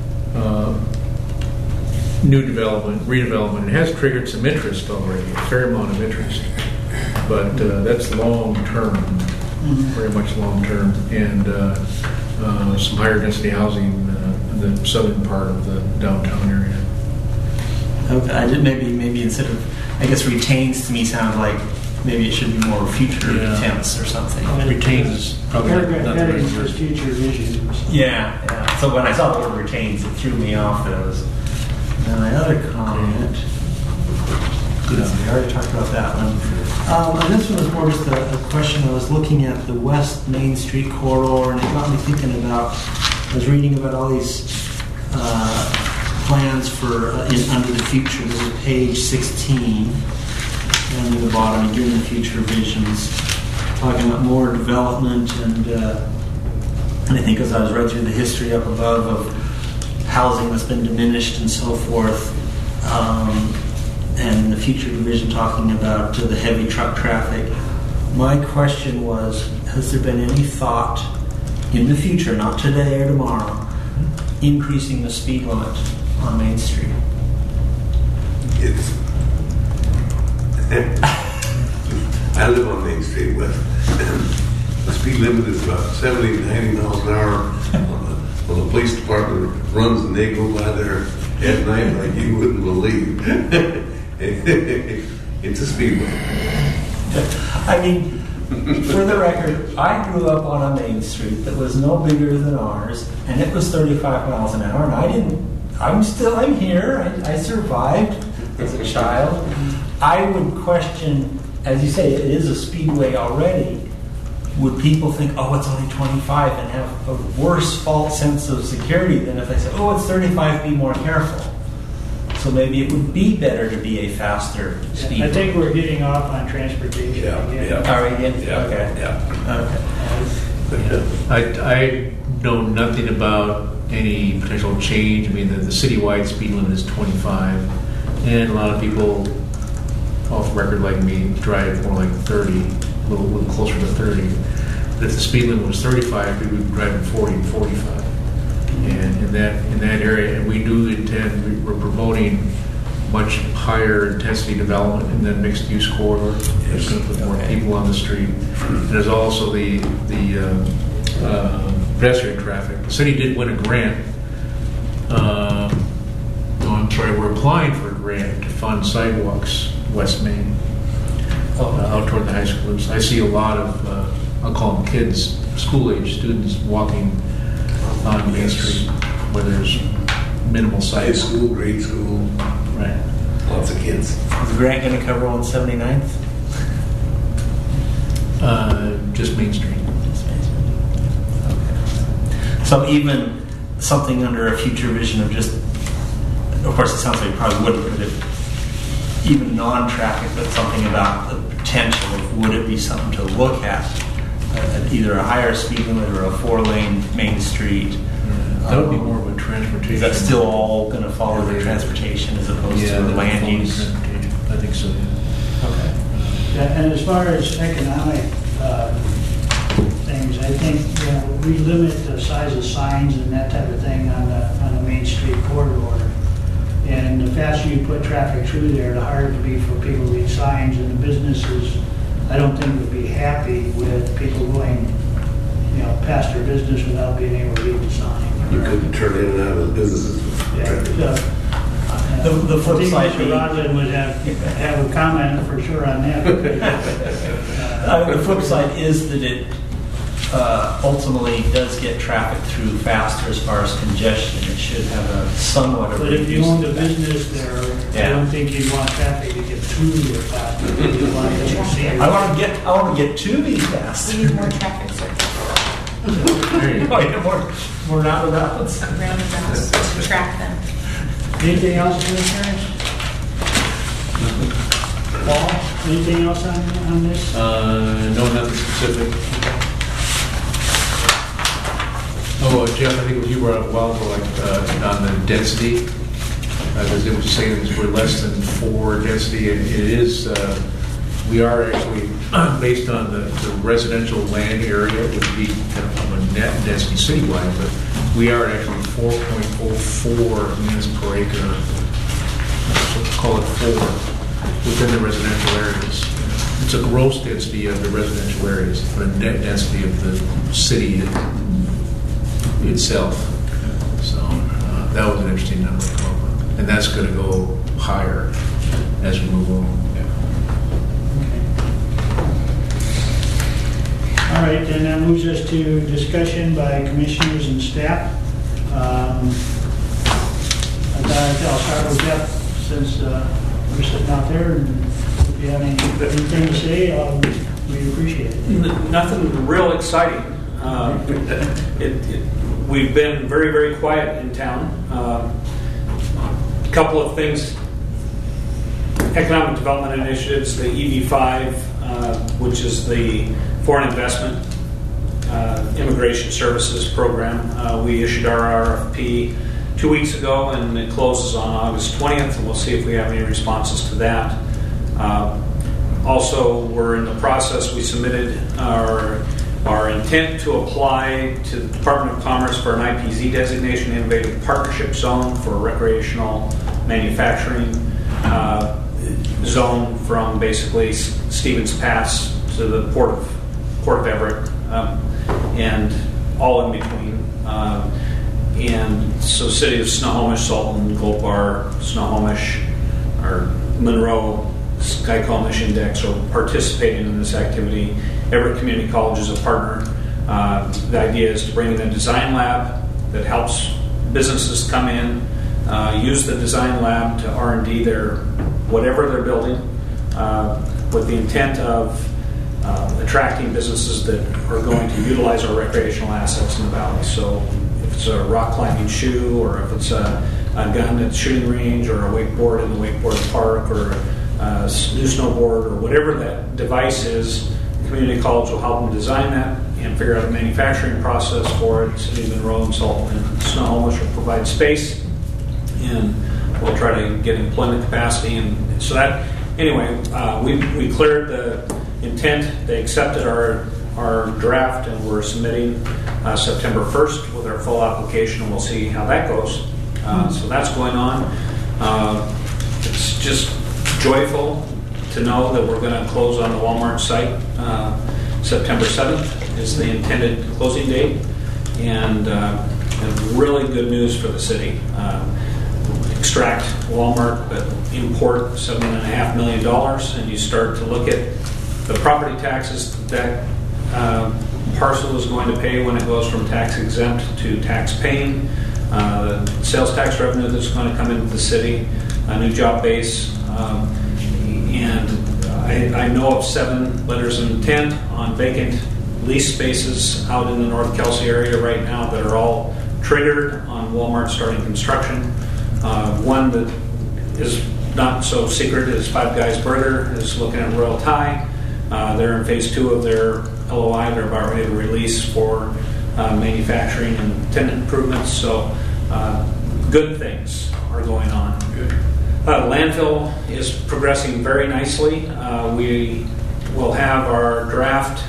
new development, redevelopment. It has triggered some interest already, a fair amount of interest, but that's long term, very much long term, and some higher density housing in the southern part of the downtown area. Okay, I did maybe instead of, I guess retains to me sounds like maybe it should be more future tense or something. Retains is probably Paragraph not the right heading word. says future vision. Yeah. So when I saw the word retains, it threw me off. That was. And my other comment. We already talked about that one. And this one was more just a question. I was looking at the West Main Street corridor, and it got me thinking about. I was reading about all these plans for under the future. This is page 16, and at the bottom, again, the future visions, talking about more development and I think as I was read through the history up above of housing that's been diminished and so forth. And the future division talking about the heavy truck traffic. My question was, has there been any thought in the future, not today or tomorrow, increasing the speed limit on Main Street? I live on Main Street West. The speed limit is about 70, 90 miles an hour. When the police department runs and they go by there at night like you wouldn't believe. It's a speedway. I mean, for the record, I grew up on a Main Street that was no bigger than ours, and it was 35 miles an hour, and I'm here, I survived as a child. I would question, as you say, it is a speedway already. Would people think, oh, it's only 25 and have a worse false sense of security than if they say, oh, it's 35, be more careful? So maybe it would be better to be a faster speed. I think we're getting off on transportation. Are we again? Okay. I know nothing about any potential change. I mean, the citywide speed limit is 25, and a lot of people, off record like me, drive more like 30, a little closer to 30. But if the speed limit was 35, we would be driving 40 and 45. And in that area, and we do intend, we're promoting much higher intensity development in that mixed use corridor. It's going to put more people on the street. And there's also the pedestrian traffic. The city did win a grant. We're applying for a grant to fund sidewalks West Main out toward the high schools. I see a lot of I'll call them kids, school-age students walking on Main Street where there's minimal sidewalk. High school, grade school, right? Lots of kids. Is the grant going to cover 179th? Just Main Street. Okay. So even something under a future vision of just, of course, it sounds like it probably wouldn't, but if even non-traffic, but something about the potential of would it be something to look at either a higher speed limit or a 4-lane Main Street. That would be more of a transportation. Is that still all going to follow the transportation as opposed to the land use? I think so. Yeah. Okay. Yeah, and as far as economic things, I think we limit the size of signs and that type of thing on the Main Street corridor. And the faster you put traffic through there, the harder it will be for people to read signs, and the businesses, I don't think, would be happy with people going, past their business without being able to read the sign. You couldn't turn in and out of the businesses. The flip side Mr. Rodlin would have a comment for sure on that. The flip side is that it ultimately does get traffic through faster as far as congestion. It should have a somewhat of a. But if you owned a business there, I don't think you'd want traffic to get through your faster. You'd want to see it. I want to get to these fast. We need more traffic circles. More roundabouts. Roundabouts to track them. Anything else, commissioners? Paul, anything else on this? No, nothing specific. Oh, Jeff, I think you brought up well for on the density. Because it was saying we're less than 4 density, and it is. We are actually based on the residential land area, which would be kind of a net density citywide, but we are actually 4.04 units per acre. So let's call it 4 within the residential areas. It's a gross density of the residential areas, but a net density of the city itself. So that was an interesting number to come up with. and that's going to go higher as we move along. All right, and that moves us to discussion by commissioners and staff. I'll start with Jeff, since we're sitting out there, and if you have anything to say, we appreciate it. Nothing real exciting. We've been very, very quiet in town. A couple of things, economic development initiatives, the EB-5, which is the Foreign Investment Immigration Services Program. We issued our RFP 2 weeks ago, and it closes on August 20th, and we'll see if we have any responses to that. Also, we're in the process, we submitted our intent to apply to the Department of Commerce for an IPZ designation, Innovative Partnership Zone, for recreational manufacturing zone from basically Stevens Pass to the Port of Everett, and all in between. And so City of Snohomish, Sultan, Gold Bar, Snohomish, or Monroe, Skykomish Index are participating in this activity. Everett Community College is a partner. The idea is to bring in a design lab that helps businesses come in, use the design lab to R&D their whatever they're building, with the intent of attracting businesses that are going to utilize our recreational assets in the valley. So if it's a rock climbing shoe, or if it's a gun at the shooting range, or a wakeboard in the wakeboard park, or a new snowboard, or whatever that device is, the community college will help them design that and figure out a manufacturing process for it. City of Monroe and Sultan and Snohomish will provide space, and we'll try to get employment capacity. And so that, anyway, we cleared the intent. They accepted our draft, and we're submitting September 1st with our full application, and we'll see how that goes. So that's going on. It's just joyful to know that we're going to close on the Walmart site. September 7th is the intended closing date, and really good news for the city. Extract Walmart, but import $7.5 million, and you start to look at the property taxes that parcel is going to pay when it goes from tax exempt to tax paying, the sales tax revenue that's going to come into the city, a new job base, and I know of 7 letters of intent on vacant lease spaces out in the North Kelsey area right now that are all triggered on Walmart starting construction. One that is not so secret is Five Guys Burger is looking at Royal Thai. They're in phase 2 of their LOI. They're about ready to release for manufacturing and tenant improvements. So good things are going on. Good. Landfill is progressing very nicely. We will have our draft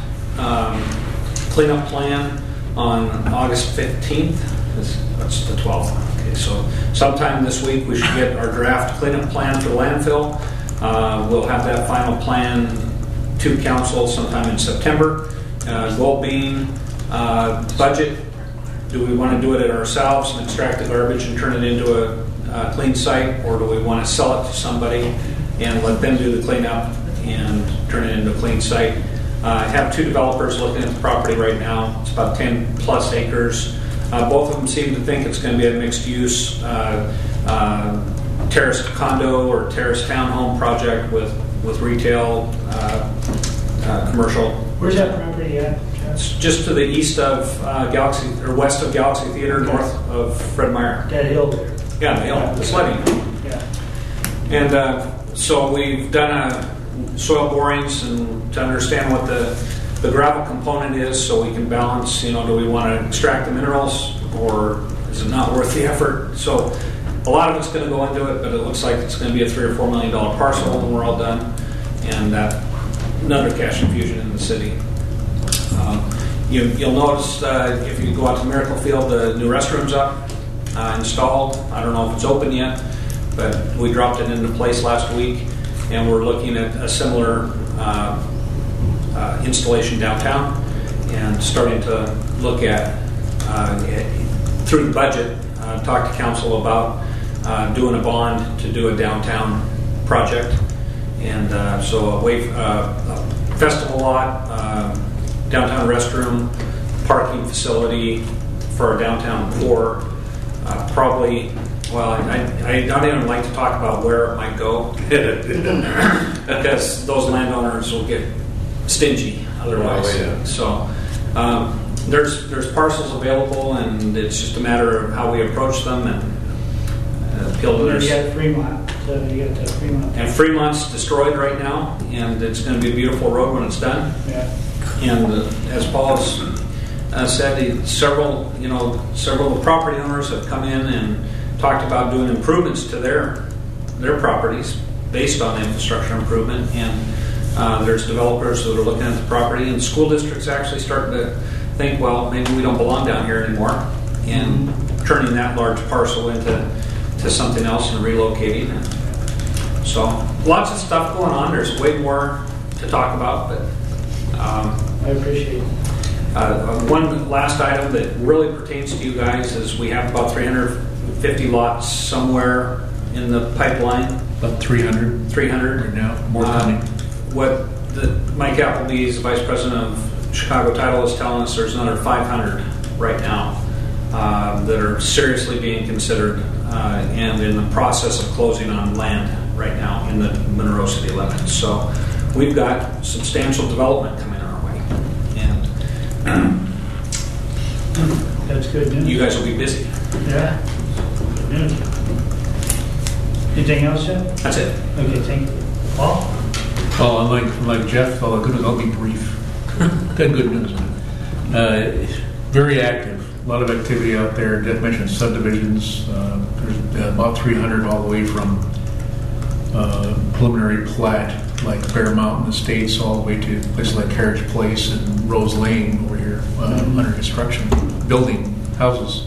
cleanup plan on August 15th. That's the 12th. Okay, so sometime this week we should get our draft cleanup plan for the landfill. We'll have that final plan to council sometime in September. Goal being budget. Do we want to do it ourselves and extract the garbage and turn it into a clean site, or do we want to sell it to somebody and let them do the cleanup and turn it into a clean site? I have 2 developers looking at the property right now. It's about 10 plus acres. Both of them seem to think it's going to be a mixed use terraced condo or terraced townhome project with retail, commercial. Where's that property at? It's just to the east of Galaxy, or west of Galaxy Theater, north of Fred Meyer. That hill there. Yeah, the hill, the sledding. Yeah. And so we've done soil borings and to understand what the gravel component is, so we can balance. Do we want to extract the minerals, or is it not worth the effort? So a lot of it's going to go into it, but it looks like it's going to be a $3 or $4 million parcel when we're all done, and another cash infusion in the city. You'll notice if you go out to Miracle Field, the new restroom's up, installed. I don't know if it's open yet, but we dropped it into place last week, and we're looking at a similar installation downtown, and starting to look at through the budget, talk to council about doing a bond to do a downtown project. And so a festival lot, downtown restroom, parking facility for our downtown core. Probably, well, I don't even like to talk about where it might go because those landowners will get stingy otherwise. Oh, yeah. So there's parcels available, and it's just a matter of how we approach them and appeal to their. You got Fremont. You got Fremont. And Fremont's destroyed right now, and it's going to be a beautiful road when it's done. Yeah. And as Paul has said, several of the property owners have come in and talked about doing improvements to their properties based on infrastructure improvement. And there's developers that are looking at the property, and school districts actually starting to think, well, maybe we don't belong down here anymore, and turning that large parcel into something else and relocating. And so lots of stuff going on. There's way more to talk about, but I appreciate it. One last item that really pertains to you guys is we have about 350 lots somewhere in the pipeline. About 300 right now, more coming. What Mike Appleby, the Vice President of Chicago Title, is telling us, there's another 500 right now that are seriously being considered and in the process of closing on land right now in the Monroe City limits. So we've got substantial development coming our way, and that's good news. You guys will be busy. Yeah. Good news. Anything else, Jeff? That's it. Okay, thank you. Paul? Oh, like Jeff, I'll be brief. Got good news. Very active. A lot of activity out there. Jeff mentioned subdivisions. There's about 300 all the way from preliminary plat, like Bear Mountain Estates, all the way to places like Carriage Place and Rose Lane over here, under construction, building houses.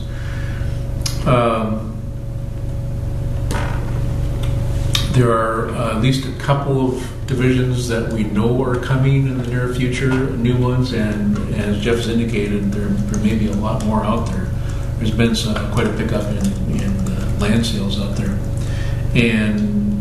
There are at least a couple of divisions that we know are coming in the near future, new ones, and as Jeff's indicated, there may be a lot more out there. There's been quite a pickup in land sales out there, and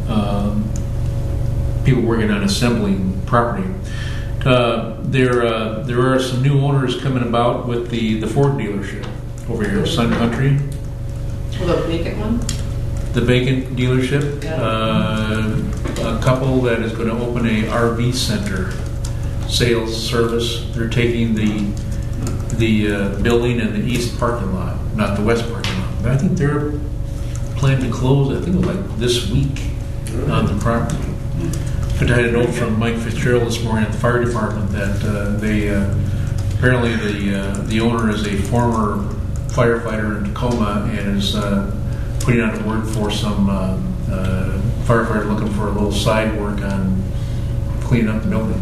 people working on assembling property. There are some new owners coming about with the Ford dealership over here, Sun Country. Well, the vacant one? The vacant dealership, a couple that is going to open a RV center sales service. They're taking the building and the east parking lot, not the west parking lot. But I think they're planning to close, I think it was like this week on the property. But I had a note from Mike Fitzgerald this morning at the fire department that they apparently the owner is a former firefighter in Tacoma and is putting out a word for some firefighter looking for a little side work on cleaning up the building.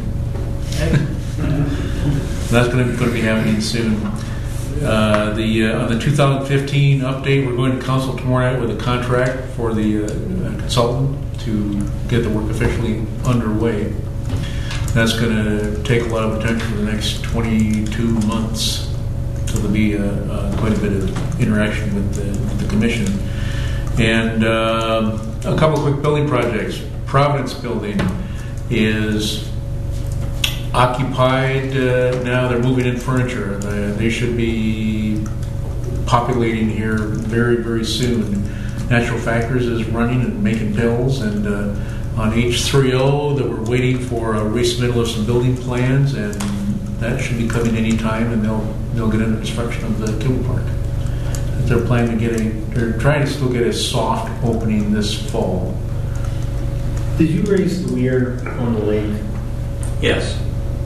That's going to be happening soon. On the 2015 update, we're going to council tomorrow night with a contract for the consultant to get the work officially underway. That's going to take a lot of attention for the next 22 months. So there'll be quite a bit of interaction with the commission. And a couple of quick building projects. Providence Building is occupied now. They're moving in furniture. They should be populating here very, very soon. Natural Factors is running and making bills, and on H30 that we're waiting for a resubmittal of some building plans, and that should be coming any time, and they'll get into construction of the Kimball Park. They're planning to they're trying to still get a soft opening this fall. Did you raise the weir on the lake? Yes.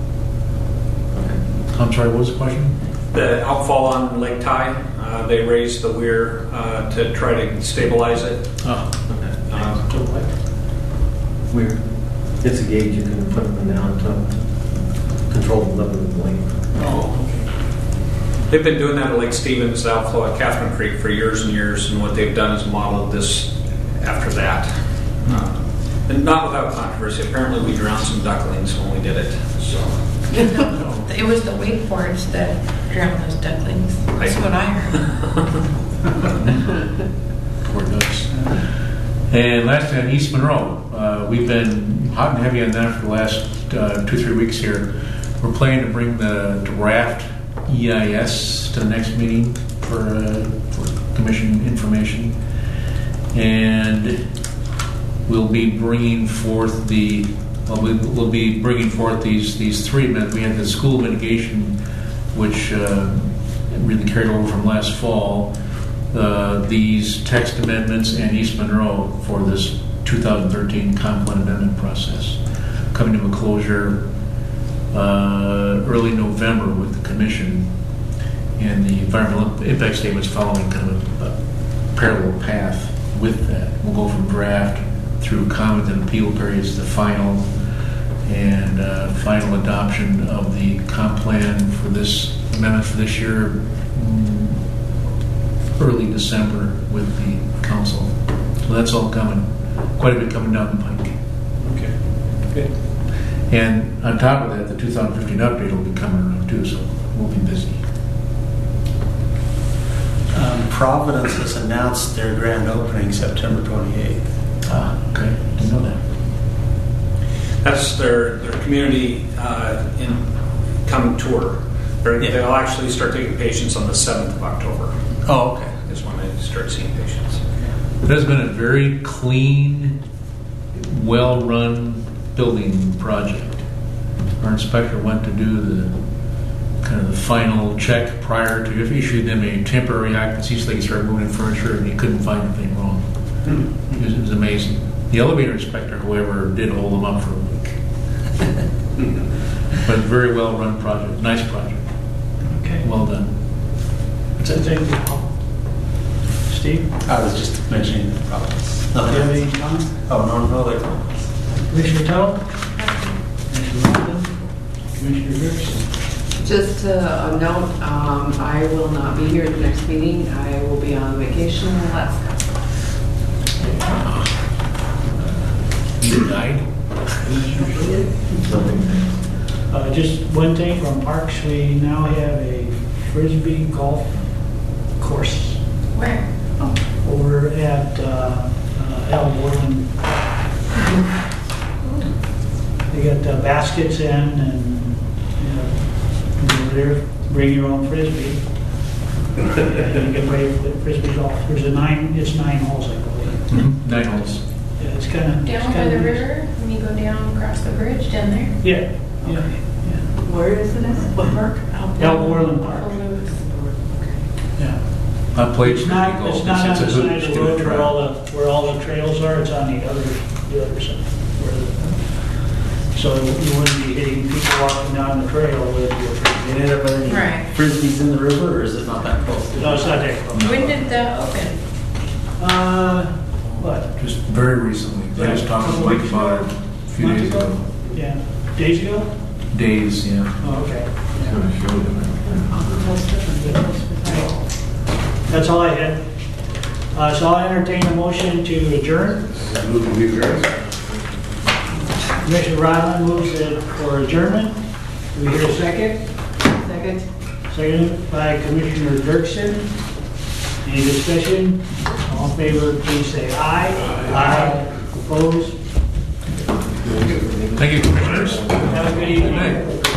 I'm sorry, what was the question? The outfall on Lake Ty, they raised the weir to try to stabilize it. Oh, Weir. It's a gauge you can put them down to control the level of the lake. Oh, okay. They've been doing that at Lake Stevens, the outflow at Catherine Creek for years and years, and what they've done is modeled this after that. And not without controversy. Apparently we drowned some ducklings when we did it. So It was the wakeboards that drowned those ducklings. That's what I heard. before it does. And lastly, on East Monroe, we've been hot and heavy on that for the last 2-3 weeks here. We're planning to bring the draft EIS to the next meeting for commission information, and we'll be bringing forth these 3 amendments. We had the school mitigation, which really carried over from last fall. These text amendments and East Monroe for this 2013 comp plan amendment process, coming to a closure early November with the commission, and the environmental impact statements following kind of a parallel path with that. We'll go from draft through comment and appeal periods to final, and final adoption of the comp plan for this amendment for this year, early December with the council. So that's all coming. Quite a bit coming down the pike. Okay. Good. And on top of that, the 2015 update will be coming around too, so we'll be busy. Providence has announced their grand opening September 28th. Okay. Didn't know that. That's their community come tour. They'll actually start taking patients on the 7th of October. Oh, okay. Is when they start seeing patients. It has been a very clean, well-run building project. Our inspector went to do the kind of the final check prior to issuing them a temporary occupancy so they could start moving furniture, and he couldn't find anything wrong. It was amazing. The elevator inspector, however, did hold them up for a week. But very well-run project. Nice project. Okay. Well done. Thank you. Steve? I was just mentioning Providence. Do you have any comments? Oh, no other comments. Commissioner Tuttle? Commissioner Robin? Commissioner Dirksen? Just a note, I will not be here at the next meeting. I will be on vacation in Alaska. You died? Just one thing from Parks, we now have a Frisbee golf course Where? over at El Borland. They got baskets in, and over there, bring your own Frisbee. And you can play Frisbee golf. There's it's 9 holes, I believe. 9 holes. Yeah, it's kind of Down by the river, when you go down across the bridge down there. Yeah. Where is it? What park? El Borland Park. Yeah. I played It's not on the It's side a of the hoot, road where all the trails are. It's on the other side. So you wouldn't be hitting people walking down the trail with your Frisbee. Are there any Right. Frisbees in the river, or is it not that close? No, it's not that close. When did that open? What? Just very recently. I was talking to Mike about it a few days ago. Yeah. Days ago? Days, yeah. Oh, okay. That's all I had. So I'll entertain a motion to adjourn. Commissioner Rodman moves it for adjournment. Do we hear a second? Second. Seconded by Commissioner Dirksen. Any discussion? All in favor, please say aye. Aye. Opposed? Thank you, Commissioners. Have a good evening. Good night.